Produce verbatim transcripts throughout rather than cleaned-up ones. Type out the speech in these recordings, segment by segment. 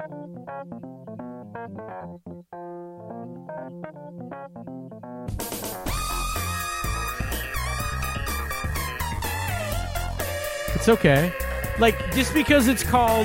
It's okay. Like, just because it's called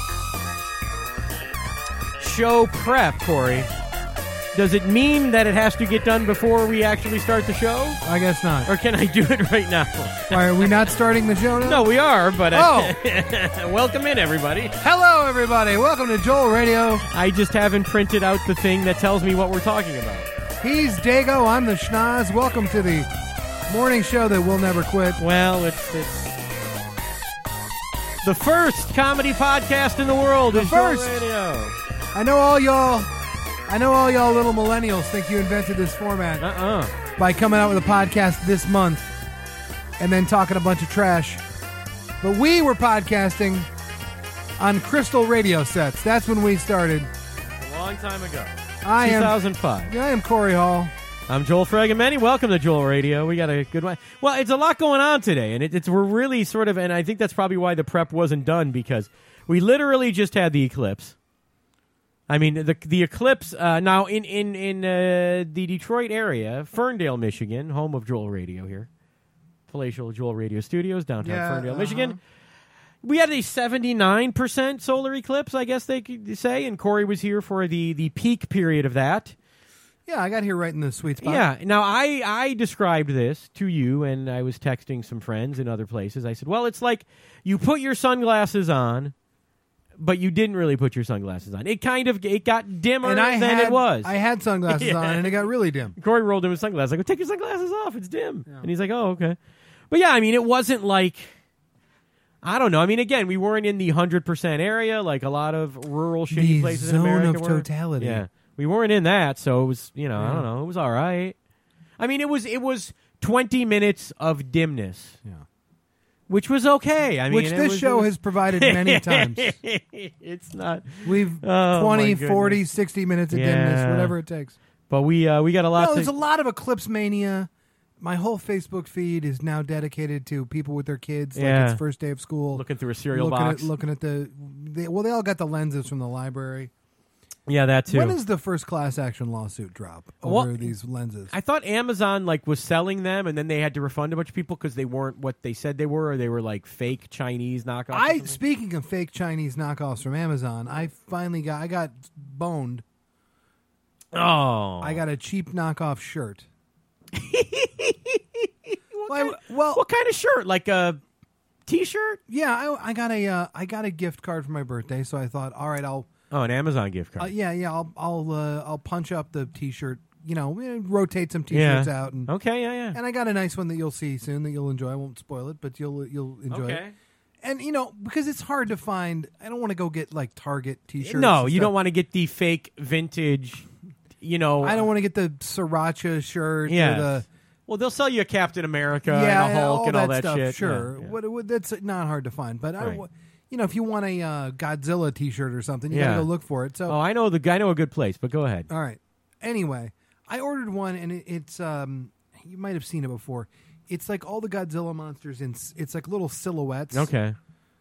show prep, Corey, does it mean that it has to get done before we actually start the show? I guess not. Or can I do it right now? Why, are we not starting the show now? No, we are, but... Oh! I, welcome in, everybody. Hello, everybody. Welcome to Joel Radio. I just haven't printed out the thing that tells me what we're talking about. He's Dago. I'm the Schnoz. Welcome to the morning show that will never quit. Well, it's... it's the first comedy podcast in the world The is first. Joel Radio. I know all y'all... I know all y'all little millennials think you invented this format Uh-uh. by coming out with a podcast this month and then talking a bunch of trash. But we were podcasting on crystal radio sets. That's when we started. A long time ago. I am, two thousand five. I am Corey Hall. I'm Joel Fragamenti. Welcome to Joel Radio. We got a good one. Well, it's a lot going on today, and it, it's we're really sort of, and I think that's probably why the prep wasn't done, because we literally just had the eclipse. I mean, the the eclipse, uh, now in, in, in uh, the Detroit area, Ferndale, Michigan, home of Joel Radio here, palatial Joel Radio Studios, downtown Yeah, Ferndale, uh-huh. Michigan. We had a seventy-nine percent solar eclipse, I guess they could say, and Corey was here for the, the peak period of that. Yeah, I got here right in the sweet spot. Yeah. Now, I, I described this to you, and I was texting some friends in other places. I said, well, it's like you put your sunglasses on, but you didn't really put your sunglasses on. It kind of it got dimmer and I than had, it was. I had sunglasses Yeah. on, and it got really dim. Corey rolled in with sunglasses. I go, take your sunglasses off. It's dim. Yeah. And he's like, oh, okay. But yeah, I mean, it wasn't like, I don't know. I mean, again, we weren't in the one hundred percent area like a lot of rural shitty The places zone in America of were. totality. Yeah. We weren't in that, so it was, you know, I Yeah. don't know. It was all right. I mean, it was it was twenty minutes of dimness. Yeah. Which was okay. I mean, Which it this was- show it was- has provided many times. It's not. We've Oh, twenty, my goodness. forty, sixty minutes of dimness, Yeah. whatever it takes. But we uh, we got a lot. No, there's to, a lot of Eclipse Mania. My whole Facebook feed is now dedicated to people with their kids, Yeah. like it's first day of school. looking through a cereal looking box. At, looking at the, they, well, they all got the lenses from the library. yeah, that too. When does the first class action lawsuit drop over Well, these lenses? I thought Amazon like was selling them, and then they had to refund a bunch of people because they weren't what they said they were, or they were like fake Chinese knockoffs. or I something. speaking of fake Chinese knockoffs from Amazon, I finally got I got boned. oh, I got a cheap knockoff shirt. what, Well, kind, I- well, what kind of shirt? Like a T-shirt? yeah, I, I got a uh, I got a gift card for my birthday, so I thought, all right, I'll Oh, an Amazon gift card. uh, yeah yeah I'll I'll uh, I'll punch up the T-shirt, you know, rotate some T-shirts Yeah. out, and okay, yeah, yeah. and I got a nice one that you'll see soon that you'll enjoy. I won't spoil it, but you'll you'll enjoy it. Okay. And you know, because it's hard to find, I don't want to go get like Target T-shirts. No, and you stuff. don't want to get the fake vintage. You know, I don't want to get the Sriracha shirt. Yes. Or the Well, they'll sell you a Captain America yeah, and a Hulk all and that all that stuff. shit. Sure, Yeah, yeah. What, what, that's not hard to find. But I, Right. wa- you know, if you want a uh, Godzilla T-shirt or something, you Yeah. gotta go look for it. So, Oh, I know the I know a good place, but go ahead. all right. Anyway, I ordered one, and it, it's um, you might have seen it before. It's like all the Godzilla monsters, in s- it's like little silhouettes. Okay.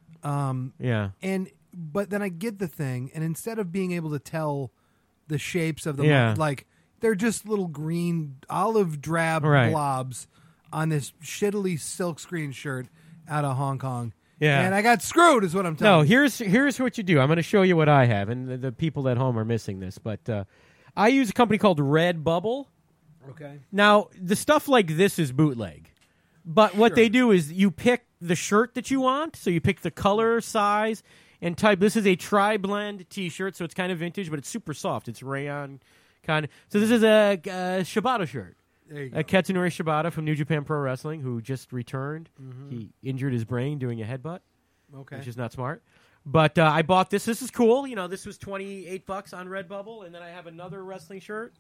Um, Yeah. and but then I get the thing, and instead of being able to tell the shapes of the Yeah. mon- like they're just little green olive drab Right. blobs on this shittily silkscreen shirt out of Hong Kong. Yeah. And I got screwed is what I'm No, telling you. here's here's what you do. I'm going to show you what I have, and the, the people at home are missing this. But uh, I use a company called Redbubble. Okay. Now, the stuff like this is bootleg. But what Sure. they do is you pick the shirt that you want. So you pick the color, size, and type. This is a tri-blend T-shirt, so it's kind of vintage, but it's super soft. It's rayon kind of. So this is a, a Shibata shirt. There you Uh, go. Katsunori Shibata from New Japan Pro Wrestling, who just returned. Mhm. He injured his brain doing a headbutt, Okay. which is not smart. But uh, I bought this. This is cool. You know, this was twenty-eight bucks on Redbubble, and then I have another wrestling shirt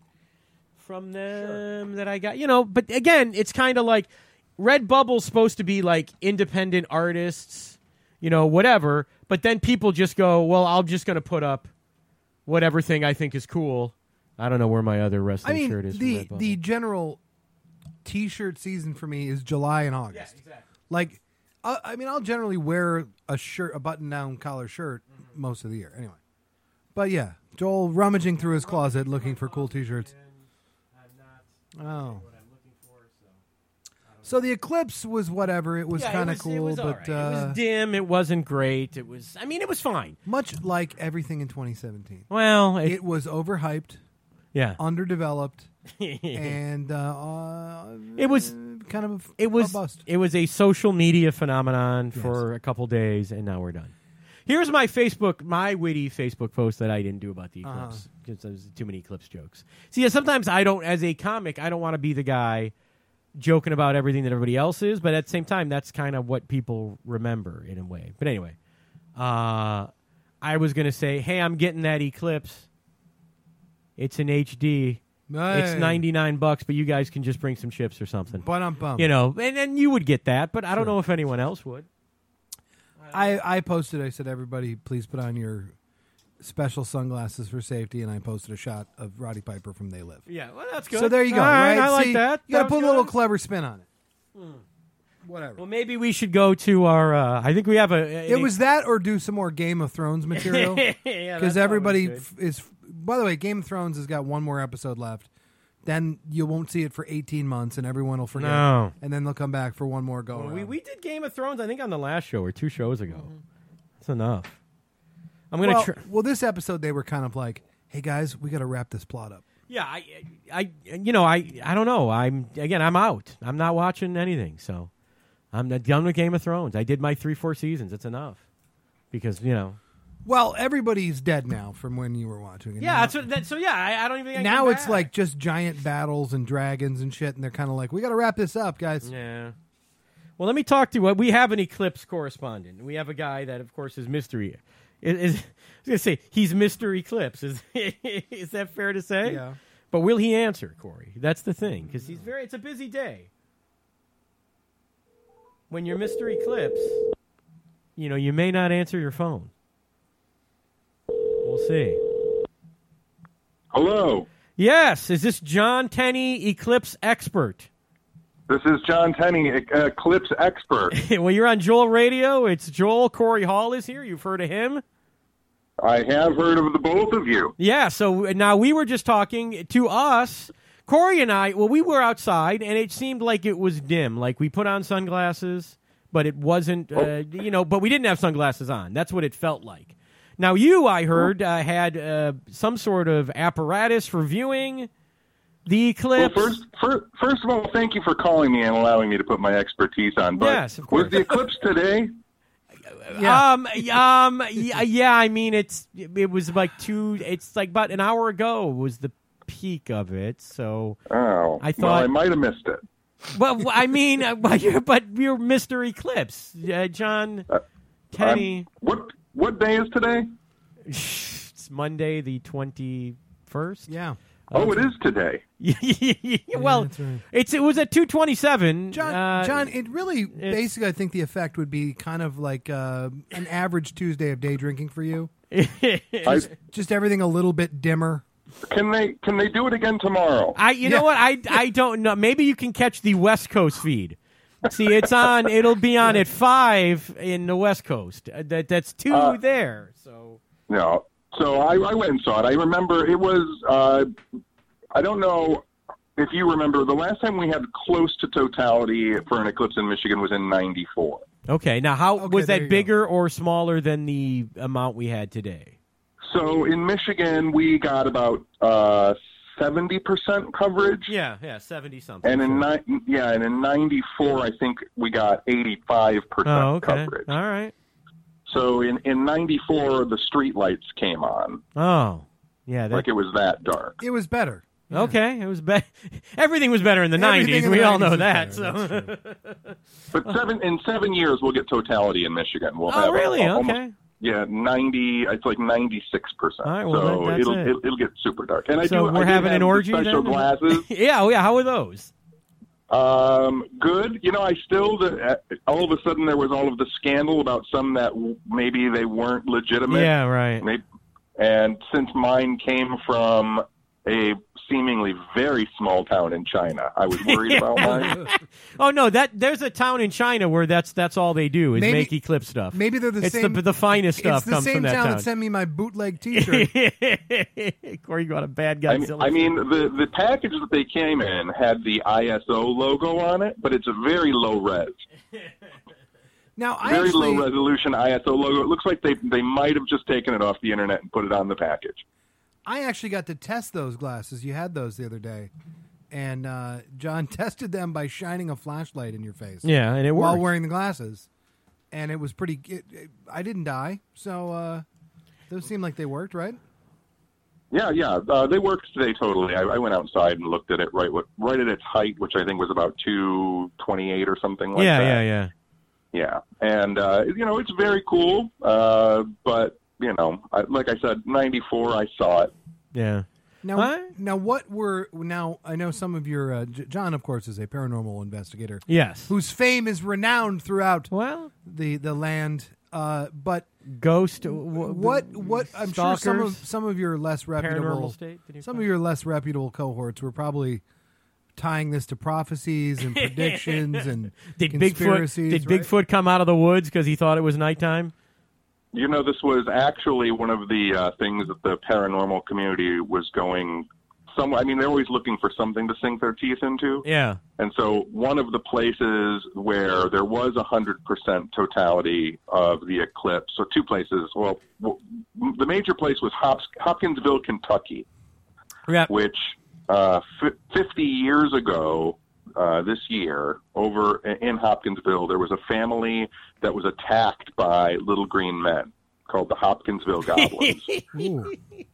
from them that I got. You know, but again, it's kind of like Redbubble's supposed to be like independent artists, you know, whatever. But then people just go, well, I'm just going to put up whatever thing I think is cool. I don't know where my other I wrestling mean, shirt is. the from Redbubble. the general T-shirt season for me is July and August. exactly. Like, I, I mean, I'll generally wear a shirt, a button-down collar shirt, most of the year. Anyway, But yeah, Joel rummaging through his closet looking for cool T-shirts. Oh. So the Eclipse was whatever. It was Yeah, kind it of was- cool, it was all but right. uh, it was dim. It wasn't great. It was. I mean, it was fine. much like everything in twenty seventeen. Well, it, It was overhyped, yeah. underdeveloped, and uh, uh, It was- kind of a, It was a bust. it was a social media phenomenon Yes. for a couple days, and now we're done. Here's my Facebook, my witty Facebook post that I didn't do about the Uh-huh. Eclipse because there's too many Eclipse jokes. See, yeah, sometimes I don't, as a comic, I don't want to be the guy joking about everything that everybody else is, but at the same time, that's kind of what people remember in a way. But anyway, uh, I was going to say, hey, I'm getting that Eclipse. It's in H D. It's Hey. ninety-nine bucks, but you guys can just bring some chips or something. But I'm bummed. You know, and, and you would get that, but I don't Sure. know if anyone else would. I, I posted, I said, everybody, please put on your special sunglasses for safety, and I posted a shot of Roddy Piper from They Live. Yeah, well, that's good. So there you go. All right, right? I like See, that. You got That to was put a little good. clever spin on it. Whatever. Well, maybe we should go to our. Uh, I think we have a. It was that, or do some more Game of Thrones material. Because everybody f- is. By the way, Game of Thrones has got one more episode left. Then you won't see it for eighteen months, and everyone will forget. No. And then they'll come back for one more go Well, around. we we did Game of Thrones. I think on the last show or two shows ago. That's enough. I'm gonna. well, Tr- well, this episode they were kind of like, "Hey guys, we got to wrap this plot up." yeah, I, I, you know, I, I don't know. I'm again. I'm out. I'm not watching anything. So, I'm not done with Game of Thrones. I did my three, four seasons. It's enough. Because you know. Well, everybody's dead now from when you were watching it. Yeah. Now, That's what. That, so yeah. I, I don't even. Think I now can it's back. like just giant battles and dragons and shit, and they're kind of like, "We got to wrap this up, guys." Yeah. Well, let me talk to you. We have an Eclipse correspondent. We have a guy that, of course, is mystery. Is, is, I was going to say, he's Mister Eclipse. Is is that fair to say? Yeah. But will he answer, Corey? That's the thing, because he's very. It's a busy day. When you're Mister Eclipse, you know, you may not answer your phone. We'll see. Hello. Yes. Is this John Tenney, Eclipse expert? This is John Tenney, Eclipse expert. Well, you're on Joel Radio. It's Joel. Corey Hall is here. You've heard of him? I have heard of the both of you. Yeah, so now we were just talking to us, Corey and I, well, we were outside, and it seemed like it was dim. Like, we put on sunglasses, but it wasn't, uh, you know, but we didn't have sunglasses on. That's what it felt like. Now, you, I heard, uh, had uh, some sort of apparatus for viewing the eclipse. Well, first, first, first of all, thank you for calling me and allowing me to put my expertise on. But Yes, of course. was the eclipse today? Yeah. Um, um, yeah, yeah, I mean, it's, it was like two, it's like about an hour ago was the peak of it, so. Oh, I well, thought- I might have missed it. Well, I mean, uh, but you're, but you're Mister Eclipse, uh, John Tenney. Um, what what day is today? It's Monday, the twenty-first. Yeah. Oh, it is today. Well, that's right. it's it was at two twenty-seven. John, uh, John, it really, basically, I think the effect would be kind of like uh, an average Tuesday of day drinking for you. I, Just everything a little bit dimmer. can they can they do it again tomorrow? I, you Yeah. know what? I, I don't know. Maybe you can catch the West Coast feed. See, it's on. It'll be on at five in the West Coast. Uh, That that's two Uh, there. So No. So I, I went and saw it. I remember it was, uh, I don't know if you remember, the last time we had close to totality for an eclipse in Michigan was in ninety-four. okay. Now, how Okay, was there that you bigger or smaller than the amount we had today? So in Michigan, we got about uh, seventy percent coverage. Yeah, yeah, seventy something. And in sure. ni- yeah, and in ninety-four, I think we got eighty-five percent Oh, okay. coverage. All right. So in, in ninety-four, the street lights came on. Oh, yeah. That, Like it was that dark. It was better. okay, it was be- everything was better in the Everything nineties. in We the all know nineties that. was So. better, that's But seven in seven years, we'll get totality in Michigan. We'll Oh, have really? almost- Okay. Yeah, ninety. It's like ninety-six percent. All right, well, so that- that's it'll it. it'll it'll get super dark. And I So do. we're I did having an have the orgy special then? glasses. yeah, oh, yeah. How are those? Um, good. You know, I still. The, all of a sudden, there was all of the scandal about some that w- maybe they weren't legitimate. Yeah, right. Maybe, and since mine came from a seemingly very small town in China. I was worried about mine. Oh no, that there's a town in China where that's that's all they do is Maybe- make eclipse stuff. Maybe they're the it's same. The, the finest stuff It's the comes same from that town, town. that sent me my bootleg T-shirt. Corey got a bad I mean, Godzilla. I mean, the, the package that they came in had the I S O logo on it, but it's a very low res. Now, I Very actually, low resolution I S O logo. It looks like they they might have just taken it off the internet and put it on the package. I actually got to test those glasses. You had those the other day, and uh, John tested them by shining a flashlight in your face. yeah, and it while worked. wearing the glasses, and it was pretty. It, it, I didn't die, so uh, those seemed like they worked, right? Yeah, yeah, uh, they worked today totally. I, I went outside and looked at it right, what- right at its height, which I think was about two twenty-eight or something like yeah, that. yeah, yeah. Yeah, and uh, you know it's very cool, uh, but you know, I, like I said, ninety-four, I saw it. Yeah. Now, Huh? now, what were now? I know some of your uh, J- John, of course, is a paranormal investigator Yes. whose fame is renowned throughout Well, the the land. Uh, but ghost. W- what what I'm sure some of stalkers? some of your less reputable Paranormal state. Did you some call of your less reputable cohorts were probably tying this to prophecies and predictions and Did Bigfoot conspiracies. did right? Bigfoot come out of the woods because he thought it was nighttime? You know, this was actually one of the uh, things that the paranormal community was going. Some, I mean, they're always looking for something to sink their teeth into. Yeah. And so one of the places where there was a hundred percent totality of the eclipse, so two places, well, w- the major place was Hop- Hopkinsville, Kentucky, Yeah. which uh, f- fifty years ago uh, this year, over in Hopkinsville, there was a family that was attacked by little green men called the Hopkinsville Goblins. Ooh.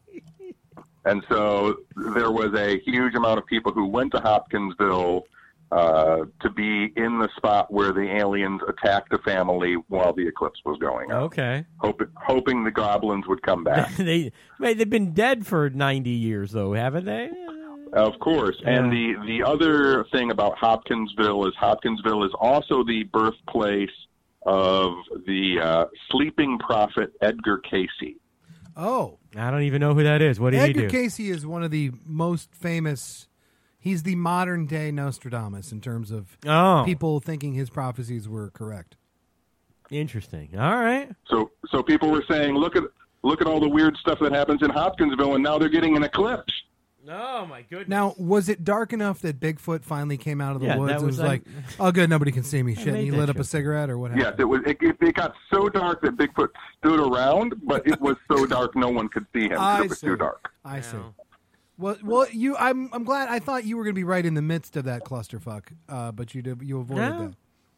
And so there was a huge amount of people who went to Hopkinsville uh, to be in the spot where the aliens attacked the family while the eclipse was going on, Okay. hoping, hoping the goblins would come back. they wait, they've been dead for ninety years though, haven't they? Of course. And the, the other thing about Hopkinsville is Hopkinsville is also the birthplace of the uh, sleeping prophet Edgar Casey. Oh, I don't even know who that is. What did Edgar he do? Casey is one of the most famous. He's the modern day Nostradamus in terms of Oh, people thinking his prophecies were correct. interesting. All right. So so people were saying, look at look at all the weird stuff that happens in Hopkinsville, and now they're getting an eclipse. Oh my goodness. Now, was it dark enough that Bigfoot finally came out of the Yeah, woods that and was was, um, like, "Oh, good, nobody can see me." Shit, and made he that lit up joke. a cigarette or what happened? Yes, it was. It, it, it got so dark that Bigfoot stood around, but it was so dark no one could see him because I it was see. too dark. I see. Wow. Well, well, you. I'm. I'm glad. I thought you were going to be right in the midst of that clusterfuck, uh, but you did. You avoided No. that.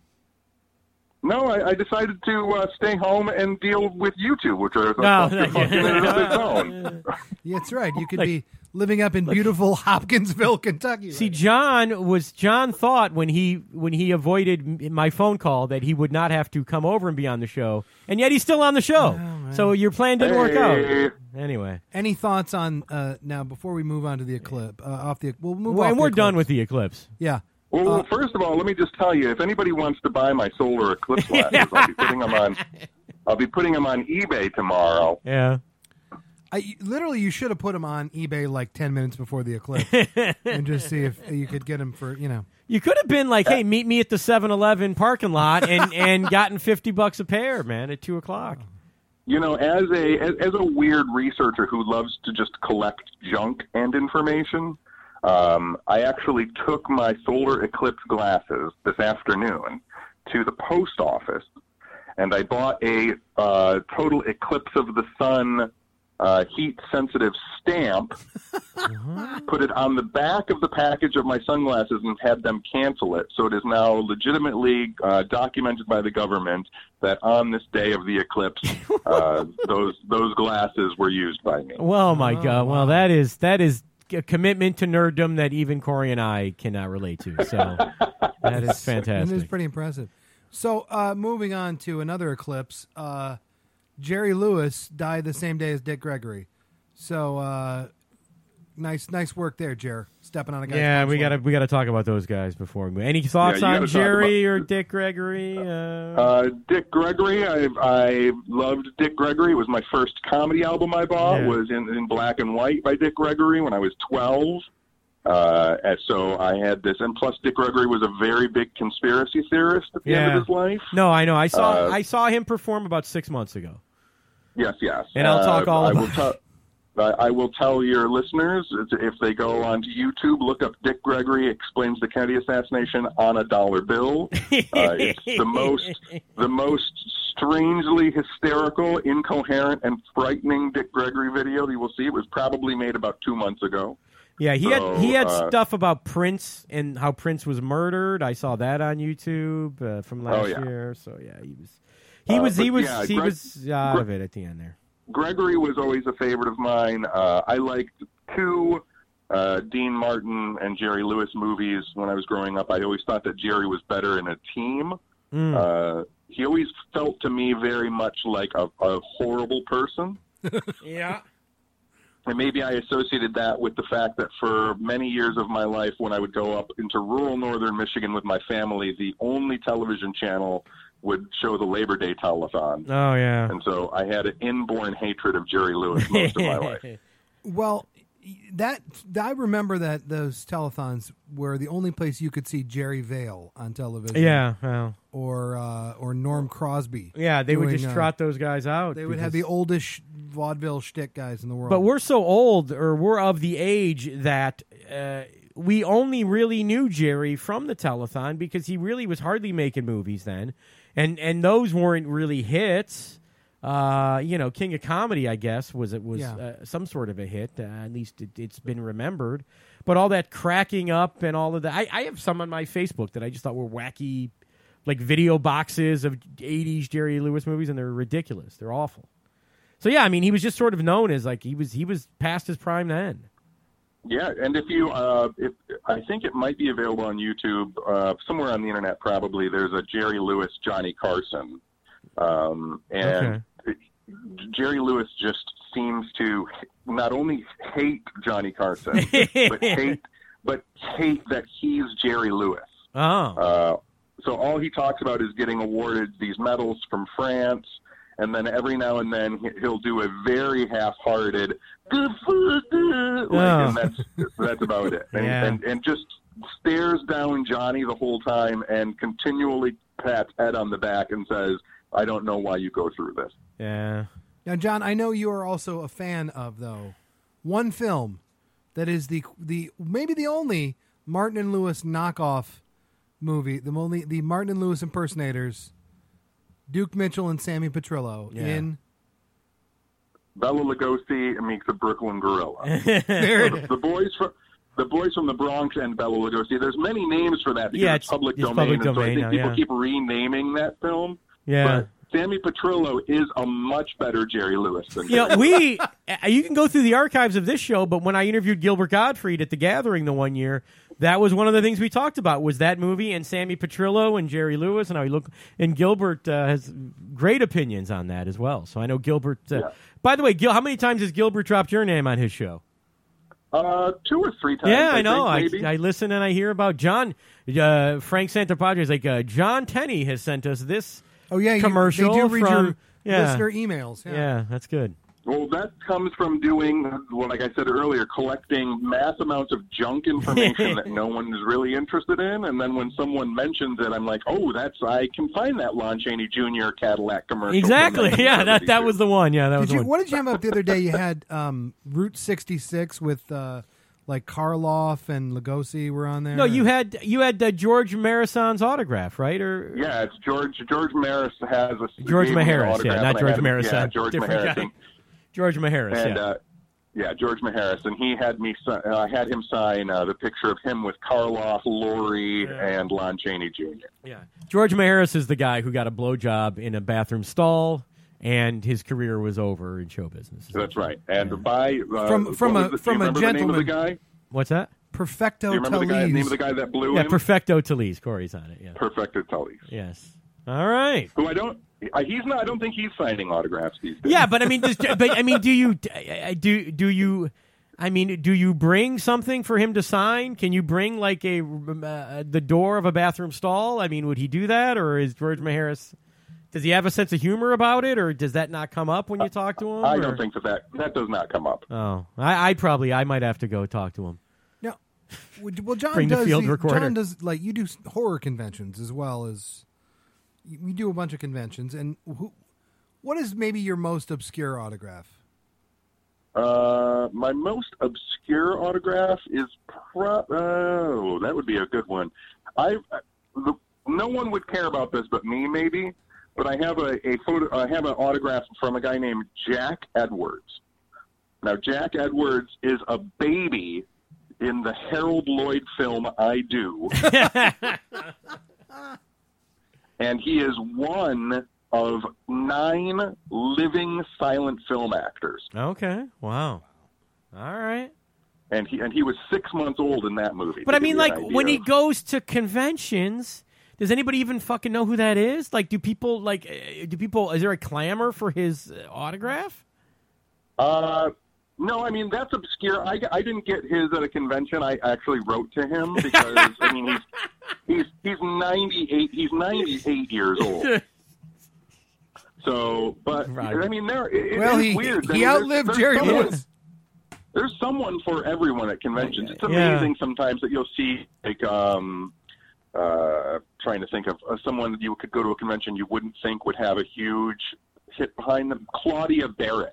No, I, I decided to uh, stay home and deal with YouTube, which are a No, clusterfuck in and of its own. Yeah, that's right. You could Like- be living up in beautiful Hopkinsville, Kentucky. See, right? John was John thought when he when he avoided m- my phone call that he would not have to come over and be on the show, and yet he's still on the show. man. So your plan didn't work Hey. out. Anyway, Any thoughts on uh, now before we move on to the eclipse? Uh, off the we'll move well, off and the we're done eclipse. with the eclipse. Yeah. Well, well, Uh, first of all, let me just tell you, if anybody wants to buy my solar eclipse glasses, I'll be putting them on. I'll be putting them on eBay tomorrow. Yeah. I, literally, you should have put them on eBay like ten minutes before the eclipse, and just see if you could get them for you know. You could have been like, "Hey, meet me at the seven eleven parking lot," and, and gotten fifty bucks a pair, man, at two o'clock. You know, as a as, as a weird researcher who loves to just collect junk and information, um, I actually took my solar eclipse glasses this afternoon to the post office, and I bought a uh, total eclipse of the sun uh, heat-sensitive stamp, put it on the back of the package of my sunglasses, and had them cancel it. So it is now legitimately uh, documented by the government that on this day of the eclipse, uh, those those glasses were used by me. Well, my Oh, God. wow. Well, that is that is a commitment to nerddom that even Corey and I cannot relate to. So that is It is fantastic. pretty impressive. So, uh, moving on to another eclipse, uh, Jerry Lewis died the same day as Dick Gregory. So, uh, nice, nice work there, Jer. Stepping on a guy's Yeah, we punchline. gotta we gotta talk about those guys before we move. Any thoughts Yeah, you on gotta talk Jerry about- or Dick Gregory? Uh, Uh, Dick Gregory, I I loved Dick Gregory. It was my first comedy album I bought. Yeah. Was in, in black and white by Dick Gregory when I was twelve. Uh, and so I had this, and plus Dick Gregory was a very big conspiracy theorist at the end Yeah. of his life. no, I know. I saw Uh, I saw him perform about six months ago. Yes, yes. And I'll talk all I about will tell, I I will tell your listeners, if they go onto YouTube, look up Dick Gregory Explains the Kennedy Assassination on a dollar bill. Uh, it's the most, the most strangely hysterical, incoherent, and frightening Dick Gregory video you will see. It was probably made about two months ago. Yeah, he So, had he had uh, stuff about Prince and how Prince was murdered. I saw that on YouTube uh, from last Oh, yeah. year. So yeah, he was he Uh, was he but, was yeah, he Greg- was out Greg- of it at the end there. Gregory was always a favorite of mine. Uh, I liked two uh, Dean Martin and Jerry Lewis movies when I was growing up. I always thought that Jerry was better in a team. Mm. Uh, he always felt to me very much like a, a horrible person. Yeah. And maybe I associated that with the fact that for many years of my life, when I would go up into rural northern Michigan with my family, the only television channel would show the Labor Day telethon. Oh yeah. And so I had an inborn hatred of Jerry Lewis most of my life. Well, that I remember that those telethons were the only place you could see Jerry Vale on television. Yeah. Well. Or uh, or Norm Crosby. Yeah, they would doing, just uh, trot those guys out. They would have the because- oldest vaudeville shtick guys in the world. But we're so old, or we're of the age that uh, we only really knew Jerry from the telethon because he really was hardly making movies then, and and those weren't really hits. Uh, you know, King of Comedy, I guess, was it was Yeah. uh, some sort of a hit. Uh, at least it, it's been remembered. But all that cracking up and all of that, I, I have some on my Facebook that I just thought were wacky, like video boxes of eighties Jerry Lewis movies, and they're ridiculous. They're awful. So yeah, I mean, he was just sort of known as like he was he was past his prime then. Yeah, and if you, uh, if I think it might be available on YouTube, uh, somewhere on the internet probably, there's a Jerry Lewis, Johnny Carson. Um, and Jerry Lewis just seems to not only hate Johnny Carson, but hate, but hate that he's Jerry Lewis. Oh. Uh, so all he talks about is getting awarded these medals from France, and then every now and then he- he'll do a very half-hearted, good for good, like, Oh. and that's that's about it. And, Yeah. and and just stares down Johnny the whole time and continually pats Ed on the back and says, "I don't know why you go through this." Yeah. Now, John, I know you are also a fan of though one film that is the the maybe the only Martin and Lewis knockoff movie, the only the Martin and Lewis impersonators, Duke Mitchell and Sammy Petrillo Yeah. in. Bela Lugosi meets the Brooklyn Gorilla. There it the, is. the boys from the boys from the Bronx and Bela Lugosi. There's many names for that because Yeah, it's, it's- public it's domain, public and so I domain think now, people yeah. keep renaming that film. Yeah. But Sammy Petrillo is a much better Jerry Lewis than You know, we uh, you can go through the archives of this show, but when I interviewed Gilbert Gottfried at the Gathering the one year, that was one of the things we talked about was that movie and Sammy Petrillo and Jerry Lewis and how he look. And Gilbert uh, has great opinions on that as well. So I know Gilbert. Uh, Yeah. By the way, Gil, how many times has Gilbert dropped your name on his show? Uh, two or three times. Yeah, I, I know. think, maybe. I, I listen and I hear about John. Uh, Frank Santopadre is like uh, John Tenney has sent us this. Oh yeah, you- commercial They do read from- your yeah. listener emails. Yeah, Yeah. that's good. Well, that comes from doing, well, like I said earlier, collecting mass amounts of junk information that no one is really interested in. And then when someone mentions it, I'm like, oh, that's, I can find that Lon Chaney Junior Cadillac commercial. from Exactly. Yeah, that that was the one. Yeah, that was Did the you? one. What did you have up the other day? You had um, Route sixty-six with uh, like Karloff and Lugosi were on there. No, you had you had uh, George Marison's autograph, right? Or Yeah, it's George. George Maris has a George gave me an Maharis, autograph, yeah, not and I George had him- Marison. Yeah, George Different Maharis. guy. And, George Maharis. and, yeah. uh, yeah, George Maharis, and he had me. si- Uh, I had him sign uh, the picture of him with Karloff, Laurie, Yeah. and Lon Chaney Junior yeah. George Maharis is the guy who got a blowjob in a bathroom stall, and his career was over in show business. That's right. And Yeah. by uh, From- from what a- was the, from do you a remember the name of the gentleman. guy? What's that? Perfecto Do you remember the guy? The name of the Talese. guy that blew Yeah, him? Perfecto Talese. Corey's on it. Yeah. Perfecto Tully. Yes. All right. Who I don't. Uh, he's not. I don't think he's signing autographs these days. Yeah, but I mean, does, but I mean, do you uh, do do you I mean, do you bring something for him to sign? Can you bring like a uh, the door of a bathroom stall? I mean, would he do that, or is George Maharis? Does he have a sense of humor about it, or does that not come up when you talk to him? I or? don't think that, that that does not come up. Oh, I, I probably I might have to go talk to him. No, well, John Bring the does. field the- recorder. John does like you do horror conventions as well as we do a bunch of conventions. And who, what is maybe your most obscure autograph? Uh, my most obscure autograph is pro- oh, that would be a good one. I the, no one would care about this but me, maybe. But I have a, a photo. I have an autograph from a guy named Jack Edwards. Now, Jack Edwards is a baby in the Harold Lloyd film I Do, and he is one of nine living silent film actors. Okay. Wow. All right. And he and he was six months old in that movie. But to I give mean, you an like, idea when he of- goes to conventions, does anybody even fucking know who that is? Like, do people, like, uh, do people, is there a clamor for his uh, autograph? Uh, no, I mean, that's obscure. I, I didn't get his at a convention. I actually wrote to him because, I mean, he's, he's, he's ninety-eight, he's ninety-eight years old. So, but, Right. I mean, there, it, Well, it's he weird. I he mean, there's- outlived there's Jerry someone- Lewis. There's someone for everyone at conventions. It's Yeah. amazing sometimes that you'll see, like, um, uh, trying to think of uh, someone that you could go to a convention you wouldn't think would have a huge hit behind them. Claudia Barrett,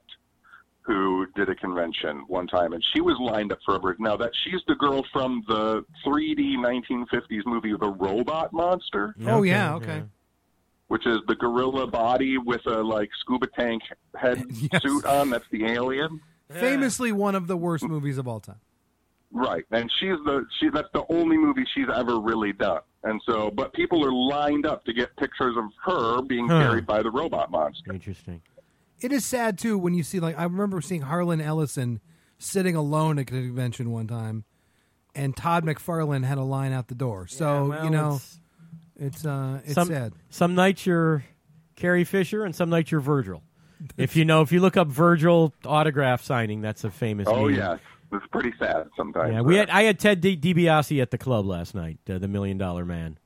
who did a convention one time, and she was lined up for a now that she's the girl from the three D nineteen fifties movie The Robot Monster, Oh, yeah, okay. which is the gorilla body with a like scuba tank head Yes. suit on. That's the alien. Famously one of the worst movies of all time. Right, and she's the she. That's the only movie she's ever really done, and so. But people are lined up to get pictures of her being Huh. carried by the robot monster. Interesting. It is sad too when you see like I remember seeing Harlan Ellison sitting alone at a convention one time, and Todd McFarlane had a line out the door. So Yeah, well, you know, it's- it's uh, it's some, sad. Some nights you're Carrie Fisher, and some nights you're Virgil. If you know, if you look up Virgil autograph signing, that's a famous. Oh meme. yeah, it's pretty sad sometimes. Yeah, we had. I had Ted Di- DiBiase at the club last night, uh, the Million Dollar Man,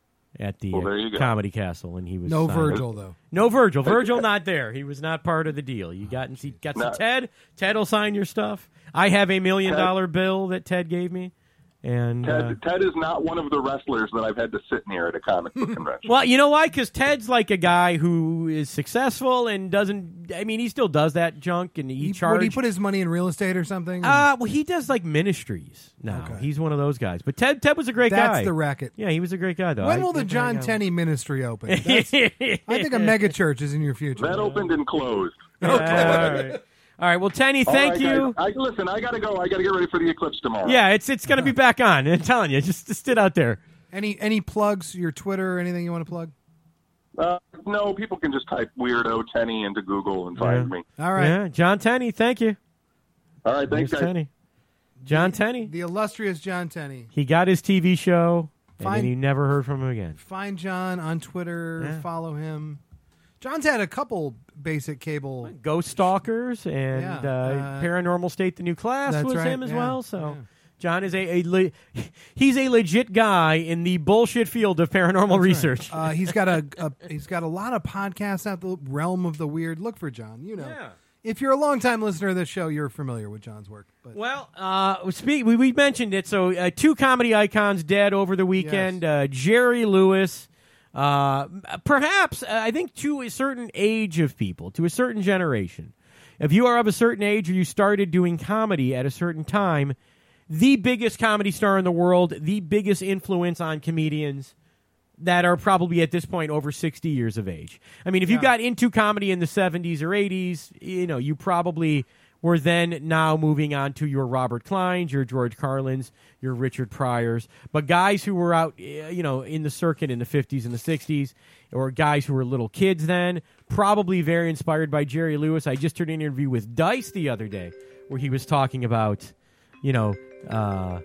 at the Well, there uh, you go. Comedy Castle, and he was No signing. Virgil though. No Virgil. Virgil not there. He was not part of the deal. You got you got some No. Ted. Ted will sign your stuff. I have a million Ted- dollar bill that Ted gave me, and Ted, uh, Ted is not one of the wrestlers that I've had to sit near at a comic book convention. well, you know why? Because Ted's like a guy who is successful and doesn't. I mean, he still does that junk, and he, He, charges. would he put his money in real estate or something? Uh, well, he does like ministries now. Okay. He's one of those guys. But Ted, Ted was a great That's guy. the racket. Yeah, he was a great guy though. When I- will the I- John I- Tenney ministry open? That's, I think a mega church is in your future. That opened and closed. All right. All right. Well, Tenny, All thank right, you. guys. I, listen, I gotta go. I gotta get ready for the eclipse tomorrow. Yeah, it's it's going to be back on. I'm telling you, just, just sit out there. Any any plugs? Your Twitter? Anything you want to plug? Uh, no, people can just type weirdo Tenny into Google and find Yeah. me. All right. Yeah, John Tenney, thank you. All right, thanks, There's guys. Tenney. John Tenney. The illustrious John Tenney. He got his T V show, and Fine. then you never heard from him again. Find John on Twitter. Yeah. Follow him. John's had a couple basic cable. Ghost Stalkers and Yeah, uh, uh, Paranormal State, the new class that's was right, him as yeah, well. So yeah. John is a, a le- he's a legit guy in the bullshit field of paranormal That's research. right. Uh, he's got a, a he's got a lot of podcasts out the realm of the weird. Look for John. You know, Yeah. if you're a longtime listener of this show, you're familiar with John's work. But Well, uh, speak, we, we mentioned it. So, uh, two comedy icons dead over the weekend. Uh, Jerry Lewis, uh, perhaps, uh, I think, to a certain age of people, to a certain generation. If you are of a certain age or you started doing comedy at a certain time, the biggest comedy star in the world, the biggest influence on comedians that are probably at this point over sixty years of age. I mean, if you Yeah. got into comedy in the seventies or eighties, you know, you probably were then now moving on to your Robert Kleins, your George Carlins, your Richard Pryors. But guys who were out, eh, you know, in the circuit in the fifties and the sixties, or guys who were little kids then, probably very inspired by Jerry Lewis. I just heard an interview with Dice the other day where he was talking about, you know, uh,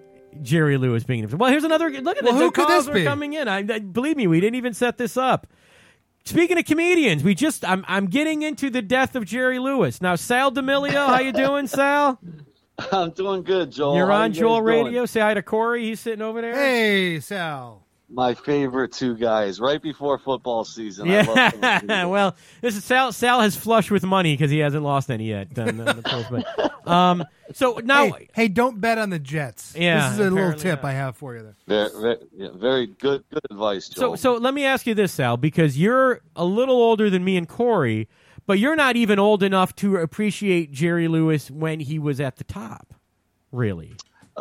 Jerry Lewis being. Well, here's another. Look at Well, this. who The could calls this are be? coming in. I, I believe me, we didn't even set this up. Speaking of comedians, we just I'm I'm getting into the death of Jerry Lewis now. Sal D'Amelio, how you doing, Sal? I'm doing good, Joel. You're How on you Joel guys doing? Radio. Say hi to Corey. He's sitting over there. Hey, Sal. My favorite two guys, right before football season. I love Yeah. Well, this is Sal. Sal has flush with money because he hasn't lost any yet. On, on the polls, but, um, so now, Hey, hey, don't bet on the Jets. Yeah, this is a little apparently tip not. I have for you there. very, very, yeah, very good, good advice, so Joel. so let me ask you this, Sal, because you're a little older than me and Corey, but you're not even old enough to appreciate Jerry Lewis when he was at the top. Really?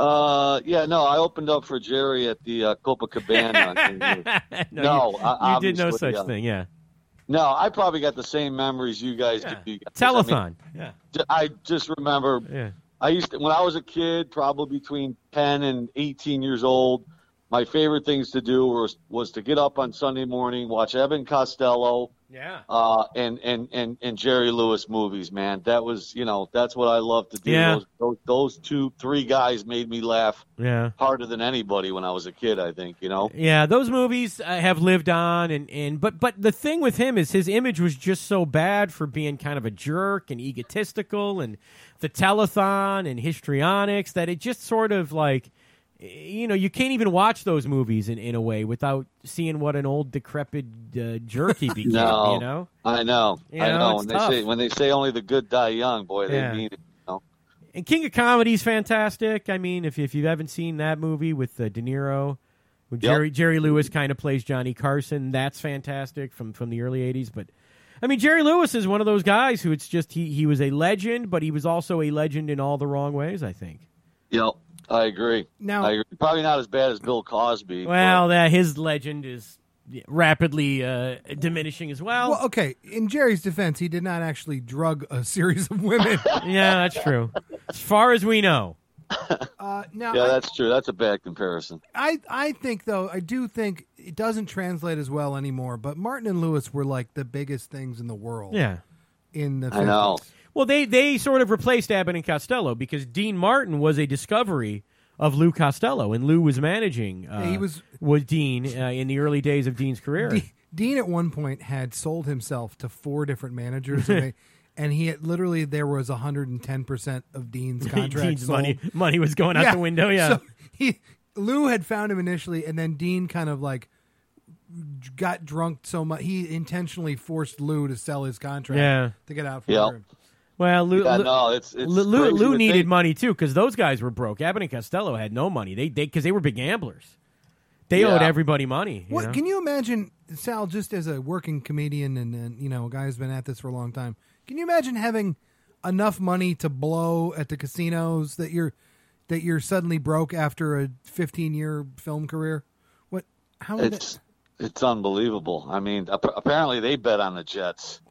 Uh, yeah, no, I opened up for Jerry at the uh, Copacabana. no, No, you, I- you did no obviously, such yeah. thing. Yeah. no, I probably got the same memories you guys Yeah. do. Telethon. yeah. I, mean, I just remember Yeah. I used to, when I was a kid, probably between ten and eighteen years old, my favorite things to do was was to get up on Sunday morning, watch Evan Costello, Yeah. uh, and, and, and, and Jerry Lewis movies, man. That was, you know, that's what I love to do. Yeah. Those, those, those two, three guys made me laugh Yeah. harder than anybody when I was a kid, I think, you know? Yeah, those movies uh, have lived on, and, and but but the thing with him is his image was just so bad for being kind of a jerk and egotistical, and the telethon and histrionics that it just sort of like, you know, you can't even watch those movies in, in a way without seeing what an old decrepit uh, jerk he became. No. You know, I know. You I know, know. it's When they tough. say when they say only the good die young, boy, they Yeah. mean it. You know? and King of Comedy's fantastic. I mean, if if you haven't seen that movie with uh, De Niro. With Yep. Jerry Jerry Lewis kind of plays Johnny Carson. That's fantastic from, from the early eighties. But I mean, Jerry Lewis is one of those guys who it's just he, he was a legend, but he was also a legend in all the wrong ways, I think. Yep. I agree. Now- I agree. Probably not as bad as Bill Cosby. Well, that his legend is rapidly uh, diminishing as well. Well, okay. In Jerry's defense, he did not actually drug a series of women. Yeah, that's true. As far as we know. Uh, now, but, yeah, I, that's true. That's a bad comparison. I, I think though, I do think it doesn't translate as well anymore. But Martin and Lewis were like the biggest things in the world. Yeah. In the fifties. I know. Well, they, they sort of replaced Abbott and Costello because Dean Martin was a discovery of Lou Costello, and Lou was managing. Uh, Yeah, he was- was Dean uh, in the early days of Dean's career. De- Dean at one point had sold himself to four different managers, and, they, and he had, literally there was one hundred ten percent of Dean's contract Dean's sold. money money was going out the window. Yeah, So he Lou had found him initially, and then Dean kind of like got drunk so much he intentionally forced Lou to sell his contract Yeah. to get out from Yep. under him. well, Lou, Yeah, Lou, no, it's it's Lou, Lou, crazy Lou to needed think. money too because those guys were broke. Abbott and Costello had no money. They they because they were big gamblers. They Yeah. owed everybody money. You What know? can you imagine, Sal? Just as a working comedian and, and you know a guy who's been at this for a long time, can you imagine having enough money to blow at the casinos that you're that you're suddenly broke after a fifteen year film career? What? How? Would It's that, it's unbelievable. I mean, ap- apparently they bet on the Jets.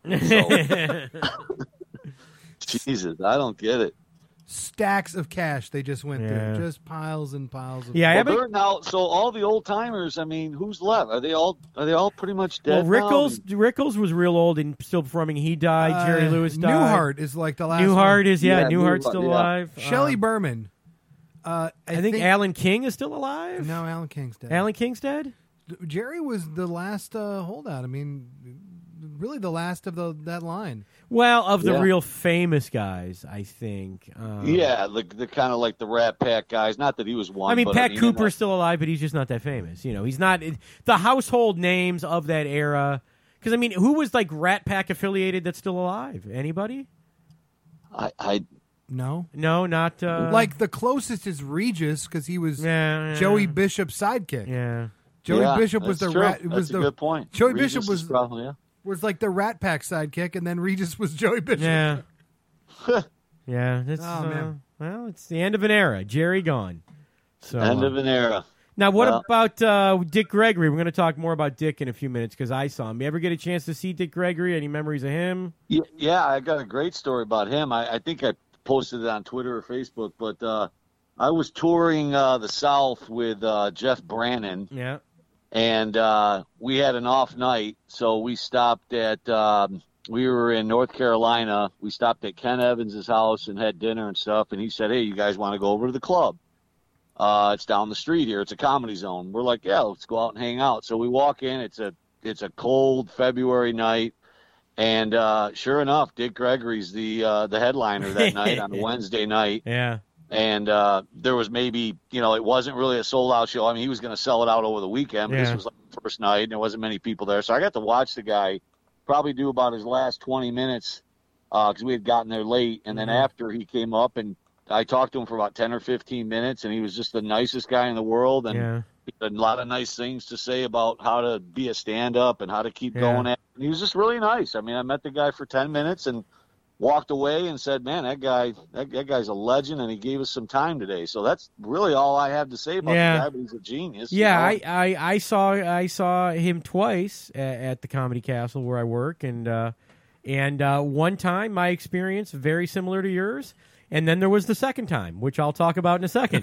So, Jesus, I don't get it. stacks of cash they just went Yeah. through, just piles and piles of. Yeah, Well, Abbott- they're now, so all the old timers. I mean, who's left? Are they all? Are they all pretty much well, dead? Rickles now? Rickles was real old and still performing. He died. Uh, Jerry Lewis died. Newhart is like the last. Newhart one. is yeah. Yeah, Newhart's Newhart, still yeah. alive. Shelley Um, Berman. Uh, I, I think, Alan King is still alive. No, Alan King's dead. Alan King's dead. Jerry was the last uh, holdout. I mean, really the last of the that line. Well, of the Yeah. real famous guys, I think. Um, Yeah, the, the kind of like the Rat Pack guys. Not that he was one. I mean, but, Pat mean, Cooper's you still alive, but he's just not that famous. You know, he's not it, the household names of that era. Because I mean, who was like Rat Pack affiliated that's still alive? Anybody? know, I, I No, No, not uh, like the closest is Regis because he was yeah, yeah, Joey Bishop's sidekick. Yeah, Joey yeah, Bishop was the that's true. rat. It That's was a the good point. Joey Regis Bishop is was probably, yeah. was like the Rat Pack sidekick, and then Regis was Joey Bishop. yeah, yeah. That's, Oh, uh, man. well, it's the end of an era. Jerry gone. So End uh, of an era. now, what Well- about uh, Dick Gregory? We're going to talk more about Dick in a few minutes because I saw him. You ever get a chance to see Dick Gregory? Any memories of him? Yeah, yeah, I got a great story about him. I, I think I posted it on Twitter or Facebook, but uh, I was touring uh, the South with uh, Jeff Brannon, Yeah. and uh, we had an off night, so we stopped at. Um, we were in North Carolina. We stopped at Ken Evans's house and had dinner and stuff. And he said, "Hey, you guys want to go over to the club? Uh, it's down the street here. It's a Comedy Zone." We're like, "Yeah, let's go out and hang out." So we walk in. It's a it's a cold February night. And uh, sure enough, Dick Gregory's the uh, the headliner that night on a Wednesday night, Yeah. And uh, there was maybe, you know, it wasn't really a sold out show. I mean, he was going to sell it out over the weekend, but Yeah. this was like the first night, and there wasn't many people there. So I got to watch the guy probably do about his last twenty minutes because we had gotten there late. And then Mhm. after he came up, and I talked to him for about ten or fifteen minutes, and he was just the nicest guy in the world. And Yeah. he had a lot of nice things to say about how to be a stand-up and how to keep Yeah. going at it. And he was just really nice. I mean, I met the guy for ten minutes and walked away and said, man, that guy, that, that guy's a legend, and he gave us some time today. So that's really all I have to say about Yeah. the guy, but he's a genius. you Yeah, know? I, I, I saw I saw him twice at, at the Comedy Castle where I work, and uh, and uh, one time my experience very similar to yours, and then there was the second time, which I'll talk about in a second.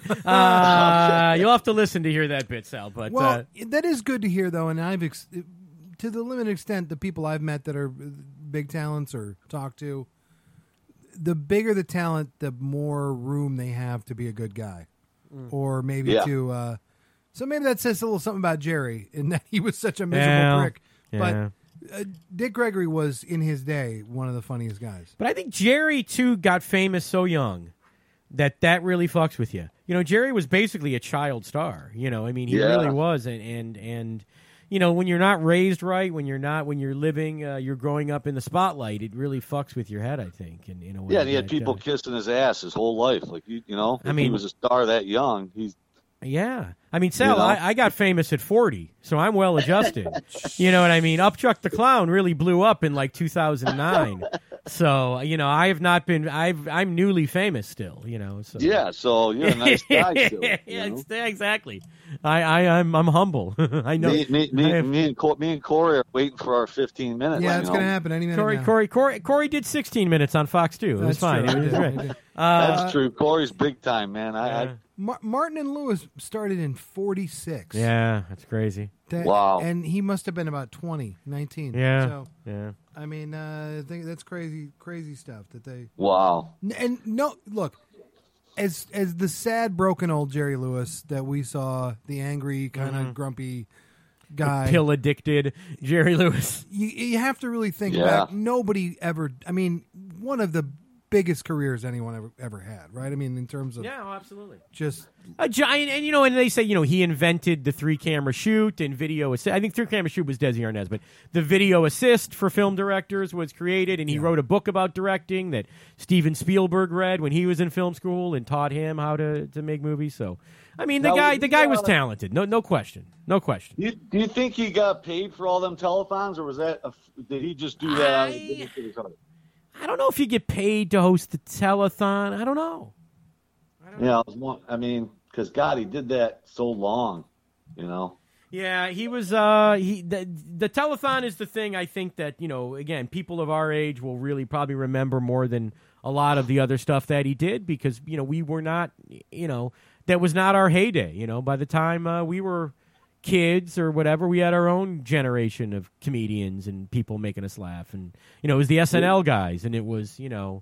Uh, you'll have to listen to hear that bit, Sal. But Well, uh, that is good to hear, though, and I've ex- to the limited extent the people I've met that are big talents or talked to, the bigger the talent, the more room they have to be a good guy, or maybe Yeah. to. Uh, so maybe that says a little something about Jerry in that he was such a miserable Yeah. prick. Yeah. But uh, Dick Gregory was in his day one of the funniest guys. But I think Jerry, too, got famous so young that that really fucks with you. You know, Jerry was basically a child star. You know, I mean, he Yeah. really was. And, and, and, you know, when you're not raised right, when you're not, when you're living, uh, you're growing up in the spotlight, it really fucks with your head, I think. In, in a way Yeah, and he had that, people uh, kissing his ass his whole life. Like, you, you know, I if mean- he was a star that young, he's Yeah. I mean, Sal, You know? I, I got famous at forty, so I'm well adjusted. You know what I mean? Upchuck the Clown really blew up in like two thousand nine. So, you know, I have not been, I've, I'm newly famous still, you know. So. yeah. So you're a nice guy still. yeah, you know? ex- exactly. I, I, I'm, I'm humble. I know. Me, me, I me, have- me, and Cor- me and Corey are waiting for our fifteen minutes. Yeah, you it's know? going to happen any minute Corey, now. Corey, Corey, Corey did sixteen minutes on Fox too. It was That's fine. true. It was I did, great. I did. Uh, That's true. Corey's big time, man. I, yeah. I Ma- Martin and Lewis started in forty-six. yeah, that's crazy. That- Wow. And he must have been about twenty, nineteen. Yeah, So, yeah. I mean, uh, I think that's crazy, crazy stuff that they. wow. N- And no, look, as as the sad, broken old Jerry Lewis that we saw, the angry, kind of Mm-hmm. grumpy guy. Pill addicted Jerry Lewis. You, you have to really think Yeah. back. Nobody ever. I mean, one of the biggest careers anyone ever ever had, right? I mean, in terms of Yeah, oh, absolutely. just A giant, and you know, and they say, you know, he invented the three camera shoot and video assist. I think three camera shoot was Desi Arnaz, but the video assist for film directors was created, and he wrote a book about directing that Steven Spielberg read when he was in film school and taught him how to, to make movies. So, I mean, the Now, guy, the guy was uh, talented, no, no question, no question. You, do you think he got paid for all them telethons, or was that a, did he just do that out of the I- goodness of his heart? I don't know if you get paid to host the telethon. I don't know. Yeah, I, was one, I mean, because God, he did that so long, you know. Yeah, he was. Uh, he the, the telethon is the thing. I think that, you know, again, people of our age will really probably remember more than a lot of the other stuff that he did, because, you know, we were not, you know, that was not our heyday. You know, by the time uh, we were kids or whatever, we had our own generation of comedians and people making us laugh, and, you know, it was the S N L guys, and it was, you know,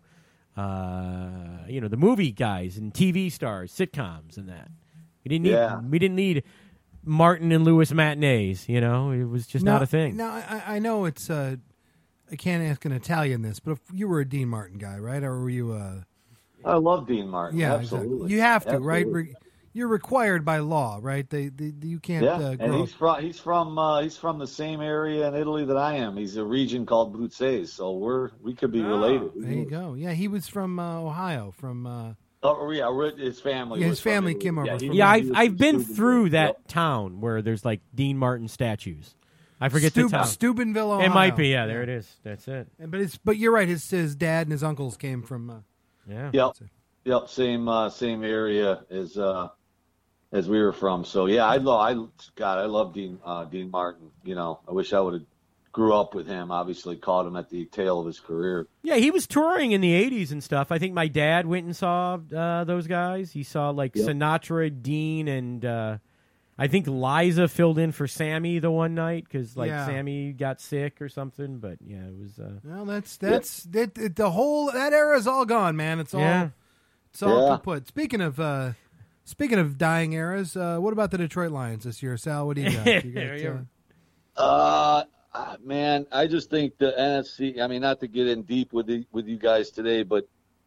uh, you know, the movie guys and T V stars, sitcoms, and that. We didn't need. Yeah. We didn't need Martin and Lewis matinees. You know, it was just no, not a thing. No, I, I know it's. Uh, I can't ask an Italian this, but if you were a Dean Martin guy, right, or were you? Uh, I love Dean Martin. yeah, absolutely. exactly. You have to, right? Absolutely. Re- You're required by law, right? They, they you can't Yeah, uh, and grow. he's from he's from uh, he's from the same area in Italy that I am. He's a region called Bruzzese, so we're we could be Oh, related. There you go. Yeah, he was from uh, Ohio. From uh, Oh yeah, Ri- his family. Yeah, was his from family Italy. came over Yeah, from- he- Yeah, he I've was I've from been Steubenville. through that Yep. town where there's like Dean Martin statues. I forget Steuben- the town. Steubenville, Ohio. It might be. Yeah, there it is. That's it. And- But it's but you're right. His his dad and his uncles came from. Uh, Yeah. Yep, yep, same uh, same area as uh, as we were from. So yeah, I love I God, I love Dean uh, Dean Martin. You know, I wish I would have grew up with him. Obviously, caught him at the tail of his career. Yeah, he was touring in the eighties and stuff. I think my dad went and saw uh, those guys. He saw like Yep. Sinatra, Dean, and uh, I think Liza filled in for Sammy the one night because like Yeah. Sammy got sick or something. But yeah, it was. Uh, well, that's that's that, it, the whole that era is all gone, man. It's all Yeah. it's all Yeah. kaput. Speaking of uh, speaking of dying eras, uh, what about the Detroit Lions this year, Sal? What do you got? You got, Yeah. uh, Uh, uh, man, I just think the N F C. I mean, not to get in deep with the, with you guys today, but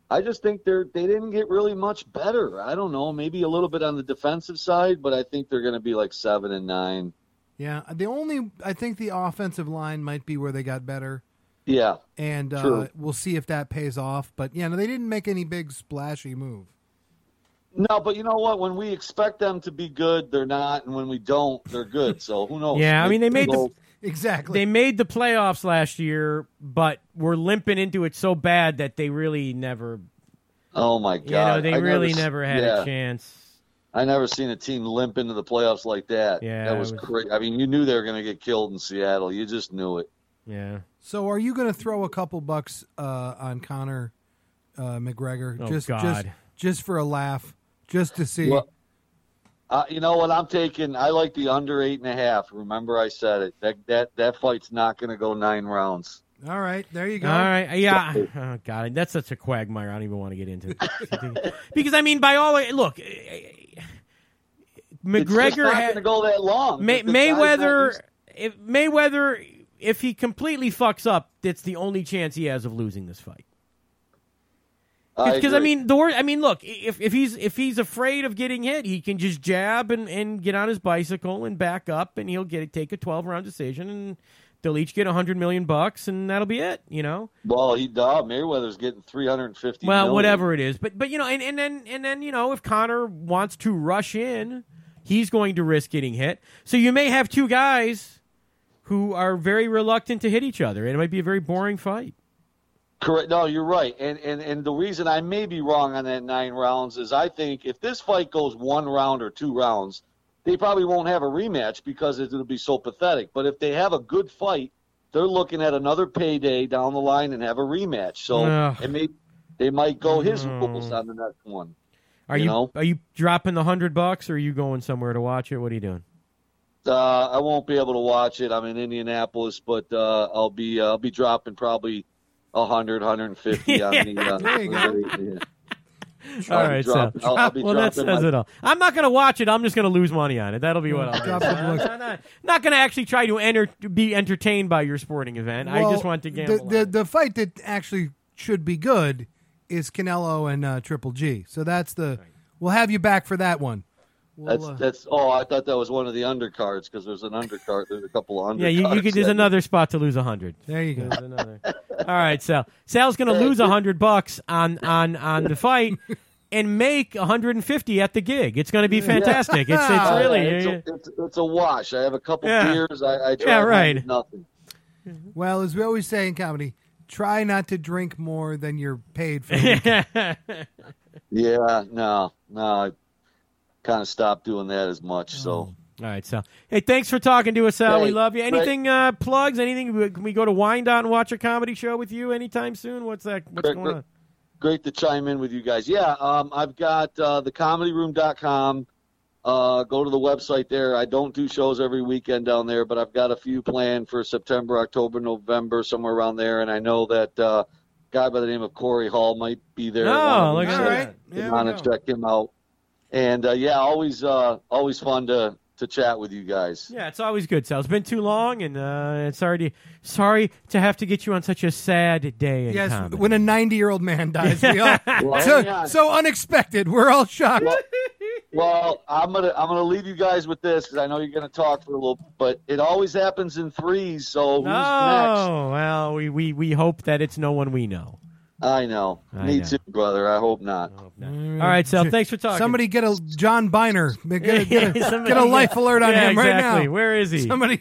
I just think they're they didn't get really much better. I don't know, maybe a little bit on the defensive side, but I think they're going to be like seven and nine. Yeah, the only I think the offensive line might be where they got better. Yeah, and uh, true. we'll see if that pays off. But yeah, no, they didn't make any big splashy move. No, but you know what? When we expect them to be good, they're not, and when we don't, they're good. So who knows? Yeah, I mean they made the, exactly. They made the playoffs last year, but were limping into it so bad that they really never. Oh my God! You know, they I really never, never had yeah. a chance. I never seen a team limp into the playoffs like that. Yeah, that was, was... crazy. I mean, you knew they were going to get killed in Seattle. You just knew it. Yeah. So, are you going to throw a couple bucks uh, on Conor uh, McGregor oh, just God. just just for a laugh, just to see? Well, uh, you know what? I'm taking. I like the under eight and a half. Remember, I said it. That that that fight's not going to go nine rounds. All right, there you go. All right, yeah. Oh, God, that's such a quagmire. I don't even want to get into it because I mean, by all look, McGregor it's just not had going to go that long. May, Mayweather. If Mayweather, if he completely fucks up, that's the only chance he has of losing this fight. Because I, I mean, the word. I mean, look, if if he's if he's afraid of getting hit, he can just jab and, and get on his bicycle and back up, and he'll get it, take a twelve round decision, and they'll each get a hundred million bucks, and that'll be it. You know. Well, he uh, Mayweather's getting three hundred and fifty. Well, million. whatever it is, but but you know, and, and then and then you know, if Conor wants to rush in, he's going to risk getting hit. So you may have two guys who are very reluctant to hit each other, and it might be a very boring fight. Correct. No, you're right. And, and and the reason I may be wrong on that nine rounds is I think if this fight goes one round or two rounds, they probably won't have a rematch because it'll be so pathetic. But if they have a good fight, they're looking at another payday down the line and have a rematch. So Ugh. it may, they might go his rules on the next one. Are you, you know? are you dropping the hundred bucks, or are you going somewhere to watch it? What are you doing? Uh, I won't be able to watch it. I'm in Indianapolis, but uh, I'll be uh, I'll be dropping probably a hundred, hundred and fifty on the. Uh, There you go. yeah. All right, drop, so I'll, I'll be well, that dropping says my, it all. I'm not going to watch it. I'm just going to lose money on it. That'll be what I'll do. Drop a I'm couple not, not, not going to actually try to enter, be entertained by your sporting event. I Well, just want to gamble. The, on the it. the fight that actually should be good is Canelo and uh, Triple G. So that's the. We'll have you back for that one. We'll, That's uh, that's. Oh, I thought that was one of the undercards because there's an undercard. There's a couple of undercards. Yeah, you, you could. There's that- another spot to lose a hundred. there you go. There's another. All right, Sal. Sal's going to lose a hundred bucks on on on the fight and make a hundred and fifty at the gig. It's going to be fantastic. It's it's Uh, really. It's a, it's, it's a wash. I have a couple Yeah. beers. I, I try Yeah, not right. to do nothing. Well, as we always say in comedy, try not to drink more than you're paid for. the weekend. Yeah, no, no. I kind of stopped doing that as much. So All right, Sal. Hey, thanks for talking to us, Sal. Hey, we love you. great. Anything uh, plugs? Anything? Can we go to Wyandotte and watch a comedy show with you anytime soon? What's that? What's Great, going great. on? great to chime in with you guys. Yeah, um, I've got uh, the comedy room dot com. Uh, go to the website there. I don't do shows every weekend down there, but I've got a few planned for September, October, November, somewhere around there. And I know that uh, a guy by the name of Corey Hall might be there. Oh, One look of at them, that. so Yeah, come we on and know. check him out. And uh, yeah, always, uh, always fun to to chat with you guys. Yeah, it's always good, Sal. It's been too long, and uh, sorry to sorry to have to get you on such a sad day in Yes, comedy. when a ninety-year-old man dies, we all, Well, hang so, on. so unexpected. We're all shocked. Well, well, I'm gonna I'm gonna leave you guys with this because I know you're gonna talk for a little, but it always happens in threes. So who's next? Oh, well, we, we, we hope that it's no one we know. I know. I Me know. too, brother. I hope not. I hope not. All right, Sal, thanks for talking. Somebody get a John Biner. Get a, get a, Somebody- get a life alert on yeah, him exactly. right now. Where is he? Somebody.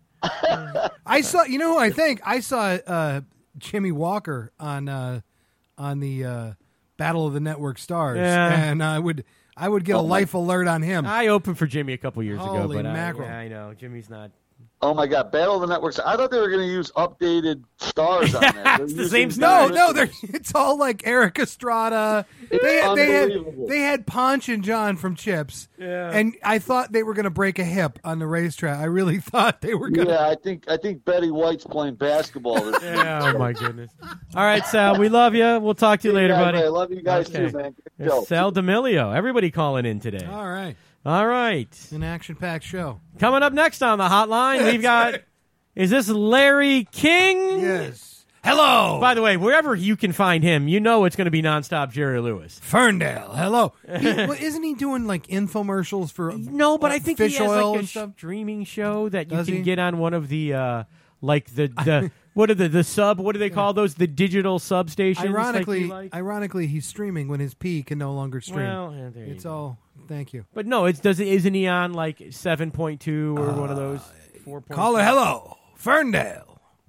I saw. You know who I think I saw uh, Jimmy Walker on uh, on the uh, Battle of the Network Stars, Yeah. and I would I would get a Oh, my- life alert on him. I opened for Jimmy a couple years ago, Holy but I, mackerel. yeah, I know Jimmy's not. Oh my God, Battle of the Networks. I thought they were going to use updated stars on that. It's They're the same using- No, stars. no, they're, it's all like Eric Estrada. It's They had, they had unbelievable. they had Ponch and John from Chips, Yeah. and I thought they were going to break a hip on the racetrack. I really thought they were going to. Yeah, I think I think Betty White's playing basketball. This year. Yeah, oh my goodness. All right, Sal, we love you. We'll talk to you later, Guys, buddy. I love you guys Okay. too, man. Good It's show. Sal D'Amelio. Everybody calling in today. All right, All right. an action-packed show. Coming up next on the hotline, we've got. Is this Larry King? Yes. hello. By the way, wherever you can find him, you know it's going to be nonstop Jerry Lewis. Ferndale, hello. He, well, isn't he doing like infomercials for No, but I think fish he has oil like a and stuff? streaming show that you Does can he? get on one of the uh, like the the what are the the sub? What do they call those? The digital substations. Ironically, like you like? ironically, he's streaming when his P can no longer stream. Well, yeah, there you it's go. all. Thank you. But no, it's does it isn't he on like seven point two or one of those four point? Caller, hello, Ferndale.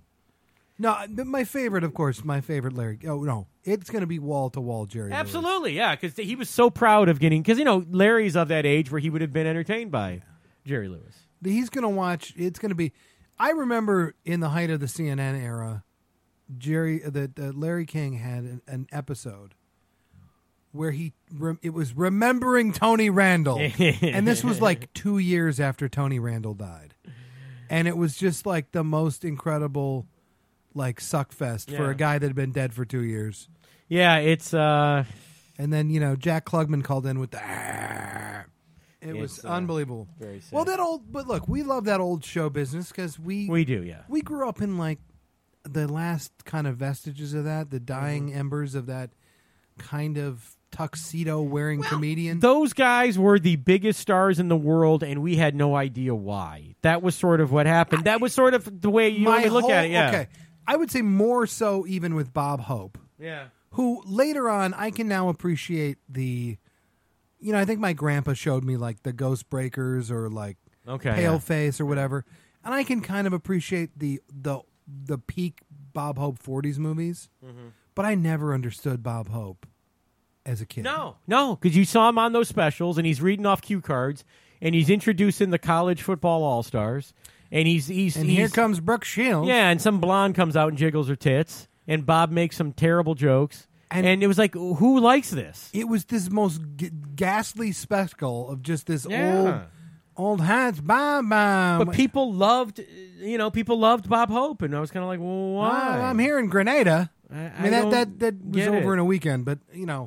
No, th- my favorite, of course, my favorite Larry. Oh no, it's going to be wall to wall Jerry. Lewis. Absolutely, yeah, because he was so proud of getting because you know Larry's of that age where he would have been entertained by Jerry Lewis. He's going to watch. It's going to be. I remember in the height of the C N N era, Jerry that uh, Larry King had an, an episode where he re- it was remembering Tony Randall, and this was like two years after Tony Randall died, and it was just like the most incredible, like suckfest for Yeah. a guy that had been dead for two years. Yeah, it's uh, And then you know Jack Klugman called in with the. "Ah." It was It's, uh, unbelievable. very sad. Well, that old, but look, we love that old show business because we we do, yeah. we grew up in like the last kind of vestiges of that, the dying Mm-hmm. embers of that kind of tuxedo wearing comedian. Those guys were the biggest stars in the world, and we had no idea why. That was sort of what happened. That was sort of the way you My only look whole- at it. Yeah, Okay, I would say more so even with Bob Hope, yeah. who later on I can now appreciate the. You know, I think my grandpa showed me like the Ghost Breakers or like Okay, Pale yeah. Face or whatever, and I can kind of appreciate the the the peak Bob Hope forties movies, Mm-hmm. but I never understood Bob Hope as a kid. No, no, because you saw him on those specials, and he's reading off cue cards, and he's introducing the college football all stars, and he's he's And he's, here comes Brooke Shields. yeah, and some blonde comes out and jiggles her tits, and Bob makes some terrible jokes, And- and, it was like, who likes this? It was this most g- ghastly spectacle of just this Yeah. old old hats. Bye bye. But people loved, you know, people loved Bob Hope, and I was kind of like, well, why? I'm here in Grenada. I, I I mean that don't that that was get over it. in a weekend, but you know,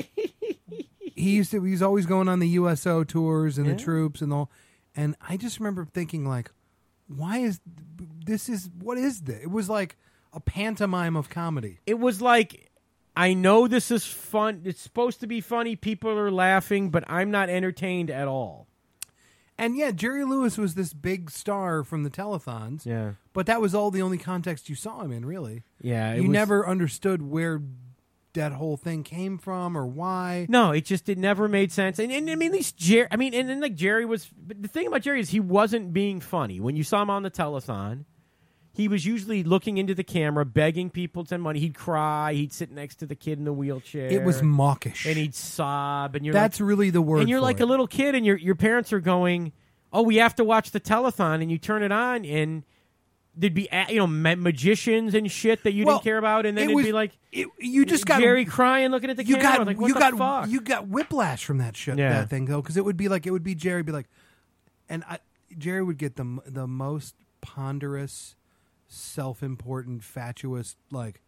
he used to. He was always going on the U S O tours and Yeah. the troops and all. And I just remember thinking, like, why is this? Is what is this? It was like a pantomime of comedy. It was like, I know this is fun. It's supposed to be funny. People are laughing, but I'm not entertained at all. And yeah, Jerry Lewis was this big star from the telethons. Yeah. But that was all the only context you saw him in, really. Yeah. it You was- never understood where that whole thing came from or why. No, it just it never made sense. And, and I mean, at least Jerry. I mean, and then like Jerry was. But the thing about Jerry is he wasn't being funny. When you saw him on the telethon, he was usually looking into the camera, begging people to send money. He'd cry. He'd sit next to the kid in the wheelchair. It was mawkish. and he'd sob. And you're That's like, really the word. and you're for like it. a little kid, and your your parents are going, "Oh, we have to watch the telethon," and you turn it on, and there'd be a- you know ma- magicians and shit that you Well, didn't care about, and then it it'd was- be like It- you just got Jerry crying, looking at the you camera. got like, what you the got fuck? you got whiplash from that shit Yeah. that thing though, because it would be like it would be Jerry be like, and I, Jerry would get the m- the most ponderous, self-important, fatuous like,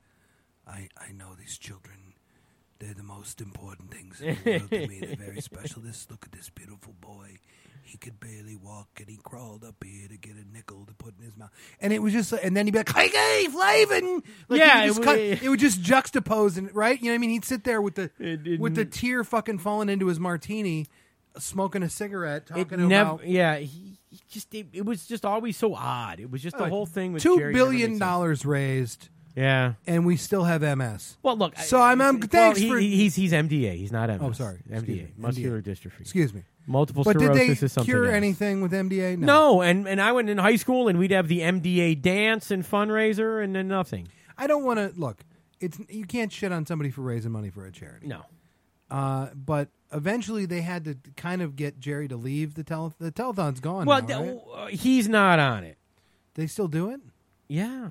I I know these children. They're the most important things in the world to me. They're very special. This look at this beautiful boy. He could barely walk, and he crawled up here to get a nickel to put in his mouth. And it was just, and then he'd be like, "Hey, hey, Flavin!" Like, Yeah, he would just it cut- would- it would just juxtapose, and right, you know what I mean? He'd sit there with the It didn't- with the tear fucking falling into his martini, smoking a cigarette, It talking never, about yeah. He, he just it, it was just always so odd. It was just the Alright, whole thing with two Jerry never billion makes sense. dollars raised, Yeah. and we still have M S. Well, look. So I- I'm- I'm- well, thanks he- for- he- he's he's M D A. He's not M S. Oh, sorry. M D A, Excuse me. muscular dystrophy. Excuse me, Multiple but did sclerosis they is something cure else. anything with M D A? No, and and I went in high school, and we'd have the M D A dance and fundraiser, and then nothing. I don't want to look. It's you can't shit on somebody for raising money for a charity. No. Uh, but eventually they had to kind of get Jerry to leave the tele. The telethon's gone. Well, now, th- right? uh, he's not on it. They still do it. Yeah.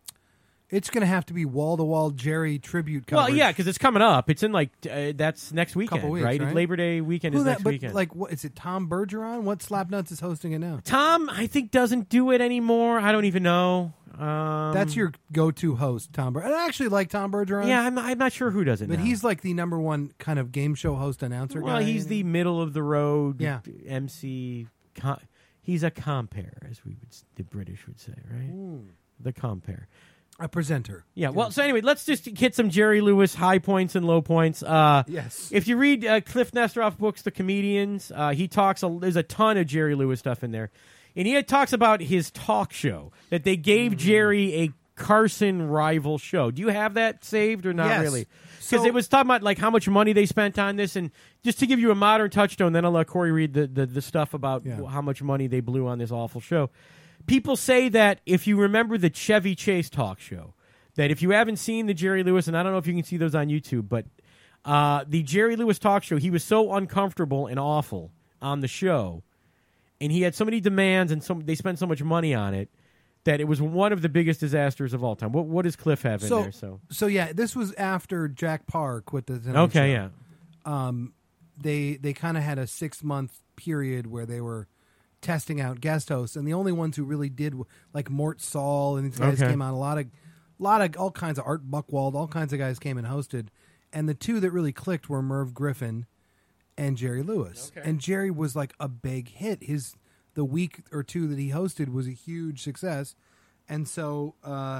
It's going to have to be wall to wall Jerry tribute coverage. Well, yeah, because it's coming up. It's in like uh, that's next weekend, Couple weeks, right? right? Labor Day weekend Who is that? next But weekend. like, what is it? Tom Bergeron? What Slapnuts is hosting it now? Tom, I think doesn't do it anymore. I don't even know. Um, That's your go-to host, Tom. Ber- and I actually like Tom Bergeron. Yeah, I'm, I'm not sure who does it. but now. he's like the number one kind of game show host announcer well, guy. he's the middle of the road. Yeah. M C. Com- he's a compere, as we would, s- the British would say, right? The compere. A presenter. Yeah, well, so anyway, let's just hit some Jerry Lewis high points and low points. Uh, Yes. If you read uh, Cliff Nesteroff books, The Comedians, uh, he talks, a, there's a ton of Jerry Lewis stuff in there. And he talks about his talk show, that they gave Mm. Jerry a Carson rival show. Do you have that saved or not Yes. really? Because So- it was talking about like how much money they spent on this. And just to give you a modern touchstone, then I'll let Corey read the, the, the stuff about Yeah. how much money they blew on this awful show. People say that if you remember the Chevy Chase talk show, that if you haven't seen the Jerry Lewis, and I don't know if you can see those on YouTube, but uh, the Jerry Lewis talk show, he was so uncomfortable and awful on the show, and he had so many demands, and so, they spent so much money on it, that it was one of the biggest disasters of all time. What, what does Cliff have in So, there? So so yeah, this was after Jack Parr quit the Tonight okay, Show. yeah, They they kind of had a six month period where they were testing out guest hosts, and the only ones who really did, like Mort Saul and these guys Okay. came on. A lot of, lot of all kinds of Art Buchwald, all kinds of guys came and hosted, and the two that really clicked were Merv Griffin and Jerry Lewis. Okay. And Jerry was like a big hit. His the week or two that he hosted was a huge success, and so uh,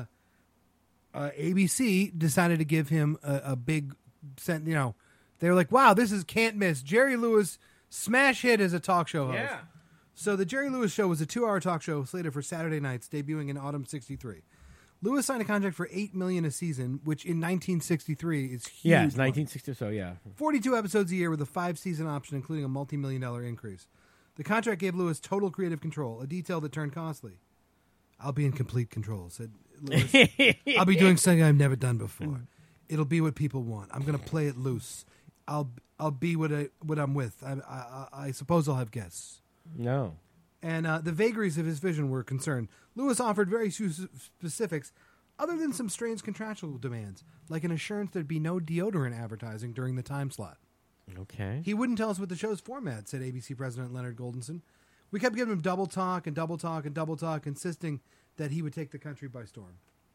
uh, A B C decided to give him a, a big, sent. You know, they were like, "Wow, this is can't miss." Jerry Lewis smash hit as a talk show host. yeah. So the Jerry Lewis Show was a two-hour talk show slated for Saturday nights, debuting in autumn sixty-three. Lewis signed a contract for eight million dollars a season, which in nineteen sixty-three is huge. Yeah, it's money. nineteen sixty. So yeah, forty-two episodes a year with a five-season option, including a multi-million dollar increase. The contract gave Lewis total creative control, a detail that turned costly. "I'll be in complete control," said Lewis. "I'll be doing something I've never done before. It'll be what people want. I'm going to play it loose. I'll I'll be what I what I'm with. I I, I suppose I'll have guests." no. And uh, the vagaries of his vision were concerned. Lewis offered very few s- specifics, other than some strange contractual demands, like an assurance there'd be no deodorant advertising during the time slot. Okay. He wouldn't tell us what the show's format, said A B C President Leonard Goldenson. "We kept giving him double talk and double talk and double talk, insisting that he would take the country by storm."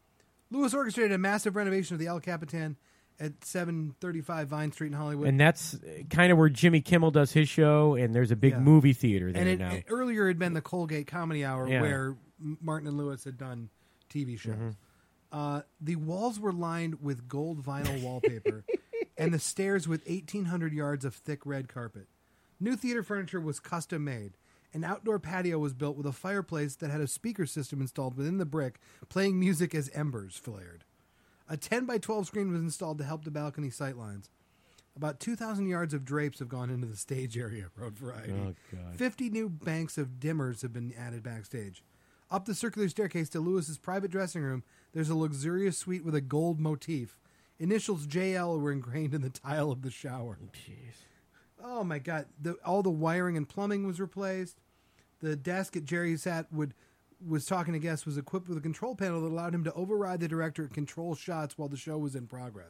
Lewis orchestrated a massive renovation of the El Capitan at seven thirty-five Vine Street in Hollywood. And that's kind of where Jimmy Kimmel does his show, and there's a big Yeah. movie theater there and it, now. it- earlier had been the Colgate Comedy Hour, Yeah. where M- Martin and Lewis had done T V shows. Mm-hmm. Uh, the walls were lined with gold vinyl wallpaper, and the stairs with eighteen hundred yards of thick red carpet. New theater furniture was custom made. An outdoor patio was built with a fireplace that had a speaker system installed within the brick, playing music as embers flared. A ten by twelve screen was installed to help the balcony sightlines. About two thousand yards of drapes have gone into the stage area, wrote Variety. Oh, God. fifty new banks of dimmers have been added backstage. Up the circular staircase to Lewis's private dressing room, there's a luxurious suite with a gold motif. Initials J L were ingrained in the tile of the shower. Jeez. Oh, my God. The, all the wiring and plumbing was replaced. The desk at Jerry sat would was talking to guests was equipped with a control panel that allowed him to override the director and control shots while the show was in progress.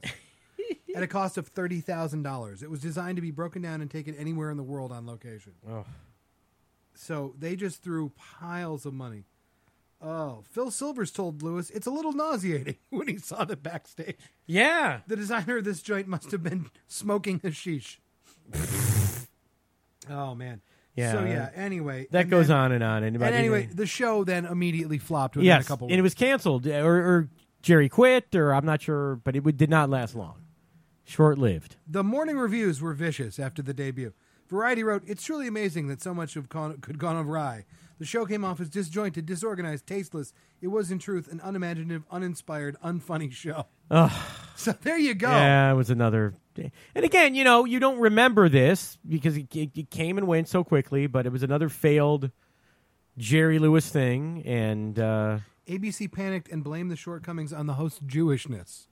At a cost of thirty thousand dollars. It was designed to be broken down and taken anywhere in the world on location. Oh. So they just threw piles of money. Oh, Phil Silvers told Lewis it's a little nauseating when he saw the backstage. Yeah. The designer of this joint must have been smoking hashish. Oh, man. Yeah. So, yeah, anyway. That and goes then- on and on. And, And anyway, the show then immediately flopped within yes, a couple and it weeks. was canceled, or, or Jerry quit, or I'm not sure, but it would, did not last long. Short-lived. The morning reviews were vicious after the debut. Variety wrote, "It's truly amazing that so much have gone, could gone awry. The show came off as disjointed, disorganized, tasteless. It was, in truth, an unimaginative, uninspired, unfunny show." Ugh. So there you go. Yeah, it was another. And again, you know, you don't remember this because it, it, it came and went so quickly, but it was another failed Jerry Lewis thing, and uh, A B C panicked and blamed the shortcomings on the host's Jewishness.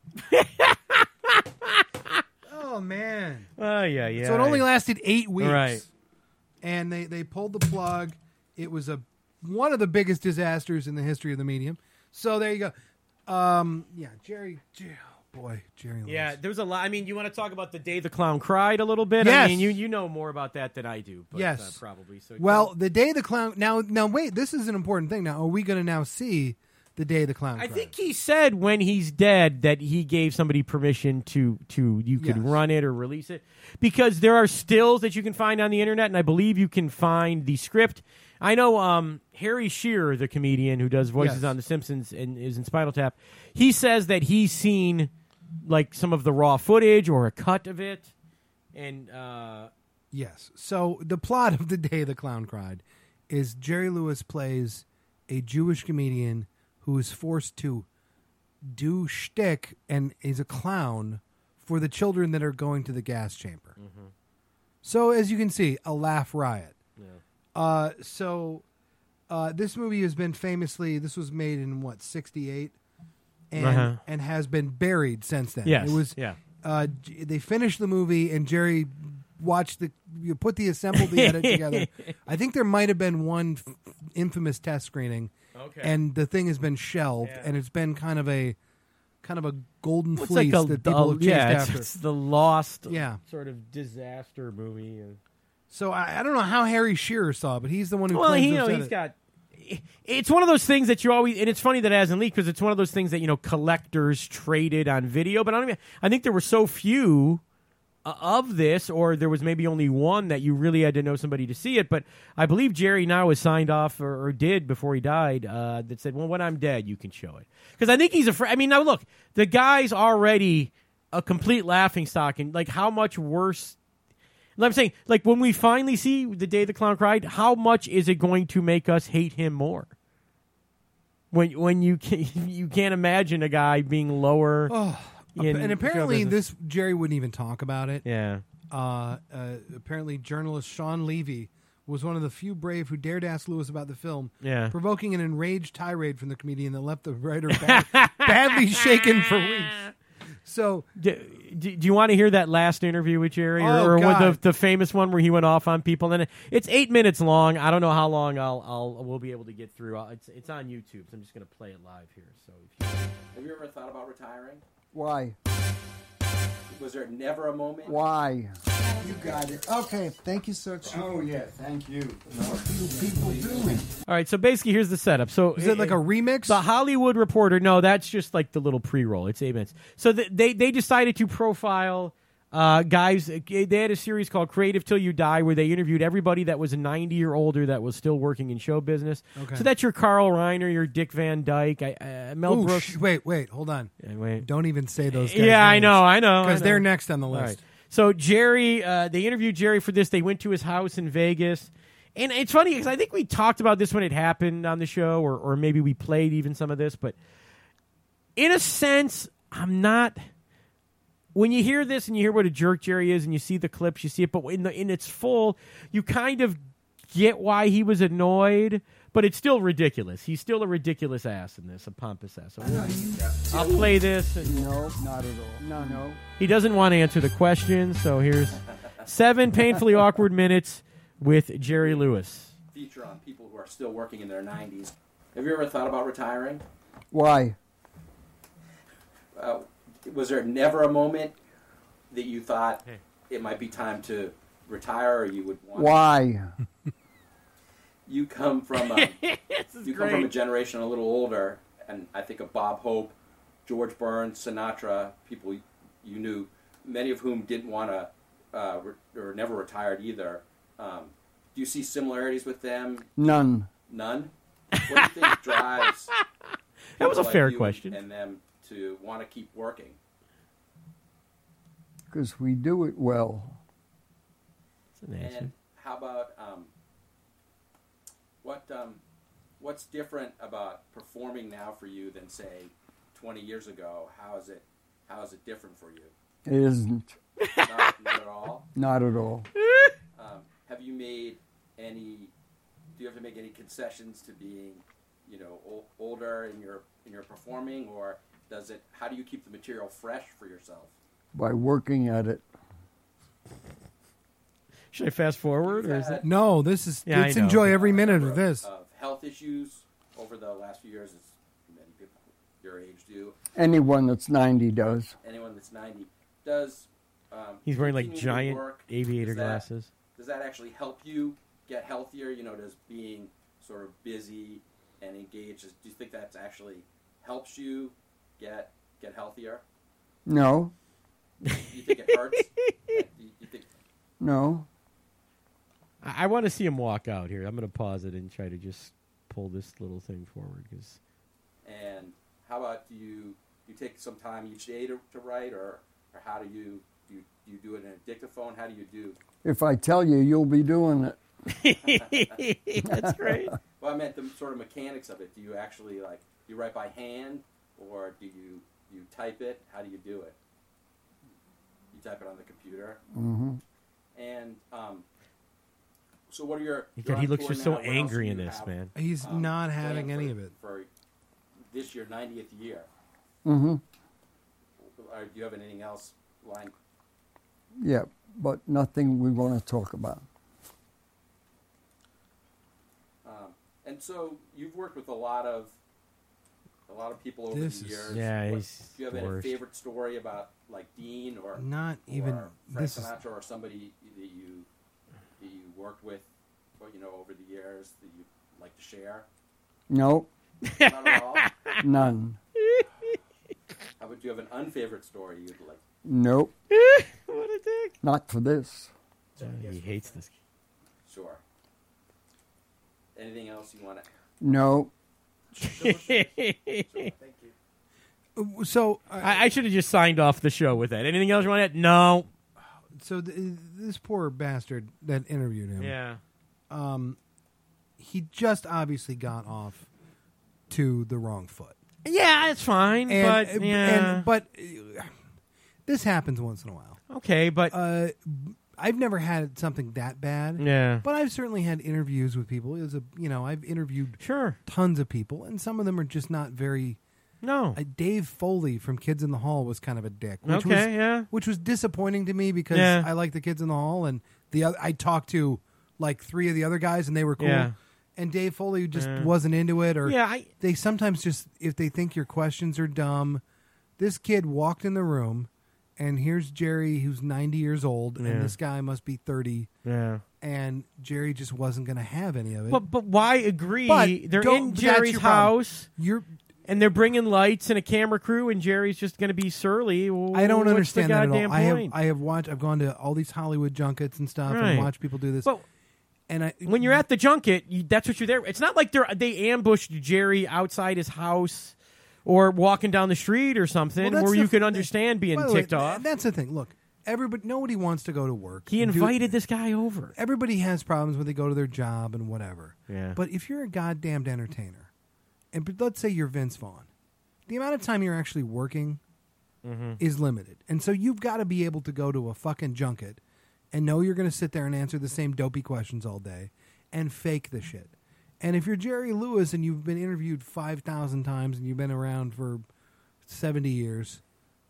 Oh, man. oh yeah, yeah. So it only lasted eight weeks. Right. And they, they pulled the plug. It was a one of the biggest disasters in the history of the medium. So there you go. Um, yeah, Jerry. Jerry oh boy, Jerry Lewis. Yeah, there was a lot. I mean, you want to talk about the day the clown cried a little bit? Yes. I mean, you you know more about that than I do. But, Yes. uh, probably. So Well, the day the clown. Now, now wait. This is an important thing. Now, are we going to now see The Day the Clown I Cried. think he said when he's dead that he gave somebody permission to to you could Yes. run it or release it, because there are stills that you can find on the internet, and I believe you can find the script. I know um, Harry Shearer, the comedian who does voices Yes. on The Simpsons and is in Spinal Tap, he says that he's seen like some of the raw footage or a cut of it, and uh, Yes. So the plot of The Day the Clown Cried is Jerry Lewis plays a Jewish comedian who is forced to do shtick and is a clown for the children that are going to the gas chamber. Mm-hmm. So as you can see, a laugh riot. Yeah. Uh, so uh, this movie has been famously, this was made in what, sixty-eight? And, Uh-huh. and has been buried since then. Yes, It was, yeah. uh, J- they finished the movie and Jerry watched the, you put the assembled the edit together. I think there might have been one f- infamous test screening. Okay. And the thing has been shelved, Yeah. and it's been kind of a kind of a golden it's fleece like a, that people a- have chased yeah, it's, after. it's the lost Yeah. sort of disaster movie. And, So I, I don't know how Harry Shearer saw it, but he's the one who well, claims he, to you have know, said he's it. got. It's one of those things that you always, and it's funny that it hasn't leaked because it's one of those things that you know collectors traded on video. But I don't even. I think there were so few uh, of this, or there was maybe only one that you really had to know somebody to see it. But I believe Jerry now has signed off, or, or did before he died, uh, that said, "Well, when I'm dead, you can show it." Because I think he's afraid. I mean, now look, the guy's already a complete laughingstock, and like how much worse. I'm saying, like, when we finally see The Day the Clown Cried, how much is it going to make us hate him more? When when you can, you can't imagine a guy being lower. Oh, in and show apparently business. this Jerry wouldn't even talk about it. Yeah. Uh, uh, apparently, journalist Sean Levy was one of the few brave who dared ask Lewis about the film, Yeah. provoking an enraged tirade from the comedian that left the writer bad, badly shaken for weeks. So, Do, do, do you want to hear that last interview with Jerry, Oh, or, or with God. the, the famous one where he went off on people? And it's eight minutes long. I don't know how long I'll I'll we'll be able to get through. I'll, it's it's on YouTube, so I'm just going to play it live here. So, if you, Have you ever thought about retiring? Why? Was there never a moment? Why? You got it. Okay, thank you, sir. Oh, yeah, thank you. What do people doing? all right. So basically, here's the setup. So is it like a remix? The Hollywood Reporter, no, that's just like the little pre-roll. It's eight minutes. So th- they they decided to profile uh, guys. They had a series called Creative Till You Die, where they interviewed everybody that was ninety or older that was still working in show business. Okay. So that's your Carl Reiner, your Dick Van Dyke, I, uh, Mel Ooh, Brooks. sh- wait, wait, hold on. Yeah, wait. Don't even say those guys. Yeah, I know, I know, I Because know. they're next on the All list. right. So Jerry, uh, they interviewed Jerry for this. They went to his house in Vegas. And it's funny because I think we talked about this when it happened on the show, or, or maybe we played even some of this. But in a sense, I'm not. When you hear this and you hear what a jerk Jerry is and you see the clips, you see it. But in, the, in its full, you kind of get why he was annoyed. But it's still ridiculous. He's still a ridiculous ass in this, a pompous ass. So I'll play this. And No, not at all. No, no. he doesn't want to answer the question, so here's seven painfully awkward minutes with Jerry Lewis. Feature on people who are still working in their nineties. Have you ever thought about retiring? Why? Uh, was there never a moment that you thought it might be time to retire, or you would want? Why? You come from a, This is you come from a great. generation a little older, and I think of Bob Hope, George Burns, Sinatra, people you knew, many of whom didn't want to uh, re- or never retired either. Um, do you see similarities with them? None. None. What do you think drives? That was a people like fair you question. And them to want to keep working. Because we do it well. That's an answer. And how about um, what um, what's different about performing now for you than say twenty years ago? How is it how is it different for you? It isn't. Not, not at all. Not at all. Um, have you made any? Do you have to make any concessions to being, you know, ol- older in your in your performing, or does it? How do you keep the material fresh for yourself? By working at it. Should I fast forward, or is that? No, this is. Yeah, I let's know. enjoy every Uh, minute number of this. Of health issues over the last few years, as many people your age do. Anyone that's ninety does. Anyone that's ninety does. Um, He's wearing like continuing to giant work, aviator does that- glasses. Does that actually help you get healthier? You know, does being sort of busy and engage. Do you think that actually helps you get get healthier? No, Do you think it hurts? Like, do you, you think? no. I, I want to see him walk out here. I'm going to pause it and try to just pull this little thing forward. Cause... And how about do you you take some time each day to, to write, or or how do you do you, do you do it in a dictaphone? How do you do? If I tell you, you'll be doing it. That's great. Well, I meant the sort of mechanics of it. Do you actually like do you write by hand, or do you you type it? How do you do it? You type it on the computer. Mm-hmm. And um, so, what are your? God, you're he on looks tour just now. so What else angry do in you this, have, man. He's um, not having planned any for, of it. for this year, ninetieth year. Mm-hmm. Or do you have anything else lined? Yeah, but nothing we want to talk about. Um, and so you've worked with a lot of a lot of people over This the is- years. Yeah, What- he's do you have the any worst. favorite story about like Dean or Not even. or Frank This is. Sinatra or somebody that you that you worked with, or, you know, over the years that you like to share? No, Not at all. none. How about do you have an unfavorite story you'd like? Nope, What a dick. not for this. He hates this. Sure. Anything else you want to? No, Thank you. So, uh, I, I should have just signed off the show with that. Anything else you want to add? No. so th- this poor bastard that interviewed him. Yeah. Um, he just obviously got off to the wrong foot. Yeah, it's fine. And, but, uh, yeah. and but uh, this happens once in a while. okay, but. Uh, I've never had something that bad. yeah. But I've certainly had interviews with people. It was a you know I've interviewed Sure. tons of people, and some of them are just not very. No. Uh, Dave Foley from Kids in the Hall was kind of a dick. Which Okay, was, yeah. Which was disappointing to me because Yeah. I like the Kids in the Hall, and the other, I talked to like three of the other guys, and they were cool. Yeah. And Dave Foley just Yeah. wasn't into it, or Yeah, I- they sometimes just if they think your questions are dumb. This kid walked in the room, and here's Jerry, who's ninety years old, Yeah. and this guy must be thirty. Yeah. And Jerry just wasn't going to have any of it. But but why agree? But They're don't- in but that's Jerry's your problem. house, You're and they're bringing lights and a camera crew, and Jerry's just going to be surly. Well, I don't what's understand the that at all. goddamn I have point? I have watched. I've gone to all these Hollywood junkets and stuff, Right. and watched people do this. But and I, when you're at the junket, you, that's what you're there. It's not like they are they ambushed Jerry outside his house or walking down the street or something Well, that's where the you could f- understand being by the way, ticked off. That's the thing. Look, everybody, nobody wants to go to work. He and do- invited this guy over. Everybody has problems when they go to their job and whatever. Yeah. But if you're a goddamned entertainer, and but let's say you're Vince Vaughn, the amount of time you're actually working Mm-hmm. is limited, and so you've got to be able to go to a fucking junket and know you're going to sit there and answer the same dopey questions all day and fake the shit. And if you're Jerry Lewis and you've been interviewed five thousand times and you've been around for seventy years,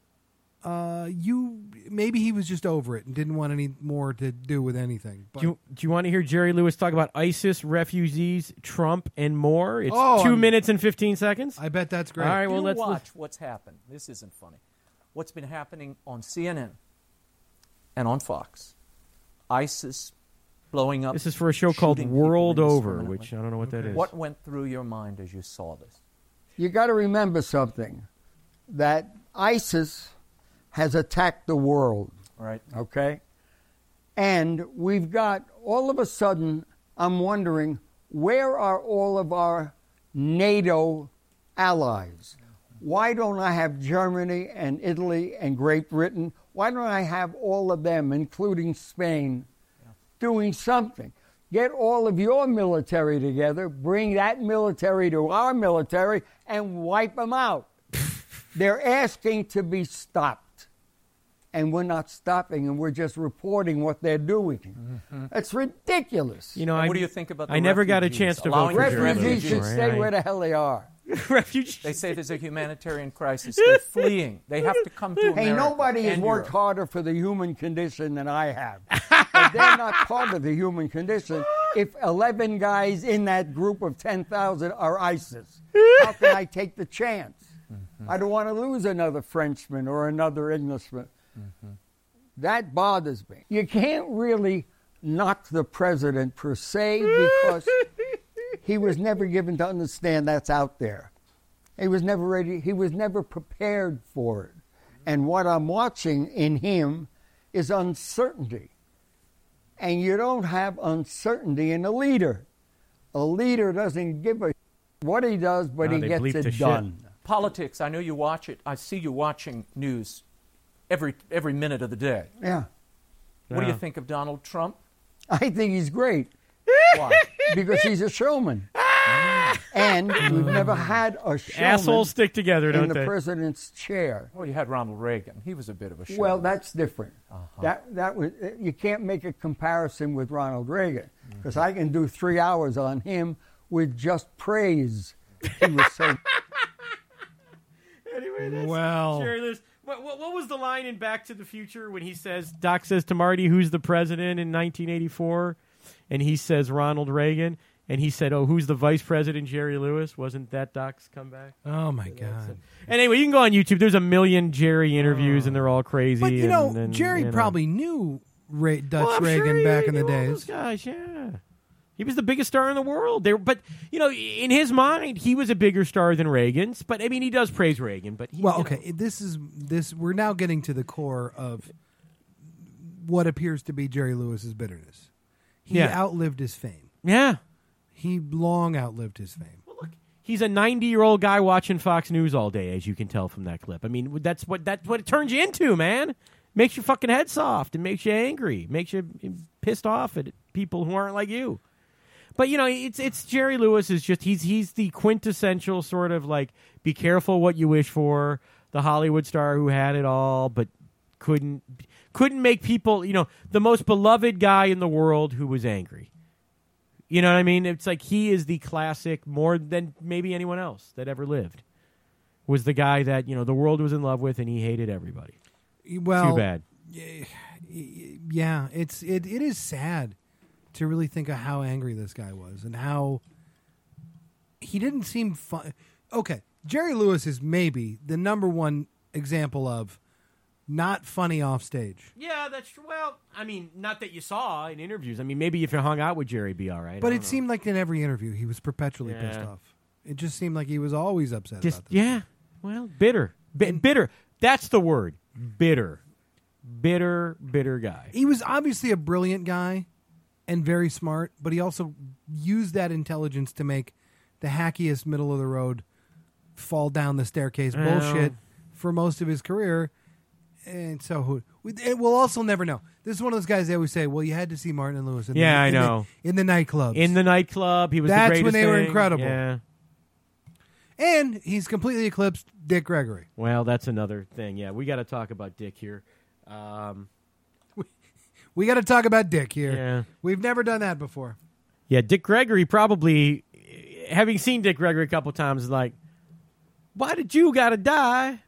uh, you maybe he was just over it and didn't want any more to do with anything. But Do you, do you want to hear Jerry Lewis talk about ISIS, refugees, Trump, and more? It's Oh, 2 I'm- minutes and fifteen seconds. I bet that's great. All right, well, Do let's watch what's happened. This isn't funny. What's been happening on C N N and on Fox. ISIS blowing up. This is for a show called shooting people World Over, indiscriminately. which I don't know what that is. What went through your mind as you saw this? You got to remember something, that ISIS has attacked the world. Right. Okay? And we've got, all of a sudden, I'm wondering, where are all of our NATO allies? Why don't I have Germany and Italy and Great Britain? Why don't I have all of them, including Spain, doing something? Get all of your military together, bring that military to our military, and wipe them out. They're asking to be stopped. And we're not stopping, and we're just reporting what they're doing. Mm-hmm. That's ridiculous. You know, And I, what do you think about the I never got a refugees? chance to vote Allowing for Jerry Refugees Lewis. should Right? stay I- where the hell they are. Refugees. They say there's a humanitarian crisis. They're fleeing. They have to come to America. Hey, nobody has and worked Europe. harder for the human condition than I have. But they're not part of the human condition if eleven guys in that group of ten thousand are ISIS. How can I take the chance? Mm-hmm. I don't want to lose another Frenchman or another Englishman. Mm-hmm. That bothers me. You can't really knock the president per se because he was never given to understand that's out there. He was never ready. He was never prepared for it. And what I'm watching in him is uncertainty. And you don't have uncertainty in a leader. A leader doesn't give a what he does, but No, he they gets bleep the it shit. done. Politics, I know you watch it. I see you watching news every every minute of the day. Yeah. What do Yeah. you think of Donald Trump? I think he's great. Why? Because he's a showman. And we've never had a showman Assholes stick together, in don't the they? president's chair. Well, you had Ronald Reagan. He was a bit of a show. Well, that's different. Uh-huh. That that was you can't make a comparison with Ronald Reagan because Mm-hmm. I can do three hours on him with just praise. He was so. Anyway, that's Well. Jerry Lewis. What, what, what was the line in Back to the Future when he says, Doc says to Marty, who's the president in nineteen eighty-four? And he says Ronald Reagan. And he said, oh, who's the vice president, Jerry Lewis? Wasn't that Doc's comeback? Oh my God! And anyway, you can go on YouTube. There's a million Jerry interviews, and they're all crazy. But you know, and, and, Jerry you know. probably knew Ra- Dutch Well, I'm Reagan sure he back in the knew all those days. guys, yeah. He was the biggest star in the world. They were, but you know, in his mind, he was a bigger star than Reagan's. But I mean, he does praise Reagan. But he, Well, you okay, know. this is this. We're now getting to the core of what appears to be Jerry Lewis's bitterness. He Yeah. outlived his fame. yeah. He long outlived his fame. Well, look, he's a ninety-year-old guy watching Fox News all day, as you can tell from that clip. I mean, that's what that's what it turns you into, man. Makes your fucking head soft. It makes you angry. Makes you pissed off at people who aren't like you. But you know, it's it's Jerry Lewis is just he's he's the quintessential sort of like be careful what you wish for. The Hollywood star who had it all, but couldn't couldn't make people. You know, the most beloved guy in the world who was angry. You know what I mean? It's like he is the classic more than maybe anyone else that ever lived. Was the guy that, you know, the world was in love with and he hated everybody. Well, Too bad. Yeah, it's it, it is sad to really think of how angry this guy was and how he didn't seem fun. Okay, Jerry Lewis is maybe the number one example of not funny off stage. Yeah, that's true. Well, I mean, not that you saw in interviews. I mean, maybe if you hung out with Jerry, it'd be all right. But I it don't know. seemed like in every interview he was perpetually Yeah. pissed off. It just seemed like he was always upset Just, about this. yeah. Well, bitter. B- bitter. That's the word. Bitter. Bitter, bitter guy. He was obviously a brilliant guy and very smart, but he also used that intelligence to make the hackiest middle of the road fall down the staircase Well. bullshit for most of his career. And so who we, and we'll also never know. This is one of those guys they always say, well, you had to see Martin and Lewis in Yeah, the, I in know. the, in the nightclubs. In the nightclub, he was That's the when greatest they were thing. incredible. Yeah. And he's completely eclipsed Dick Gregory. Well, that's another thing. Yeah, we got to talk about Dick here. Um, We got to talk about Dick here. Yeah. We've never done that before. Yeah, Dick Gregory probably, having seen Dick Gregory a couple times, is like, why did you gotta die?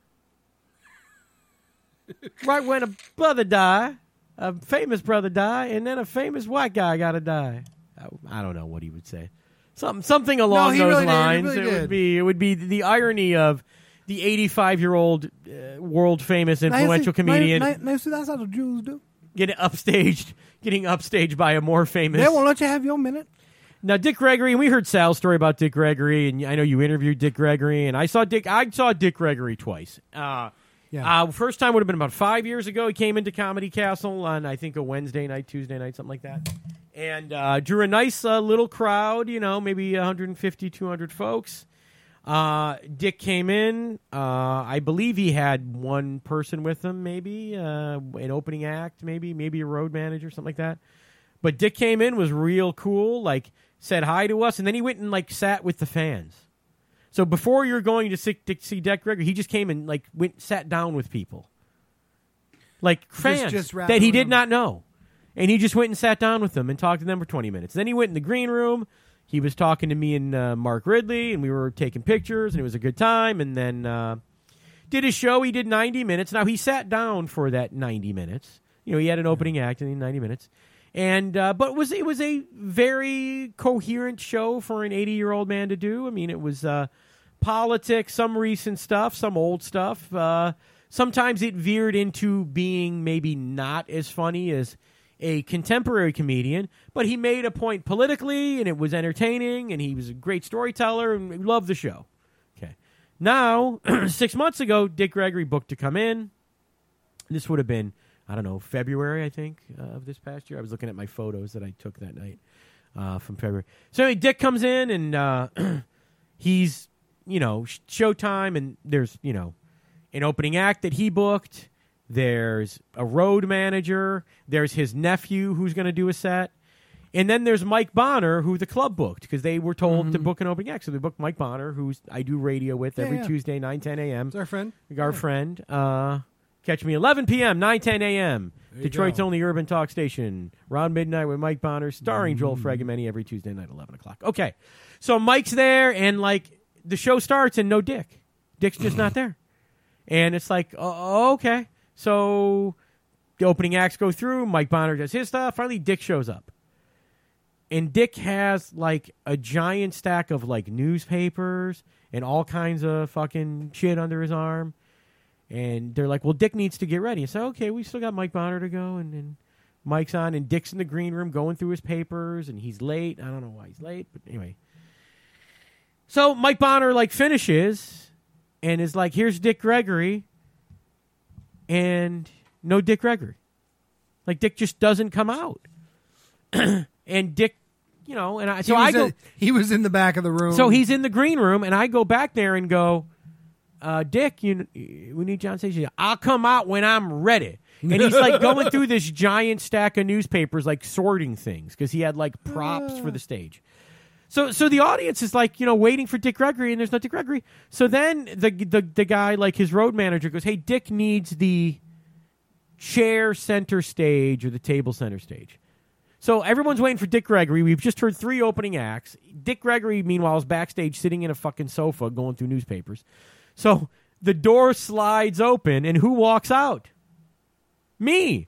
Right when a brother die, a famous brother die, and then a famous white guy gotta die. I, I don't know what he would say. Something, something along he those really did. He lines. really it did. would be, it would be the irony of the eighty-five-year-old uh, world famous influential comedian Nice, nice, that's how the Jews do. getting upstaged, getting upstaged by a more famous. They won't let you have your minute. Now, Dick Gregory, and we heard Sal's story about Dick Gregory, and I know you interviewed Dick Gregory, and I saw Dick. I saw Dick Gregory twice. Uh, Yeah. uh, first time would have been about five years ago. He came into Comedy Castle on, I think, a Wednesday night, Tuesday night, something like that, and uh, drew a nice uh, little crowd. You know, maybe one hundred fifty, two hundred folks. Uh, Dick came in. Uh, I believe he had one person with him, maybe uh, an opening act, maybe maybe a road manager, something like that. But Dick came in, was real cool, like said hi to us, and then he went and like sat with the fans. So before you're going to see, to see Dick Gregory, he just came and like went sat down with people, like fans just that he rapping did with them. not know, and he just went and sat down with them and talked to them for twenty minutes. Then he went in the green room. He was talking to me and uh, Mark Ridley, and we were taking pictures, and it was a good time. And then uh, did his show. He did ninety minutes. Now he sat down for that ninety minutes. You know, he had an opening act in ninety minutes. And uh, but it was it was a very coherent show for an eighty-year-old man to do. I mean, it was uh, politics, some recent stuff, some old stuff. Uh, sometimes it veered into being maybe not as funny as a contemporary comedian, but he made a point politically, and it was entertaining, and he was a great storyteller, and we loved the show. Okay. Now, six months ago, Dick Gregory booked to come in. This would have been, I don't know, February, I think, uh, of this past year. I was looking at my photos that I took that night uh, from February. So anyway, Dick comes in, and uh, he's, you know, Showtime, and there's, you know, an opening act that he booked. There's a road manager. There's his nephew who's going to do a set. And then there's Mike Bonner, who the club booked, because they were told mm-hmm. to book an opening act. So they booked Mike Bonner, who I do radio with yeah, every yeah. Tuesday, nine, ten a.m. It's our friend. Our yeah. friend. Uh, catch me eleven p.m., nine, ten a.m. Detroit's go. only urban talk station. Around midnight with Mike Bonner, starring mm. Joel Fregemany every Tuesday night, eleven o'clock. Okay. So Mike's there, and, like, the show starts, and no Dick. Dick's just not there. And it's like, oh, okay. So the opening acts go through. Mike Bonner does his stuff. Finally, Dick shows up. And Dick has, like, a giant stack of, like, newspapers and all kinds of fucking shit under his arm. And they're like, well, Dick needs to get ready. I said, okay, we still got Mike Bonner to go. And then Mike's on, and Dick's in the green room going through his papers, and he's late. I don't know why he's late, but anyway. So Mike Bonner, like, finishes and is like, here's Dick Gregory. And no Dick Gregory. Like, Dick just doesn't come out. And Dick, you know, and I so I go. A, he was in the back of the room. So he's in the green room, and I go back there and go, uh, Dick, you, we need John Station. I'll come out when I'm ready. And he's like going through this giant stack of newspapers, like sorting things, because he had like props for the stage. So, so the audience is like, you know, waiting for Dick Gregory, and there's no Dick Gregory. So then the the the guy, like his road manager, goes, "Hey, Dick needs the chair center stage or the table center stage." So everyone's waiting for Dick Gregory. We've just heard three opening acts. Dick Gregory, meanwhile, is backstage sitting in a fucking sofa going through newspapers. So the door slides open, and who walks out? Me.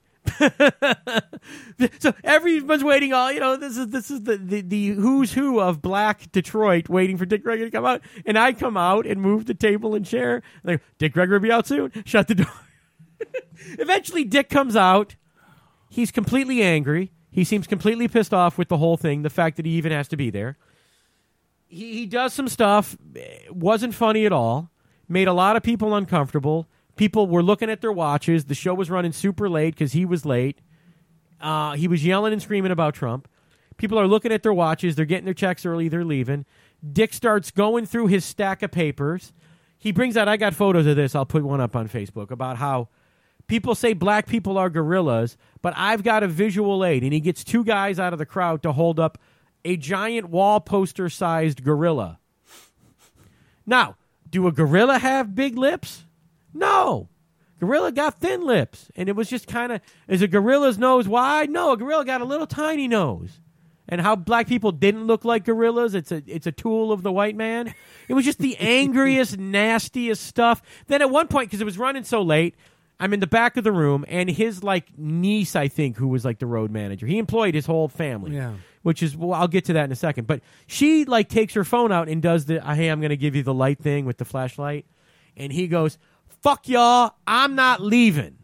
So everyone's waiting. All you know, this is this is the, the the who's who of Black Detroit waiting for Dick Gregory to come out, and I come out and move the table and chair. Like, Dick Gregory will be out soon. Shut the door. Eventually, Dick comes out. He's completely angry. He seems completely pissed off with the whole thing. The fact that he even has to be there. He he does some stuff. Wasn't funny at all. Made a lot of people uncomfortable. People were looking at their watches. The show was running super late because he was late. Uh, he was yelling and screaming about Trump. People are looking at their watches. They're getting their checks early. They're leaving. Dick starts going through his stack of papers. He brings out, I got photos of this. I'll put one up on Facebook about how people say black people are gorillas, but I've got a visual aid. And he gets two guys out of the crowd to hold up a giant wall poster-sized gorilla. Now, do a gorilla have big lips? No. Gorilla got thin lips. And it was just kind of, is a gorilla's nose wide? No, a gorilla got a little tiny nose. And how black people didn't look like gorillas, it's a it's a tool of the white man. It was just the angriest, nastiest stuff. Then at one point, because it was running so late, I'm in the back of the room, and his, like, niece, I think, who was, like, the road manager. He employed his whole family. Yeah. Which is, well, I'll get to that in a second. But she, like, takes her phone out and does the, hey, I'm going to give you the light thing with the flashlight. And he goes, fuck y'all, I'm not leaving.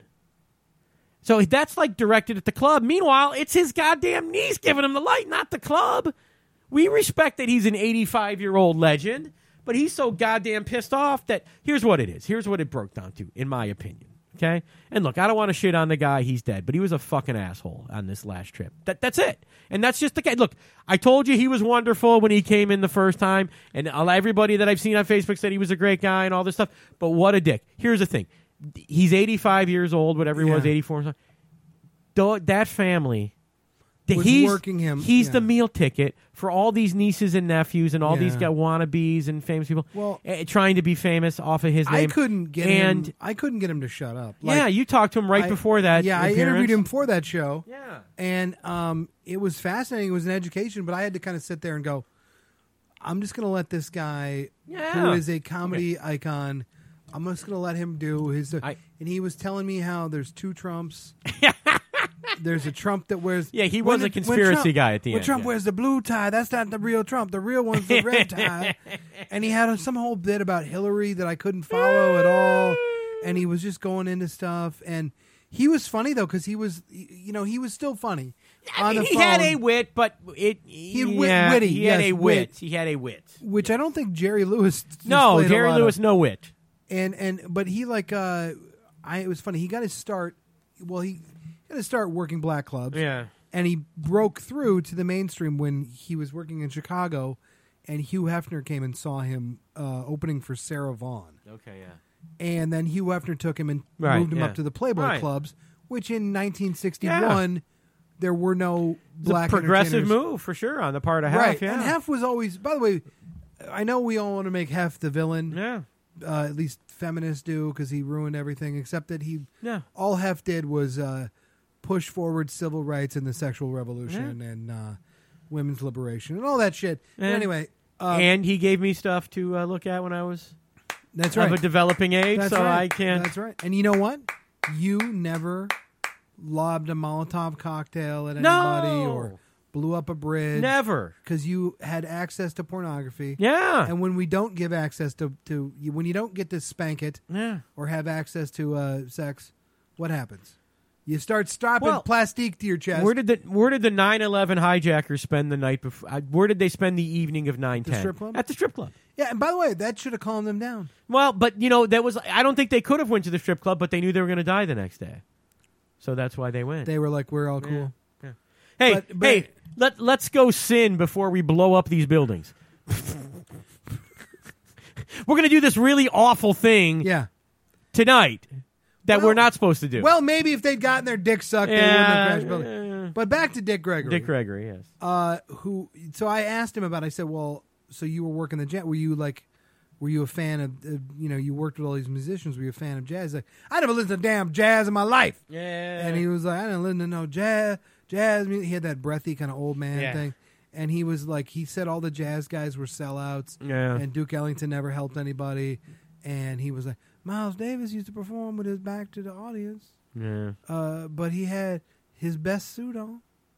So that's, like, directed at the club. Meanwhile, it's his goddamn niece giving him the light, not the club. We respect that he's an eighty-five-year-old legend, but he's so goddamn pissed off that, here's what it is. Here's what it broke down to, in my opinion. Okay? And look, I don't want to shit on the guy. He's dead. But he was a fucking asshole on this last trip. That That's it. And that's just the guy. Look, I told you he was wonderful when he came in the first time. And everybody that I've seen on Facebook said he was a great guy and all this stuff. But what a dick. Here's the thing. He's eighty-five years old, whatever he yeah. was, eighty-four. That family... Was he's working him. He's yeah. the meal ticket for all these nieces and nephews and all yeah. these guy wannabes and famous people well, uh, trying to be famous off of his name. I couldn't get and, him. I couldn't get him to shut up. Like, yeah, you talked to him right I, before that. Yeah, appearance. I interviewed him for that show. Yeah, and um, it was fascinating. It was an education, but I had to kind of sit there and go, I'm just going to let this guy, yeah. who is a comedy okay. icon, I'm just going to let him do his. I, and he was telling me how there's two Trumps. There's a Trump that wears... Yeah, he was a conspiracy Trump, guy at the when end. When Trump yeah. wears the blue tie, that's not the real Trump. The real one's the red tie. And he had some whole bit about Hillary that I couldn't follow at all. And he was just going into stuff. And He was funny though because he was, you know, he was still funny. I on mean, the he phone, had a wit, but it He wit- yeah, witty, He had yes, a wit. wit. He had a wit. which I don't think Jerry Lewis. No, displayed a Jerry lot Lewis, of. no wit. And and but he like uh, I it was funny. He got his start. Well, he got to start working black clubs. Yeah. And he broke through to the mainstream when he was working in Chicago, and Hugh Hefner came and saw him uh, opening for Sarah Vaughan. Okay, yeah. And then Hugh Hefner took him and Right, moved him yeah. up to the Playboy Right. clubs, which in nineteen sixty-one there were no It's a black progressive entertainers. move for sure on the part of Hef. Right. Yeah. And Hef was always, by the way, I know we all want to make Hef the villain. Yeah. Uh, at least feminists do because he ruined everything, except that he, Yeah. all Hef did was uh, push forward civil rights and the sexual revolution and uh, women's liberation and all that shit. But Yeah. anyway. Um, and he gave me stuff to uh, look at when I was that's of right. a developing age, That's so right. I can't. That's right. And you know what? You never lobbed a Molotov cocktail at No. anybody or blew up a bridge. Never. Because you had access to pornography. Yeah. And when we don't give access to, to you, when you don't get to spank it Yeah. or have access to uh, sex, what happens? You start strapping Well, plastique to your chest. Where did the Where did the nine eleven hijackers spend the night before? Uh, where did they spend the evening of nine ten? The strip club? At the strip club. Yeah, and by the way, that should have calmed them down. Well, but you know that was. I don't think they could have went to the strip club, but they knew they were going to die the next day, so that's why they went. They were like, "We're all cool." Yeah. Hey, But- but- hey, let let's go sin before we blow up these buildings. We're going to do this really awful thing Yeah. tonight that Well- we're not supposed to do. Well, maybe if they'd gotten their dick sucked, they wouldn't Yeah, have crashed building. yeah. But back to Dick Gregory. Dick Gregory, yes. Uh, who? So I asked him about. I said, "Well, so you were working the jazz? Were you like, were you a fan of? Uh, you know, you worked with all these musicians. Were you a fan of jazz?" Like, I never listened to damn jazz in my life. Yeah. And he was like, "I didn't listen to no jazz, jazz music." He had that breathy kind of old man Yeah. thing. And he was like, he said all the jazz guys were sellouts. Yeah. And Duke Ellington never helped anybody. And he was like, Miles Davis used to perform with his back to the audience. Yeah. Uh, but he had his best suit on.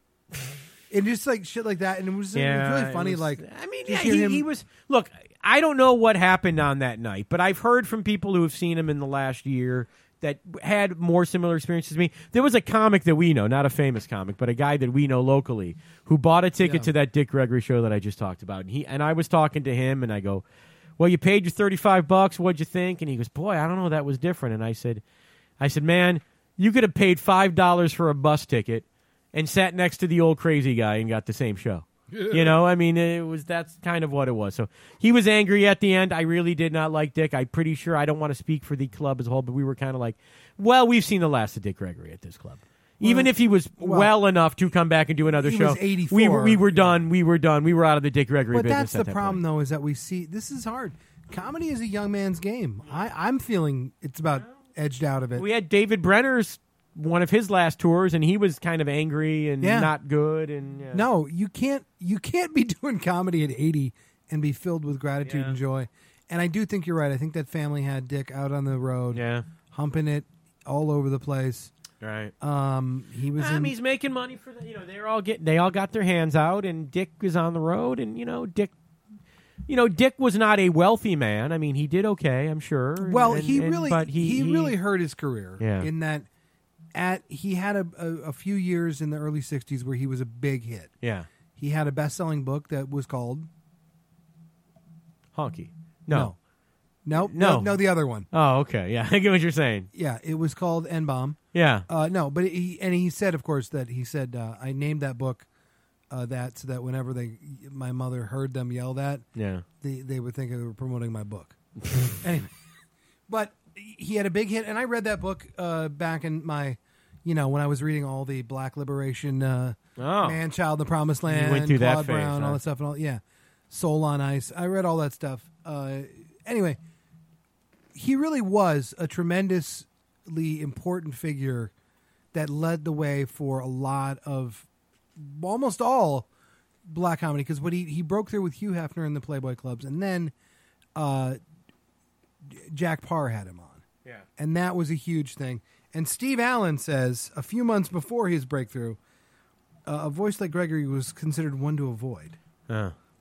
And just like shit like that. And it was, it Yeah, was really funny. it was- like, I mean, just yeah, hear he, him- he was. Look, I don't know what happened on that night, but I've heard from people who have seen him in the last year that had more similar experiences to me. There was a comic that we know, not a famous comic, but a guy that we know locally who bought a ticket Yeah. to that Dick Gregory show that I just talked about. And he and I was talking to him, and I go, "Well, you paid your thirty-five bucks. What'd you think?" And he goes, "Boy, I don't know. That was different." And I said, "I said, man, you could have paid five dollars for a bus ticket and sat next to the old crazy guy and got the same show." You know, I mean, it was that's kind of what it was. So he was angry at the end. I really did not like Dick. I'm pretty sure I don't want to speak for the club as a whole, but we were kind of like, well, we've seen the last of Dick Gregory at this club. Even Well, if he was well, well, enough to come back and do another he show, was eighty-four. we were we were done. We were done. We were out of the Dick Gregory But business. that's at the that problem, point. though, is that we see this is hard. Comedy is a young man's game. I, I'm feeling it's about edged out of it. We had David Brenner's one of his last tours, and he was kind of angry and Yeah. not good. And yeah. No, you can't. You can't be doing comedy at eighty and be filled with gratitude Yeah. and joy. And I do think you're right. I think that family had Dick out on the road, yeah, humping it all over the place. right. Um, he was Um, in. he's making money for the, you know, they're all get they all got their hands out, and Dick was on the road, and you know, Dick, you know, Dick was not a wealthy man. I mean, he did okay, I'm sure. and- well, and- he and- really, but he, he, he really hurt his career. Yeah. In that, at he had a, a, a few years in the early sixties where he was a big hit. yeah, He had a best-selling book that was called honky. No. No, No. no, no, the other one. Oh, okay. Yeah, I get what you're saying. Yeah, it was called N-Bomb. Yeah, Uh, no, but he and he said, of course, that he said uh, I named that book uh, that so that whenever they my mother heard them yell that, yeah, they they would think they were promoting my book. Anyway, but he had a big hit, and I read that book uh, back in my, you know, when I was reading all the Black Liberation, uh, Oh. Man, Child, The Promised Land, went through that Claude phase, Brown, huh? all that stuff, and all yeah, Soul on Ice. I read all that stuff. Uh, anyway, he really was a tremendously important figure that led the way for a lot of almost all black comedy because what he he broke through with Hugh Hefner in the Playboy clubs, and then uh, Jack Parr had him on, yeah. and that was a huge thing. And Steve Allen says a few months before his breakthrough, uh, a voice like Gregory was considered one to avoid. Uh,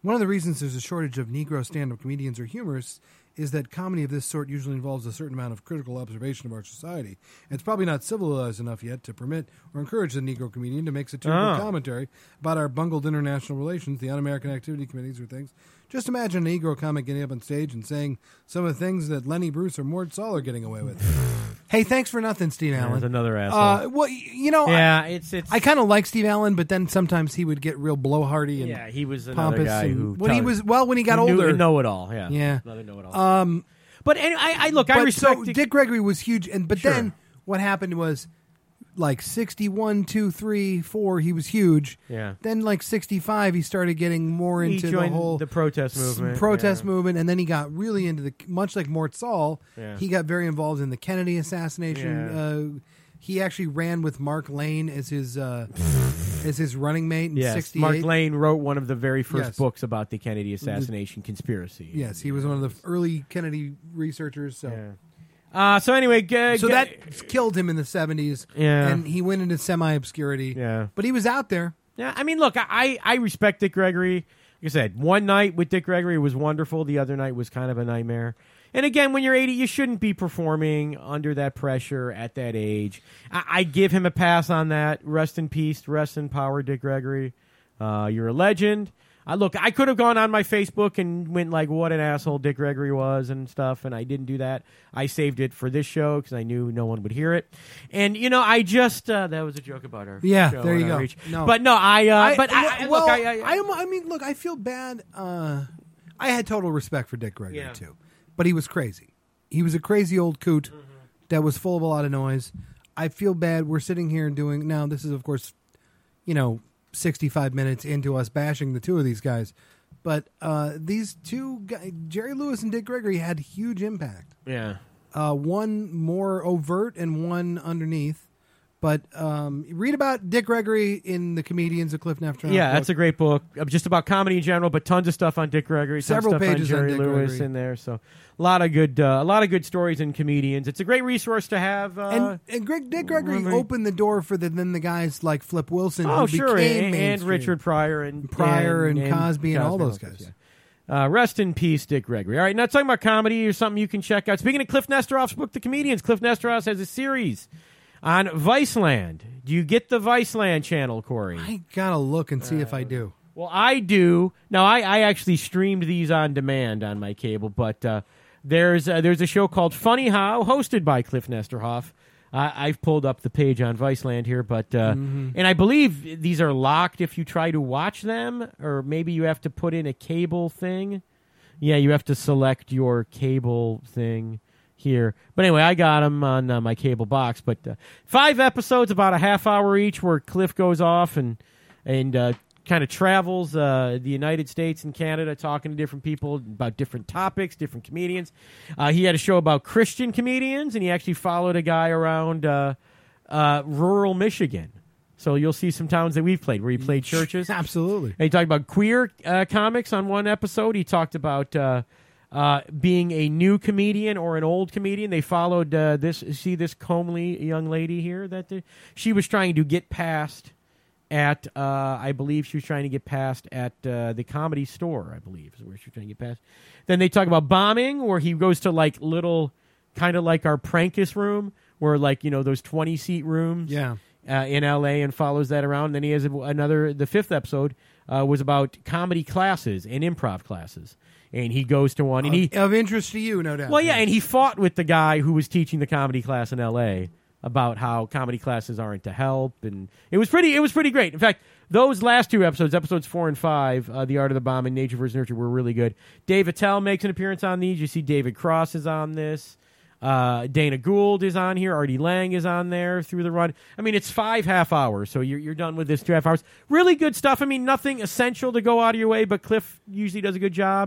One of the reasons there's a shortage of Negro stand-up comedians or humorists is that comedy of this sort usually involves a certain amount of critical observation of our society. It's probably not civilized enough yet to permit or encourage the Negro comedian to make satirical Oh. commentary about our bungled international relations, the un-American activity committees or things. Just imagine a Negro comic getting up on stage and saying some of the things that Lenny Bruce or Mort Saul are getting away with. Hey, thanks for nothing, Steve Allen. There's another asshole. Uh, well, y- you know, yeah, I, it's it's. I kind of like Steve Allen, but then sometimes he would get real blowhardy and yeah, he was another pompous. guy and who when he tell- was well, when he got who knew- older, know it all. Yeah, yeah, another know it all. Um, but and I, I look, I but respect so Dick- Dick Gregory was huge, and but Sure. then what happened was like sixty-one, two, three, four, he was huge. Yeah. Then like sixty-five, he started getting more He into the joined whole the protest s- movement, protest yeah. movement, and then he got really into the much like Mort Saul. Yeah. He got very involved in the Kennedy assassination. Yeah. Uh, he actually ran with Mark Lane as his uh, as his running mate in Yes, sixty-eight. Mark Lane wrote one of the very first Yes. books about the Kennedy assassination conspiracy. Yes, he was one of the early Kennedy researchers. So. Uh, so anyway, g- So g- that killed him in the seventies. Yeah. And he went into semi-obscurity. Yeah. But he was out there. Yeah, I mean, look, I, I respect Dick Gregory. Like I said, one night with Dick Gregory was wonderful. The other night was kind of a nightmare. And again, when you're eighty, you shouldn't be performing under that pressure at that age. I, I give him a pass on that. Rest in peace, rest in power, Dick Gregory. Uh, you're a legend. Uh, look, I could have gone on my Facebook and went like, what an asshole Dick Gregory was and stuff, and I didn't do that. I saved it for this show because I knew no one would hear it. And, you know, I just, uh, that was a joke about our Yeah, show there and you our go. reach. No. But no, I, uh, but I, I, well, look, I, I, I, I mean, look, I feel bad. Uh, I had total respect for Dick Gregory, Yeah. too. But he was crazy. He was a crazy old coot Mm-hmm. that was full of a lot of noise. I feel bad. We're sitting here and doing, now this is, of course, you know, sixty-five minutes into us bashing the two of these guys. But uh, these two guys, Jerry Lewis and Dick Gregory, had huge impact. yeah. Uh, one more overt and one underneath. But um, read about Dick Gregory in The Comedians of Cliff Neff. Yeah, that's a great book, uh, just about comedy in general, but tons of stuff on Dick Gregory, tons Several of stuff pages on on Jerry Dick Lewis Gregory. in there. So a lot of good, uh, a lot of good stories in comedians. It's a great resource to have. Uh, and and Greg, Dick Gregory remember- opened the door for the, then the guys like Flip Wilson, oh, who sure, became and, and mainstream. Richard Pryor and Pryor and Cosby and all those guys. Yeah. Uh, rest in peace, Dick Gregory. All right, now talking about comedy or something you can check out. Speaking of Cliff Nesteroff's book, The Comedians, Cliff Nesteroff has a series on Viceland. Do you get the Viceland channel, Corey? I gotta look and see if I do. Well, I do. Now, I, I actually streamed these on demand on my cable, but uh, there's uh, there's a show called Funny How, hosted by Cliff Nesterhoff. Uh, I've pulled up the page on Viceland here, but uh, Mm-hmm. and I believe these are locked if you try to watch them, or maybe you have to put in a cable thing. Yeah, you have to select your cable thing here. But anyway, I got them on uh, my cable box. But uh, five episodes, about a half hour each, where Cliff goes off and and uh, kind of travels uh, the United States and Canada, talking to different people about different topics, different comedians. Uh, he had a show about Christian comedians, and he actually followed a guy around uh, uh, rural Michigan. So you'll see some towns that we've played where he played churches. Absolutely. And he talked about queer uh, comics on one episode. He talked about uh, uh, being a new comedian or an old comedian. They followed uh, this. See this comely young lady here that the, she was trying to get past at. Uh, I believe she was trying to get past at uh, the Comedy Store. I believe is where she was trying to get past. Then they talk about bombing, where he goes to like little, kind of like our Prankus room, where like you know those twenty seat rooms. Yeah. Uh, in L A and follows that around. Then he has another. The fifth episode uh, was about comedy classes and improv classes, and he goes to one. And he of interest to you, no doubt. well, yeah, and he fought with the guy who was teaching the comedy class in L A about how comedy classes aren't to help, and it was pretty. It was pretty great. In fact, those last two episodes, episodes four and five, uh, The Art of the Bomb and Nature versus Nurture, were really good. Dave Attell makes an appearance on these. You see David Cross is on this. Uh, Dana Gould is on here. Artie Lang is on there through the run. I mean, it's five half hours, so you're you're done with this two half hours. Really good stuff. I mean, nothing essential to go out of your way, but Cliff usually does a good job.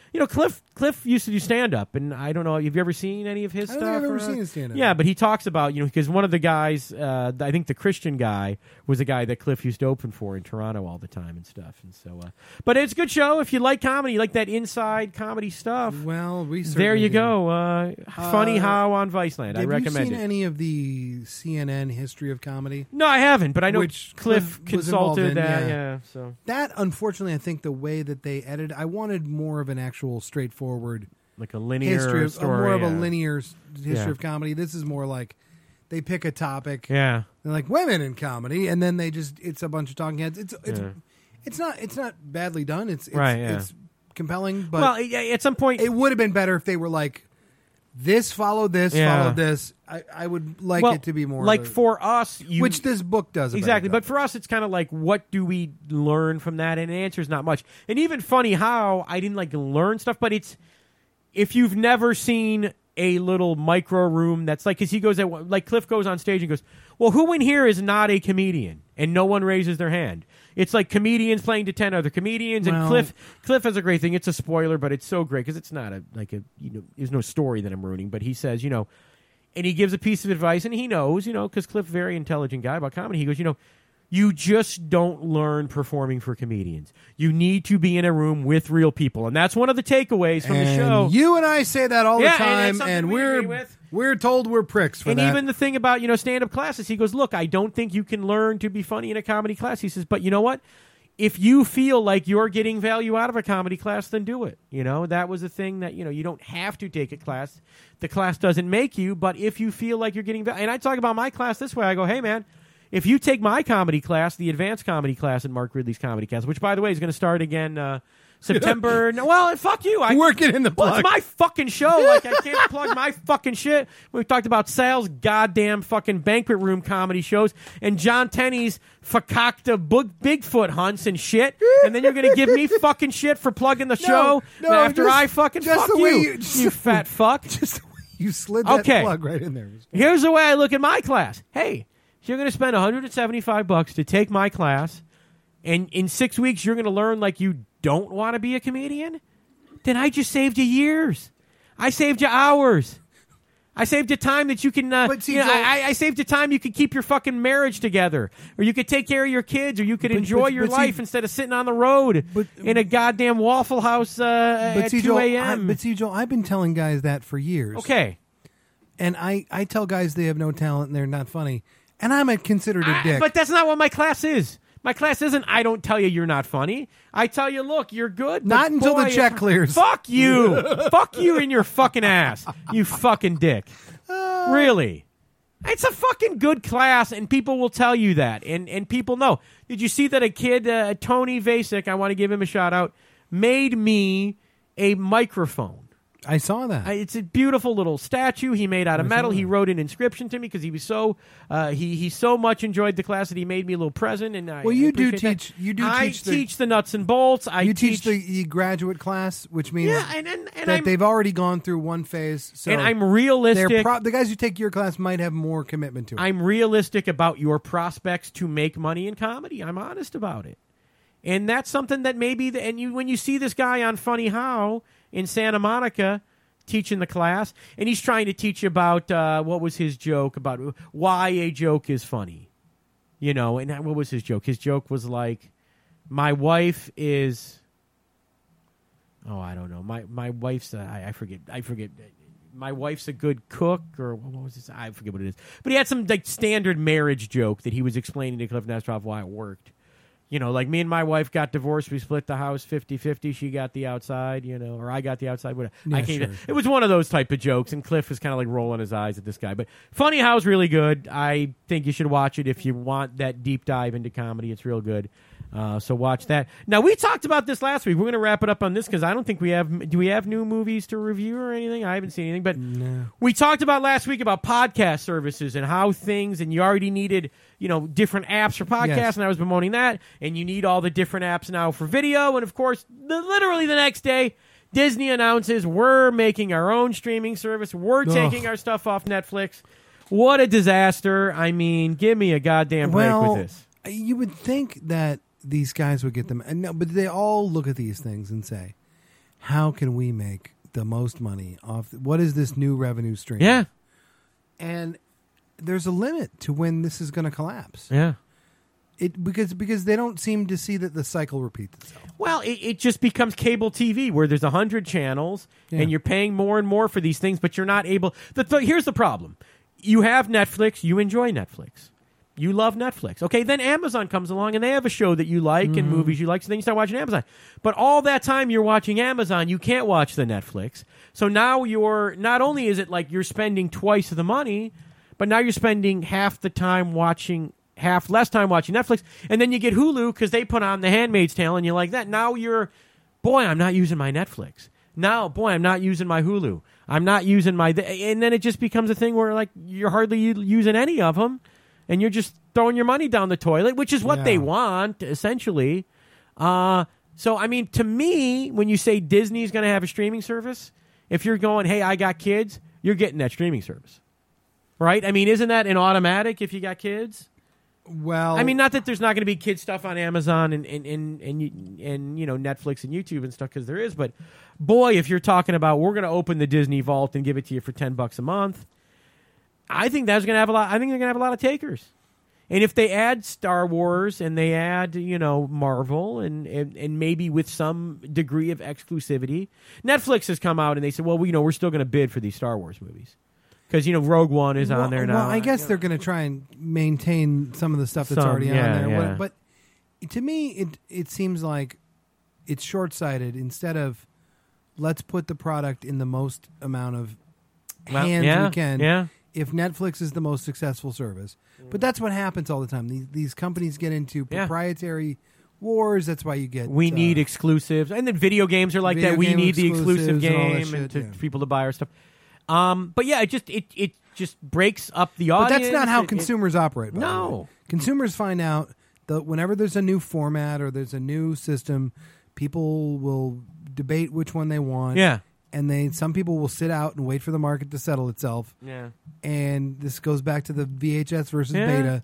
you know, Cliff Cliff used to do stand up, and I don't know. Have you ever seen any of his I stuff? don't think I've ever or- seen his stand-up. Yeah, but he talks about you know because one of the guys, uh, I think the Christian guy was the guy that Cliff used to open for in Toronto all the time and stuff. And so, uh, but it's a good show if you like comedy, you like that inside comedy stuff. Well, we there certainly you do. go. Uh, Funny Uh, How on Viceland. I Have recommend you seen it. any of the C N N history of comedy? No, I haven't, but I know Which Cliff, Cliff was involved consulted in, that. yeah. Yeah, so That, unfortunately, I think the way that they edited, I wanted more of an actual straightforward like a linear history, of, story, more of yeah. a linear s- history Yeah. of comedy. This is more like they pick a topic, Yeah. they're like women in comedy, and then they just it's a bunch of talking heads. It's it's Yeah. it's not it's not badly done. It's, it's Right, yeah. It's compelling, but Well, yeah, at some point, it would have been better if they were like this followed this Yeah. followed this. I, I would like well, it to be more like of a- for us, you, which this book does a better exactly. job. But for us, it's kind of like, what do we learn from that? And the answer is not much. And even Funny How I didn't like learn stuff, but it's if you've never seen a little micro room that's like, because he goes at like Cliff goes on stage and goes, well, who in here is not a comedian? And no one raises their hand. It's like comedians playing to ten other comedians, and Well- Cliff Cliff has a great thing. It's a spoiler, but it's so great because it's not a like a you know there's no story that I'm ruining. But he says, you know, and he gives a piece of advice, and he knows, you know, because Cliff, very intelligent guy about comedy. He goes, you know, you just don't learn performing for comedians. You need to be in a room with real people, and that's one of the takeaways from the And show. You and I say that all Yeah, the and time, it's something and, we we're agree with. we're told we're pricks for And that. even the thing about, you know, stand-up classes, he goes, look, I don't think you can learn to be funny in a comedy class. He says, but you know what? If you feel like you're getting value out of a comedy class, then do it. You know, that was the thing that, you know, you don't have to take a class. The class doesn't make you, but if you feel like you're getting value, and I talk about my class this way, I go, hey, man, if you take my comedy class, the advanced comedy class at Mark Ridley's Comedy Cast, which, by the way, is going to start again uh, September. no, well, fuck you. I, Work it in the well, plug. it's my fucking show. Like, I can't plug my fucking shit. We talked about Sal's goddamn fucking banquet room comedy shows and John Tenney's fakakta book Bigfoot hunts and shit. And then you're going to give me fucking shit for plugging the show no, after just- I fucking just fuck the way you, you- just you the- fat fuck. Just the way you slid that Okay. plug right in there. Here's the way I look at my class. Hey, so you're going to spend one hundred seventy-five bucks to take my class, and in six weeks you're going to learn like you don't want to be a comedian? Then I just saved you years. I saved you hours. I saved you time that you can. Uh, But see, you know, Joel- I, I saved you time you could keep your fucking marriage together, or you could take care of your kids, or you could But- enjoy but- your but see- life instead of sitting on the road But- in a goddamn Waffle House uh, But at see, two Joel, I, a.m. but see, Joel, I've been telling guys that for years. Okay. And I, I tell guys they have no talent and they're not funny. And I'm a considered a I- dick. But that's not what my class is. My class isn't, I don't tell you you're not funny. I tell you, look, you're good. but Not until the boy, check clears. Fuck you. Fuck you in your fucking ass. You fucking dick. Really. It's a fucking good class, and people will tell you that. And, and people know. Did you see that a kid, uh, Tony Vasek, I want to give him a shout out, made me a microphone. I saw that. Uh, it's a beautiful little statue he made out of metal. He wrote an inscription to me because he was so uh, he he so much enjoyed the class that he made me a little present. And I, Well, you I do appreciate teach- that. you do I teach the- teach the nuts and bolts. I you teach, the, the graduate class, which means yeah, and and, and that I'm they've already gone through one phase. So and I'm they're realistic. pro- the guys who take your class might have more commitment to it. I'm realistic about your prospects to make money in comedy. I'm honest about it, and that's something that maybe. The, and you when you see this guy on Funny How in Santa Monica teaching the class, and he's trying to teach you about uh, what was his joke about why a joke is funny, you know. And what was his joke? His joke was like, "My wife is." Oh, I don't know. My my wife's. Uh, I, I forget. I forget. My wife's a good cook, or what was this? I forget what it is. But he had some like standard marriage joke that he was explaining to Cliff Nestroff why it worked. You know, like me and my wife got divorced. We split the house fifty-fifty. She got the outside, you know, or I got the outside. Whatever. Yeah, I can't. sure, It was one of those type of jokes, and Cliff was kind of like rolling his eyes at this guy. But Funny How's really good. I think you should watch it if you want that deep dive into comedy. It's real good. Uh, so watch that. Now, we talked about this last week. We're going to wrap it up on this because I don't think we have... Do we have new movies to review or anything? I haven't seen anything. But No. we talked about last week about podcast services and how things... And you already needed, you know, different apps for podcasts, Yes. and I was bemoaning that. And you need all the different apps now for video. And, of course, the, literally the next day, Disney announces we're making our own streaming service. We're Ugh. taking our stuff off Netflix. What a disaster. I mean, give me a goddamn break well, with this. you would think that these guys would get them, and no, but they all look at these things and say, how can we make the most money off? What is this new revenue stream? Yeah. And there's a limit to when this is going to collapse. Yeah. It because because they don't seem to see that the cycle repeats itself. Well, it, it just becomes cable T V where there's a hundred channels Yeah. and you're paying more and more for these things, but you're not able. The th- here's the problem: you have Netflix, you enjoy Netflix, you love Netflix. Okay, then Amazon comes along and they have a show that you like and Mhm. movies you like, so then you start watching Amazon. But all that time you're watching Amazon, you can't watch the Netflix. So now you're not only is it like you're spending twice the money, but now you're spending half the time watching. Half less time watching Netflix, and then you get Hulu because they put on The Handmaid's Tale, and you like that. Now you're, boy, I'm not using my Netflix. Now, boy, I'm not using my Hulu. I'm not using my, and then it just becomes a thing where like you're hardly u- using any of them, and you're just throwing your money down the toilet, which is what Yeah. they want essentially. Uh, so I mean, to me, when you say Disney's going to have a streaming service, if you're going, hey, I got kids, you're getting that streaming service, right? I mean, isn't that an automatic if you got kids? Well, I mean, not that there's not going to be kid stuff on Amazon and and and and, you- and you know Netflix and YouTube and stuff because there is, but boy, if you're talking about we're going to open the Disney vault and give it to you for ten bucks a month, I think that's going to have a lot. I think they're going to have a lot of takers. And if they add Star Wars and they add you know Marvel and and, and maybe with some degree of exclusivity, Netflix has come out and they said, well, we, you know, we're still going to bid for these Star Wars movies. Because, you know, Rogue One is well, on there now. Well, I guess they're going to try and maintain some of the stuff that's Some, already yeah, on there. yeah. But, but to me, it it seems like it's short-sighted. Instead of let's put the product in the most amount of Well, hands yeah, we can. yeah. If Netflix is the most successful service, but that's what happens all the time. These these companies get into Yeah. proprietary wars. That's why you get We uh, need exclusives, and then video games are like video that. We game need the exclusive exclusives and all that game shit, and to yeah. people to buy our stuff. Um, but yeah, it just it it just breaks up the But audience. that's not how It- it- consumers operate. by the No. way. Consumers find out that whenever there's a new format or there's a new system, people will debate which one they want. Yeah. And they some people will sit out and wait for the market to settle itself. Yeah. And this goes back to the V H S versus Yeah. beta.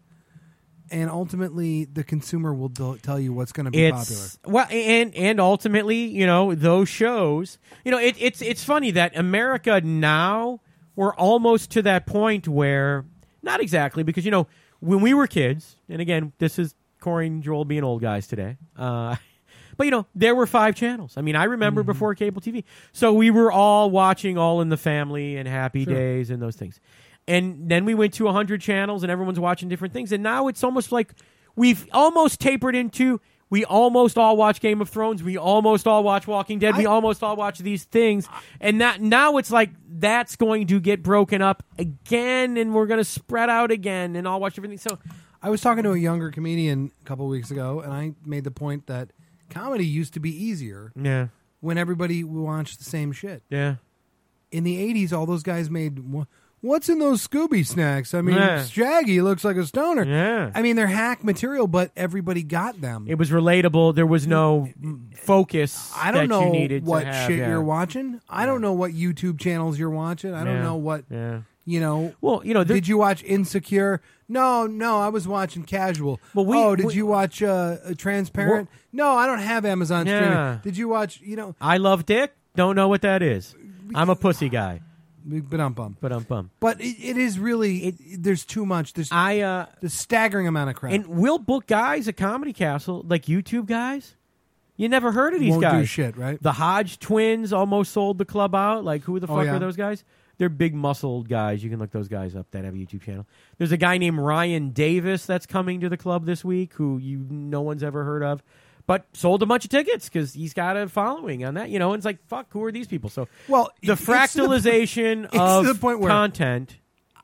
And ultimately, the consumer will do- tell you what's going to be popular. It's well, and and ultimately, you know, those shows. You know, it, it's it's funny that America now we're almost to that point where not exactly because you know when we were kids, and again, this is Corey and Joel being old guys today. Uh, but you know, there were five channels. I mean, I remember Mm-hmm. before cable T V, so we were all watching All in the Family and Happy Sure. Days and those things. And then we went to one hundred channels and everyone's watching different things. And now it's almost like we've almost tapered into we almost all watch Game of Thrones. We almost all watch Walking Dead. we I- almost all watch these things. And that now it's like that's going to get broken up again and we're going to spread out again and all watch different things. So I was talking to a younger comedian a couple weeks ago, and I made the point that comedy used to be easier yeah, when everybody watched the same shit. yeah. In the eighties, all those guys made. "Wha- What's in those Scooby snacks? I mean, Yeah. Shaggy looks like a stoner. Yeah. I mean, they're hack material, but everybody got them. It was relatable. There was no focus I don't that know you needed what to have. shit yeah. you're watching. I don't know what YouTube channels you're watching. I don't Yeah. know what, Yeah. you know. Well, you know, there- did you watch Insecure? No, no, I was watching Casual. Well, we- oh, did we- you watch uh, Transparent? no, I don't have Amazon Yeah. streaming. Did you watch, you know, I love dick. Don't know what that is. I'm a pussy guy. but um bum. But I'm bum. But it, it is really, it, there's too much. There's I uh the staggering amount of crap. and we'll book guys at Comedy Castle, like YouTube guys. You never heard of these Won't guys. do shit, right? The Hodge twins almost sold the club out. Like, who the Oh, fuck yeah. are those guys? They're big muscled guys. You can look those guys up that have a YouTube channel. There's a guy named Ryan Davis that's coming to the club this week who you no one's ever heard of. But sold a bunch of tickets because he's got a following on that, you know. And it's like, fuck, who are these people? So, Well, the it's to the- fractalization it's to of the point where- content.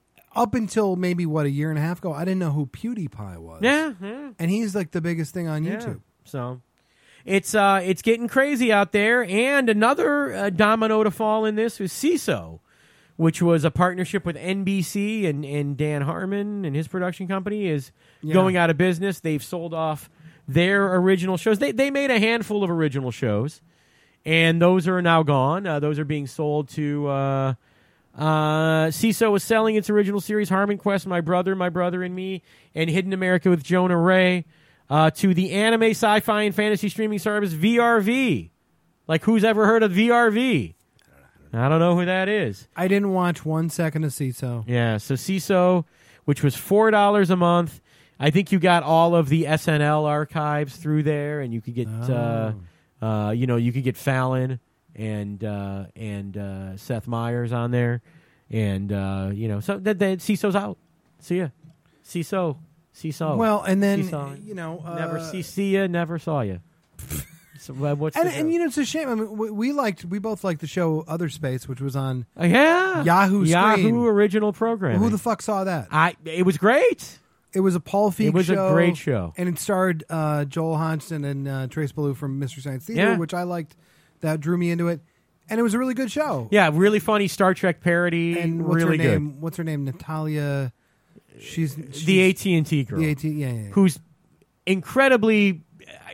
Up until maybe, what, a year and a half ago, I didn't know who PewDiePie was. Yeah, yeah. And he's like the biggest thing on Yeah. YouTube. So it's uh, it's getting crazy out there. And another uh, domino to fall in this was C I S O, which was a partnership with N B C and, and Dan Harmon and his production company is Yeah. going out of business. They've sold off their original shows. They they made a handful of original shows, and those are now gone. Uh, those are being sold to. Uh, uh, C I S O is selling its original series, Harmon Quest, My Brother, My Brother and Me, and Hidden America with Jonah Ray, uh, to the anime, sci-fi, and fantasy streaming service V R V. Like, who's ever heard of V R V? I don't know who that is. I didn't watch one second of C I S O. Yeah, so C I S O, which was four dollars a month. I think you got all of the S N L archives through there, and you could get, Oh. uh, uh, you know, you could get Fallon and uh, and uh, Seth Meyers on there, and uh, you know, so that that C I S O's out. See ya, C I S O, C I S O. Well, and then C I S O. you know, uh, never see see ya, never saw ya. So, uh, what's and, the and you know, it's a shame. I mean, we, we liked, we both liked the show Other Space, which was on uh, yeah Yahoo Yahoo Screen. original programming. Who the fuck saw that? I it was great. It was a Paul Feig show. It was a great show. And it starred uh, Joel Hodgson and uh, Trace Ballou from Mystery Science Theater, Yeah. which I liked. That drew me into it. And it was a really good show. Yeah, really funny Star Trek parody. And what's really her good. name? What's her name? Natalia. She's, she's The A T and T girl. The A T, yeah, yeah, yeah. Who's incredibly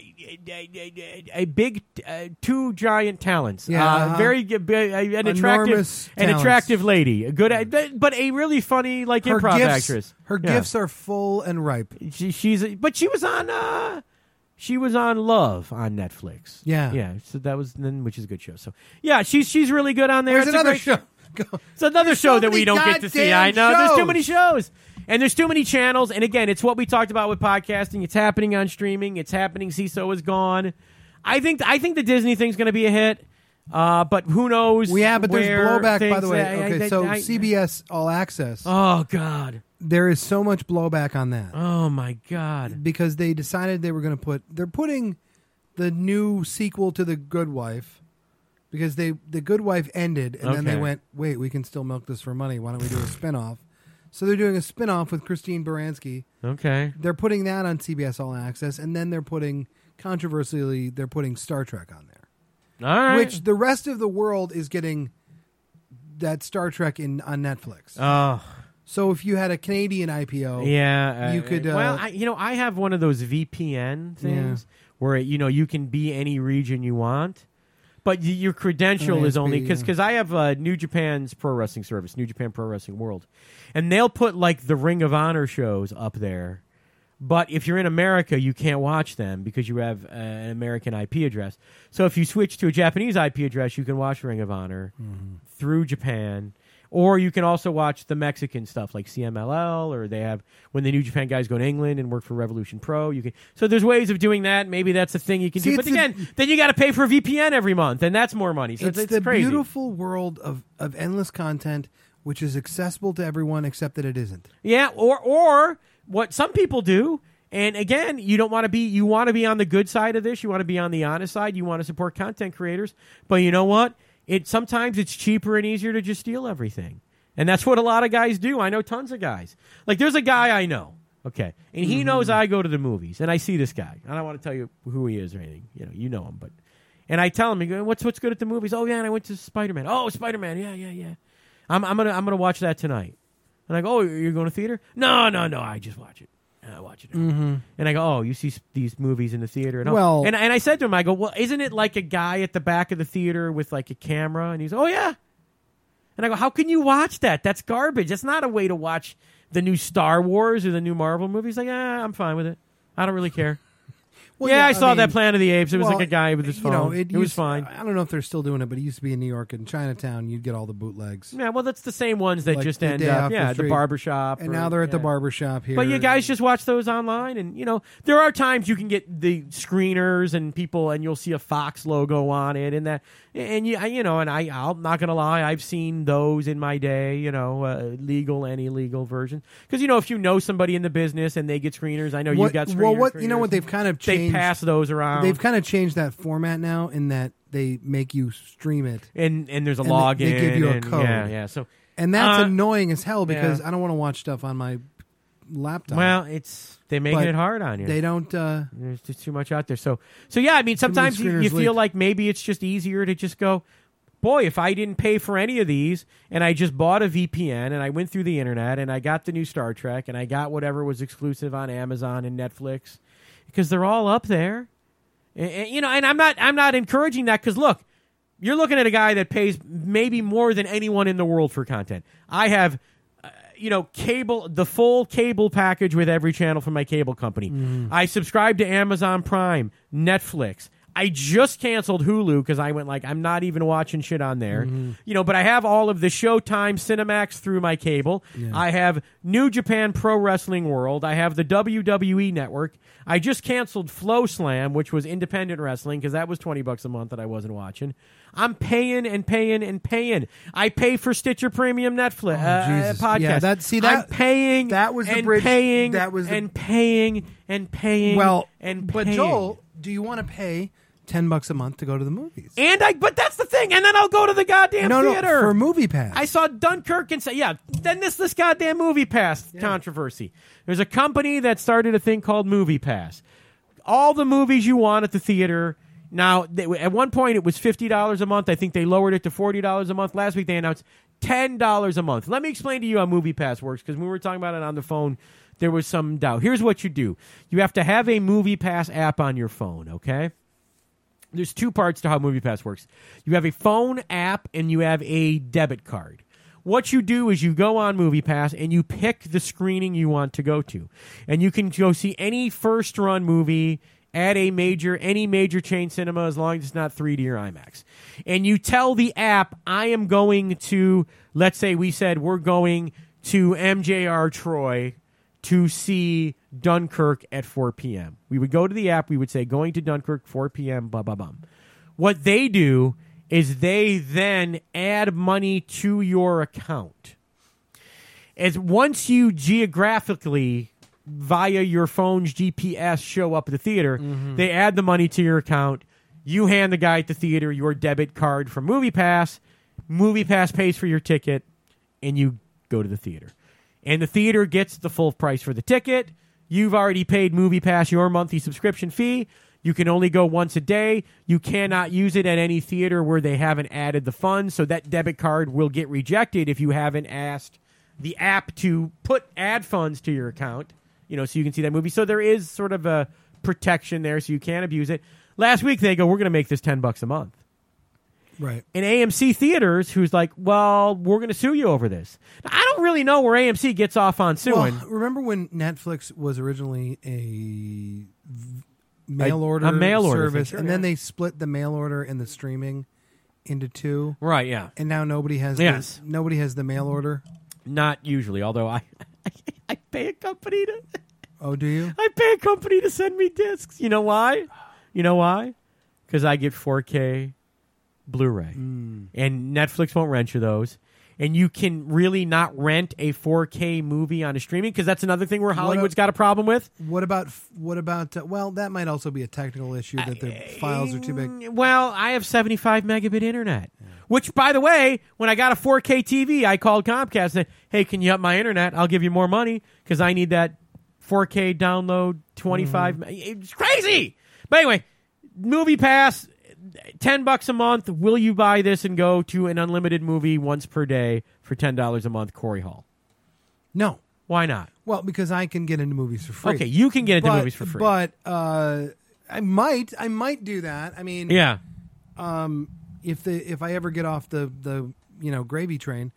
a, a big uh, two giant talents. Yeah, uh, uh-huh. very uh, an attractive Enormous an talents. attractive lady. A good, uh, but a really funny like her improv gifts, actress. Her Yeah. gifts are full and ripe. She, she's but she was on uh she was on Love on Netflix. Yeah. yeah. So that was then, which is a good show. So yeah, she's she's really good on there. There's It's a another great- show. It's another There's show so that we many don't get to see. goddamn I know there's too shows. many shows, and there's too many channels. And again, it's what we talked about with podcasting. It's happening on streaming. It's happening. C I S O is gone. I think I think the Disney thing's going to be a hit, uh, but who knows? Well, yeah, but there's where blowback, by things- the way. I- I- Okay, I- so I- C B S All Access. Oh God. There is so much blowback on that. Oh my God. Because they decided they were going to put. They're putting the new sequel to The Good Wife. Because they The Good Wife ended, and then they Okay. went, wait, we can still milk this for money. Why don't we do a spinoff? So they're doing a spinoff with Christine Baranski. Okay. They're putting that on C B S All Access, and then they're putting, controversially, they're putting Star Trek on there. All right. Which the rest of the world is getting that Star Trek in on Netflix. Oh. So if you had a Canadian I P O, Yeah, you uh, could. Uh, well, I, you know, I have one of those V P N things where you know you can be any region you want, but y- your credential Oh, is only yes, because yeah. I have uh, New Japan's pro wrestling service, New Japan Pro Wrestling World, and they'll put like the Ring of Honor shows up there. But if you're in America, you can't watch them because you have uh, an American I P address. So if you switch to a Japanese I P address, you can watch Ring of Honor Mm-hmm. through Japan. Or you can also watch the Mexican stuff like C M L L, or they have when the New Japan guys go to England and work for Revolution Pro. You can so there's ways of doing that. Maybe that's a thing you can See, do. But it's the- again, then you got to pay for a V P N every month, and that's more money. So it's, it's, the crazy. beautiful world of, of endless content, which is accessible to everyone except that it isn't. Yeah, or or what some people do. And again, you don't want to be you want to be on the good side of this. You want to be on the honest side. You want to support content creators. But you know what? It sometimes it's cheaper and easier to just steal everything. And that's what a lot of guys do. I know tons of guys. Like there's a guy I know, okay, and he Mm-hmm. knows I go to the movies, and I see this guy. I don't want to tell you who he is or anything. You know, you know him, but and I tell him, he go, "What's what's good at the movies?" Oh yeah, and I went to Spider Man. Oh, Spider Man. Yeah, yeah, yeah. I'm I'm gonna I'm gonna watch that tonight. And I go, "Oh, you're going to theater?" No, no, no. I just watch it. I watch it. Mm-hmm. And I go, "Oh, you see s- these movies in the theater?" And, Well- and and I said to him, I go, "Well, isn't it like a guy at the back of the theater with like a camera?" And he's, "Oh yeah." And I go, "How can you watch that? That's garbage. That's not a way to watch the new Star Wars or the new Marvel movies." Like, ah, I'm fine with it. I don't really care. Well, yeah, yeah, I I saw mean, that Planet of the Apes. It was well, like a guy with his you phone. know, it it, was used- fine. I don't know if they're still doing it, but it used to be in New York and Chinatown. You'd get all the bootlegs. Yeah, well, that's the same ones that Like just the end Day up, Off the yeah, the Street. barbershop. And or- now they're at the yeah. barbershop here. But you guys just watch those online, and you know there are times you can get the screeners and people, and you'll see a Fox logo on it, and that, and you, I- you know, and I, I'm not gonna lie, I've seen those in my day, you know, uh, legal and illegal versions, because you know if you know somebody in the business and they get screeners, I know What- you've got screeners. well, what you know screeners, what they've kind of they changed. pass those around. They've kind of changed that format now in that they make you stream it, and and there's a and they- login. they give you a and- code. Yeah, yeah. So and that's uh, annoying as hell because yeah. I don't want to watch stuff on my laptop. well, it's they making But it hard on you. They don't. Uh, There's just too much out there. So, so yeah, I mean, sometimes you, screeners you feel leaked. like maybe it's just easier to just go, boy, if I didn't pay for any of these and I just bought a V P N and I went through the internet and I got the new Star Trek and I got whatever was exclusive on Amazon and Netflix, because they're all up there. And, and, you know, and I'm not, I'm not encouraging that because look, you're looking at a guy that pays maybe more than anyone in the world for content. I have. You know, cable, the full cable package with every channel from my cable company. Mm-hmm. I subscribe to Amazon Prime, Netflix. I just canceled Hulu because I went like, I'm not even watching shit on there. Mm-hmm. You know, but I have all of the Showtime Cinemax through my cable. Yeah. I have New Japan Pro Wrestling World. I have the W W E Network. I just canceled Flow Slam, which was independent wrestling, because that was twenty bucks a month that I wasn't watching. I'm paying and paying and paying. I pay for Stitcher Premium Netflix Oh, uh, Jesus. podcast. Yeah, that- see, that- I'm paying that was the and bridge- paying that was the- and paying and paying Well, and but paying. Joel, do you want to pay ten bucks a month to go to the movies? And I, but that's the thing. And then I'll go to the goddamn no, theater no, for Movie Pass. I saw Dunkirk and say, yeah, then this this goddamn Movie Pass controversy. There's a company that started a thing called Movie Pass. All the movies you want at the theater. Now, they, at one point it was fifty dollars a month. I think they lowered it to forty dollars a month. Last week they announced ten dollars a month. Let me explain to you how Movie Pass works, because when we were talking about it on the phone, there was some doubt. Here's what you do. You have to have a Movie Pass app on your phone, okay? There's two parts to how Movie Pass works. You have a phone app and you have a debit card. What you do is you go on Movie Pass and you pick the screening you want to go to. And you can go see any first-run movie at a major, any major chain cinema, as long as it's not three D or IMAX. And you tell the app, I am going to, let's say we said we're going to M J R Troy to see Dunkirk at four p.m. We would go to the app, we would say, going to Dunkirk, four p.m., blah, blah, blah. What they do is they then add money to your account. As once you geographically, via your phone's G P S, show up at the theater, Mm-hmm. they add the money to your account. You hand the guy at the theater your debit card from MoviePass. MoviePass pays for your ticket, and you go to the theater. And the theater gets the full price for the ticket. You've already paid MoviePass your monthly subscription fee. You can only go once a day. You cannot use it at any theater where they haven't added the funds, so that debit card will get rejected if you haven't asked the app to put add funds to your account, you know, so you can see that movie. So there is sort of a protection there, so you can't abuse it. Last week they go, we're going to make this ten bucks a month. Right. And A M C Theaters, who's like, well, we're going to sue you over this. Now, I don't really know where A M C gets off on suing. Well, remember when Netflix was originally a v- mail A- order a mail order service, thing, sure, and then yeah. they split the mail order and the streaming into two. Right, yeah. And now nobody has Yes. the, nobody has the mail order. Not usually, although I, I pay a company to Oh, do you? I pay a company to send me discs. You know why? You know why? Because I get four K Blu-ray, Mm. and Netflix won't rent you those. And you can really not rent a four K movie on a streaming, because that's another thing where Hollywood's got a problem with. What about what about? Uh, well, that might also be a technical issue that the files are too big. Well, I have seventy-five megabit internet, which, by the way, when I got a four K T V, I called Comcast and said, hey, can you up my internet? I'll give you more money because I need that four K download twenty-five. Mm-hmm. It's crazy. But anyway, Movie Pass, ten bucks a month. Will you buy this and go to an unlimited movie once per day for ten dollars a month, Corey Hall? No. Why not? Well, because I can get into movies for free. Okay, you can get into But- movies for free. But uh, I might, I might do that. I mean, yeah. Um, if the if I ever get off the the you know gravy train,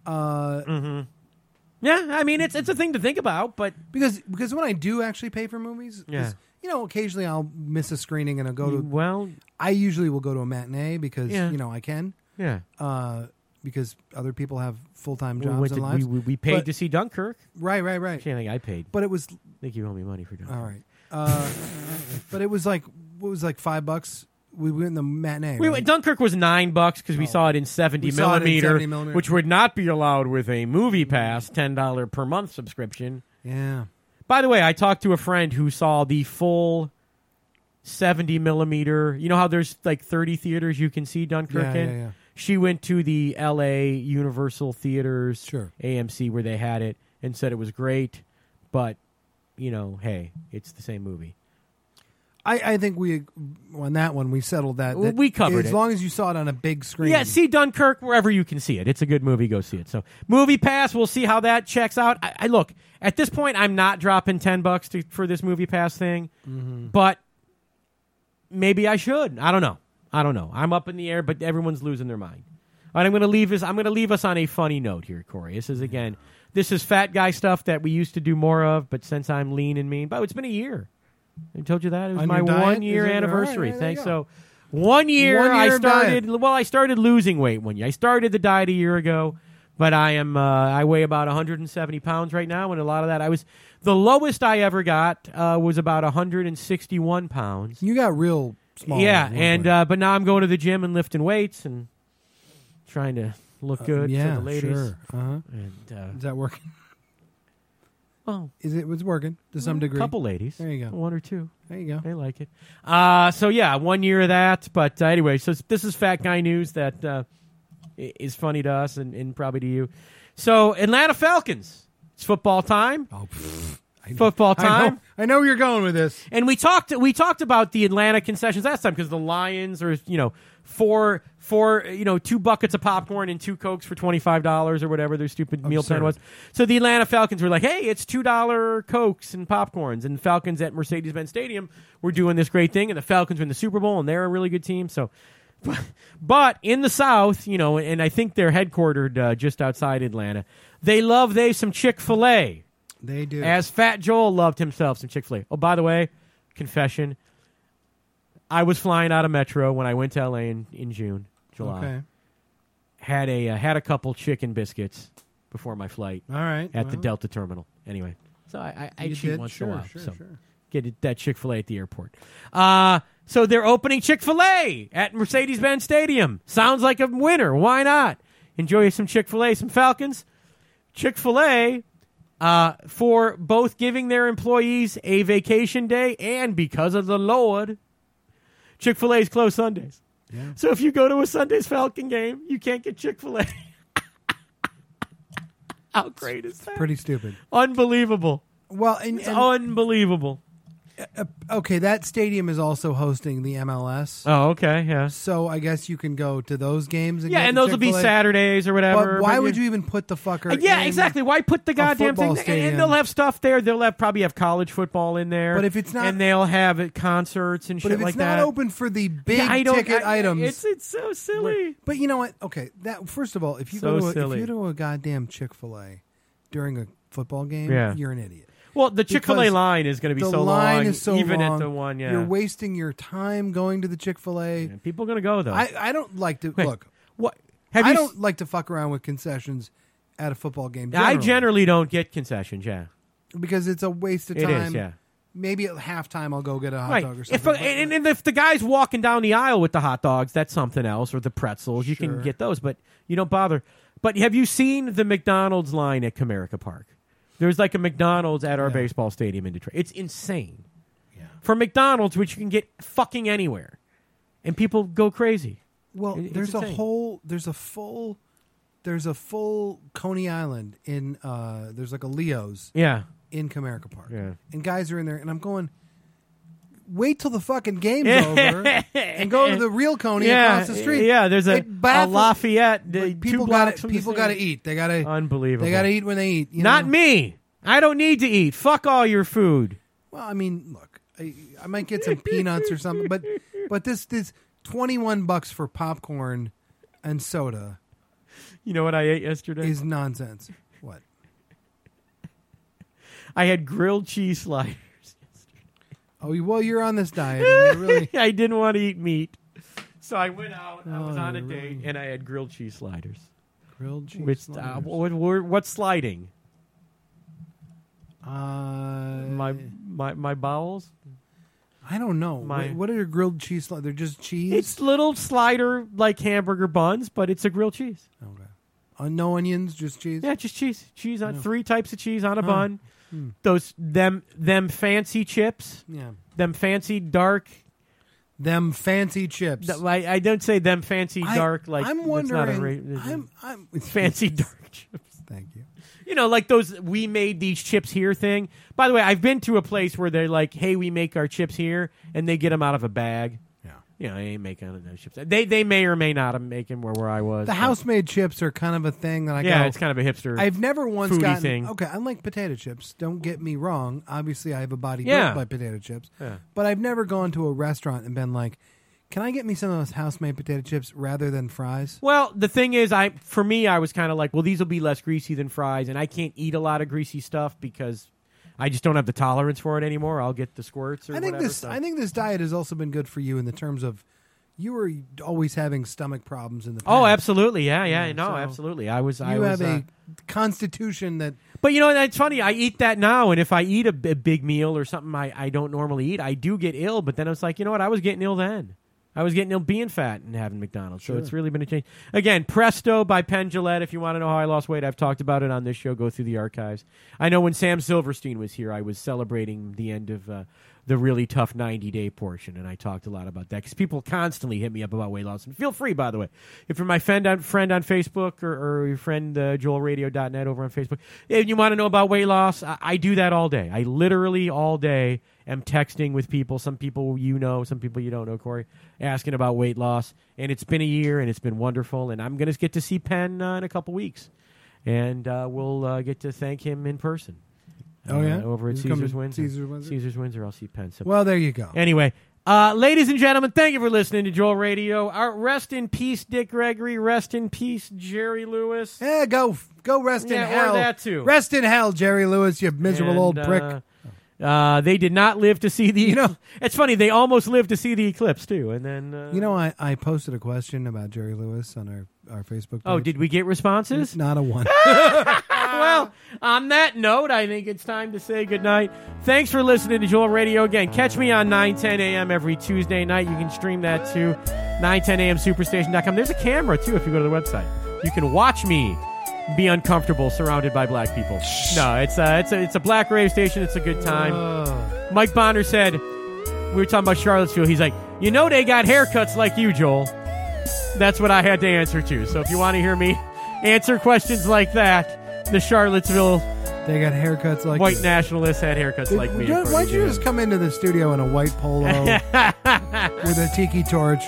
uh, mm-hmm. Yeah, I mean it's it's a thing to think about, but because because when I do actually pay for movies, 'cause, Yeah. you know, occasionally I'll miss a screening and I'll go to. Well, I usually will go to a matinee because Yeah. you know I can. Yeah. Uh, because other people have full time We jobs went and to- lives. we, we, we paid But- to see Dunkirk. Right, right, right. Actually, I think I paid. But it was. I think you owe me money for Dunkirk. All right. Uh, but it was like what was it, like five bucks. We went in the matinee. We right? went, Dunkirk was nine bucks because we saw it in seventy We saw it in millimeter, seventy millimeter. which would not be allowed with a Movie Pass ten dollar per month subscription. Yeah. By the way, I talked to a friend who saw the full seventy millimeter. You know how there's like thirty theaters you can see Dunkirk Yeah, in? yeah, yeah. She went to the L A Universal Theaters, Sure. A M C, where they had it, and said it was great, but you know, hey, it's the same movie. I, I think we on that one we settled that, that We covered as it. long as you saw it on a big screen. Yeah, see Dunkirk wherever you can see it. It's a good movie. Go see it. So, Movie Pass. We'll see how that checks out. I, I look at this point. I'm not dropping ten bucks to, for this Movie Pass thing, Mm-hmm. but maybe I should. I don't know. I don't know. I'm up in the air, but everyone's losing their mind. All right, I'm going to leave us. I'm going to leave us on a funny note here, Corey. This is again. This is fat guy stuff that we used to do more of, but since I'm lean and mean, but it's been a year. I told you that it was On my your diet? one year Is it- anniversary. all right, there Thanks. you go. So one year, One year I of started. diet. Well, I started losing weight one year. I started the diet a year ago, but I am uh, I weigh about one hundred seventy pounds right now, and a lot of that I was the lowest I ever got uh, was about one hundred sixty-one pounds. You got real small. yeah, at one and point. uh, but now I'm going to the gym and lifting weights and trying to look good yeah, for the ladies. sure. Uh-huh. And uh, Is that working? well, Is it was working to some degree? a couple ladies. There you go. One or two. There you go. They like it. Uh, so, yeah, one year of that. But uh, anyway, so this is Fat Guy News that uh, i- is funny to us and, and probably to you. So, Atlanta Falcons. It's football time. Oh, pfft. I know- Football I know, time. I know where you're going with this. And we talked we talked about the Atlanta concessions last time because the Lions are, you know, four, four, you know, two buckets of popcorn and two Cokes for twenty-five dollars or whatever their stupid meal plan Absurd. was. So the Atlanta Falcons were like, hey, it's two dollars Cokes and popcorns. And the Falcons at Mercedes-Benz Stadium were doing this great thing. And the Falcons were in the Super Bowl, and they're a really good team. So, but, but in the South, you know, and I think they're headquartered uh, just outside Atlanta, they love they some Chick-fil-A. They do. As Fat Joel loved himself some Chick-fil-A. Oh, by the way, confession. I was flying out of Metro when I went to L A in, in June, July. Okay. Had a uh, had a couple chicken biscuits before my flight All right. at the well, Delta terminal. Anyway, so I, I, I you cheat did? once Sure, in a while. Sure, so sure. get it, that Chick-fil-A at the airport. Uh, so they're opening Chick-fil-A at Mercedes-Benz Stadium. Sounds like a winner. Why not? Enjoy some Chick-fil-A, some Falcons. Chick-fil-A, uh, for both giving their employees a vacation day and because of the Lord, Chick-fil-A is closed Sundays. Yeah. So if you go to a Sunday's Falcon game, you can't get Chick-fil-A. How great is that? Pretty stupid. Unbelievable. Well, and, It's and unbelievable. uh, okay, that stadium is also hosting the M L S. Oh, okay, yeah. So I guess you can go to those games. And Yeah, get and the those will be Chick-fil-A. Saturdays or whatever. But why but would you even put the fucker? Uh, yeah, in exactly. Why put the goddamn football thing? And, stadium? and they'll have stuff there. They'll have probably have college football in there. But if it's not- and they'll have it, concerts and But shit if it's like not that. open for the big Yeah, I don't- ticket I- items, it's it's so silly. But you know what? Okay, that first of all, if you So go to a, silly. if you go to a goddamn Chick-fil-A during a football game, Yeah. you're an idiot. Well, the Chick-fil-A Because line is going to be the so line long, is so even long. at the one. Yeah, You're wasting your time going to the Chick-fil-A. Yeah, people are going to go though. I, I don't like to Wait, look. what? Have I you? don't like to fuck around with concessions at a football game. I generally don't get concessions. Yeah, because it's a waste of it time. is. Yeah. Maybe at halftime I'll go get a hot Right. dog or If something. and, and if the guy's walking down the aisle with the hot dogs, that's something else, or the pretzels, you Sure. can get those, but you don't bother. But have you seen the McDonald's line at Comerica Park? There's like a McDonald's at our Yeah. baseball stadium in Detroit. It's insane. Yeah. For McDonald's, which you can get fucking anywhere, and people go crazy. Well, It- it's there's a insane. whole, there's a full, there's a full Coney Island in, uh, there's like a Leo's Yeah. in Comerica Park. Yeah. And guys are in there, and I'm going, wait till the fucking game's over and go to the real Coney yeah, across the street. Yeah, there's a, It a baffles- Lafayette. The Like, people two got blocks to from the people stadium. got to eat. They got to Unbelievable. They got to eat when they eat. You Not know? me. I don't need to eat. Fuck all your food. Well, I mean, look, I, I might get some peanuts or something, but but this this twenty-one bucks for popcorn and soda You know what I ate yesterday? is nonsense. What? I had grilled cheese sliders. Oh, well, you're on this diet. And you're really, I didn't want to eat meat. So I went out, I Oh, was on a you're date, really- and I had grilled cheese sliders. grilled cheese. Which, uh, sliders. what, what, what's sliding? Uh, My my my bowels? I don't know. my- Wait, what are your grilled cheese? Sli- They're just cheese. It's little slider like hamburger buns, but it's a grilled cheese. okay. Uh, no onions, just cheese. Yeah, just cheese. Cheese on Yeah. three types of cheese on a Huh. bun. Hmm. Those them them fancy chips, Yeah. them fancy dark. Them fancy chips. th- I, I don't say them fancy I- dark like I'm that's wondering. Not a ra- I'm. I'm. fancy dark chips. Thank you. You know, like those we made these chips here thing. By the way, I've been to a place where they're like, hey, we make our chips here, and they get them out of a bag. Yeah. You know, they ain't making those chips. They they may or may not have making where, where I was. The but- house-made chips are kind of a thing that I Yeah, go, it's kind of a hipster. I've never once foodie gotten. thing. Okay, I like potato chips. Don't get me wrong. Obviously, I have a body Yeah. built by potato chips. Yeah. But I've never gone to a restaurant and been like, "Can I get me some of those house-made potato chips rather than fries?" Well, the thing is, I for me, I was kind of like, well, these will be less greasy than fries, and I can't eat a lot of greasy stuff because I just don't have the tolerance for it anymore. I'll get the squirts or I think whatever. this. so. I think this diet has also been good for you in the terms of you were always having stomach problems in the past. Oh, absolutely. Yeah, yeah. Yeah, no, so absolutely. I was. I You was, have uh, a constitution that. But you know, that's funny. I eat that now, and if I eat a, b- big meal or something I, I don't normally eat, I do get ill. But then it's like, you know what? I was getting ill then. I was getting ill being fat and having McDonald's. So Sure. it's really been a change. Again, Presto by Penn Jillette. If you want to know how I lost weight, I've talked about it on this show. Go through the archives. I know when Sam Silverstein was here, I was celebrating the end of uh, the really tough ninety-day portion, and I talked a lot about that because people constantly hit me up about weight loss. And feel free, by the way, if you're my friend on, friend on Facebook or, or your friend uh, joel radio dot net over on Facebook, if you want to know about weight loss, I, I do that all day. I literally all day am texting with people, some people you know, some people you don't know, Corey, asking about weight loss. And it's been a year, and it's been wonderful. And I'm going to get to see Penn uh, in a couple weeks. And uh, we'll uh, get to thank him in person. Oh, uh, yeah? Over at He's coming Caesars to Windsor. Caesars Windsor? Caesars Windsor, I'll see Penn. So Well, there you go. Anyway, uh, ladies and gentlemen, thank you for listening to Joel Radio. Our, rest in peace, Dick Gregory. Rest in peace, Jerry Lewis. Yeah, go go rest Yeah, in or hell. that too. Rest in hell, Jerry Lewis, you miserable And, old prick. Uh, uh, they did not live to see the. You know, it's funny. They almost lived to see the eclipse too, and then. Uh, You know, I, I posted a question about Jerry Lewis on our, our Facebook page. Oh, did we get responses? Not a one. Well, on that note, I think it's time to say goodnight. Thanks for listening to Joel Radio again. Catch me on nine ten a.m. every Tuesday night. You can stream that to nine ten a m superstation dot com. There's a camera, too, if you go to the website. You can watch me be uncomfortable surrounded by black people. No, it's a, it's a, it's a black radio station. It's a good time. Oh. Mike Bonner said, we were talking about Charlottesville, he's like, you know they got haircuts like you, Joel. That's what I had to answer to. So if you want to hear me answer questions like that, the Charlottesville They got haircuts like white you. nationalists had haircuts like me. Why don't you just come into the studio in a white polo with a tiki torch?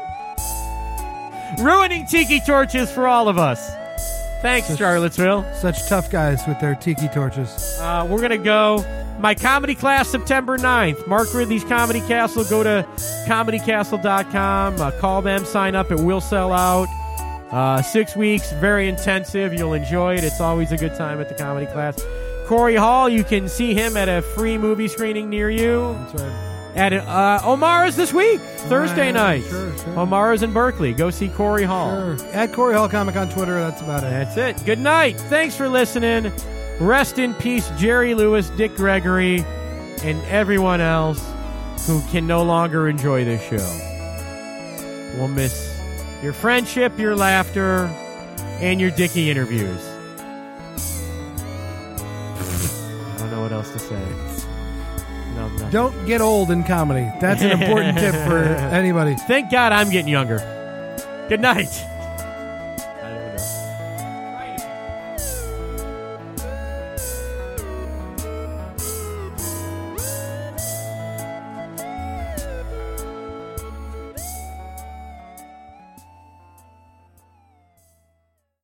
Ruining tiki torches for all of us. Thanks, Such- Charlottesville. Such tough guys with their tiki torches. Uh, we're going to go. My comedy class, September ninth. Mark Ridley's Comedy Castle. Go to comedy castle dot com. Uh, call them. Sign up. It will sell out. Uh, six weeks. Very intensive. You'll enjoy it. It's always a good time at the comedy class. Corey Hall, you can see him at a free movie screening near you. That's right. At uh, O'Mara's this week, Thursday yeah, night. sure, sure. O'Mara's in Berkeley. Go see Corey Hall. Sure. At Corey Hall Comic on Twitter. That's about it. That's it. Good night. Thanks for listening. Rest in peace, Jerry Lewis, Dick Gregory, and everyone else who can no longer enjoy this show. We'll miss your friendship, your laughter, and your Dickie interviews. I don't know what else to say. No, nothing. Don't get old in comedy. That's an important tip for anybody. Thank God I'm getting younger. Good night.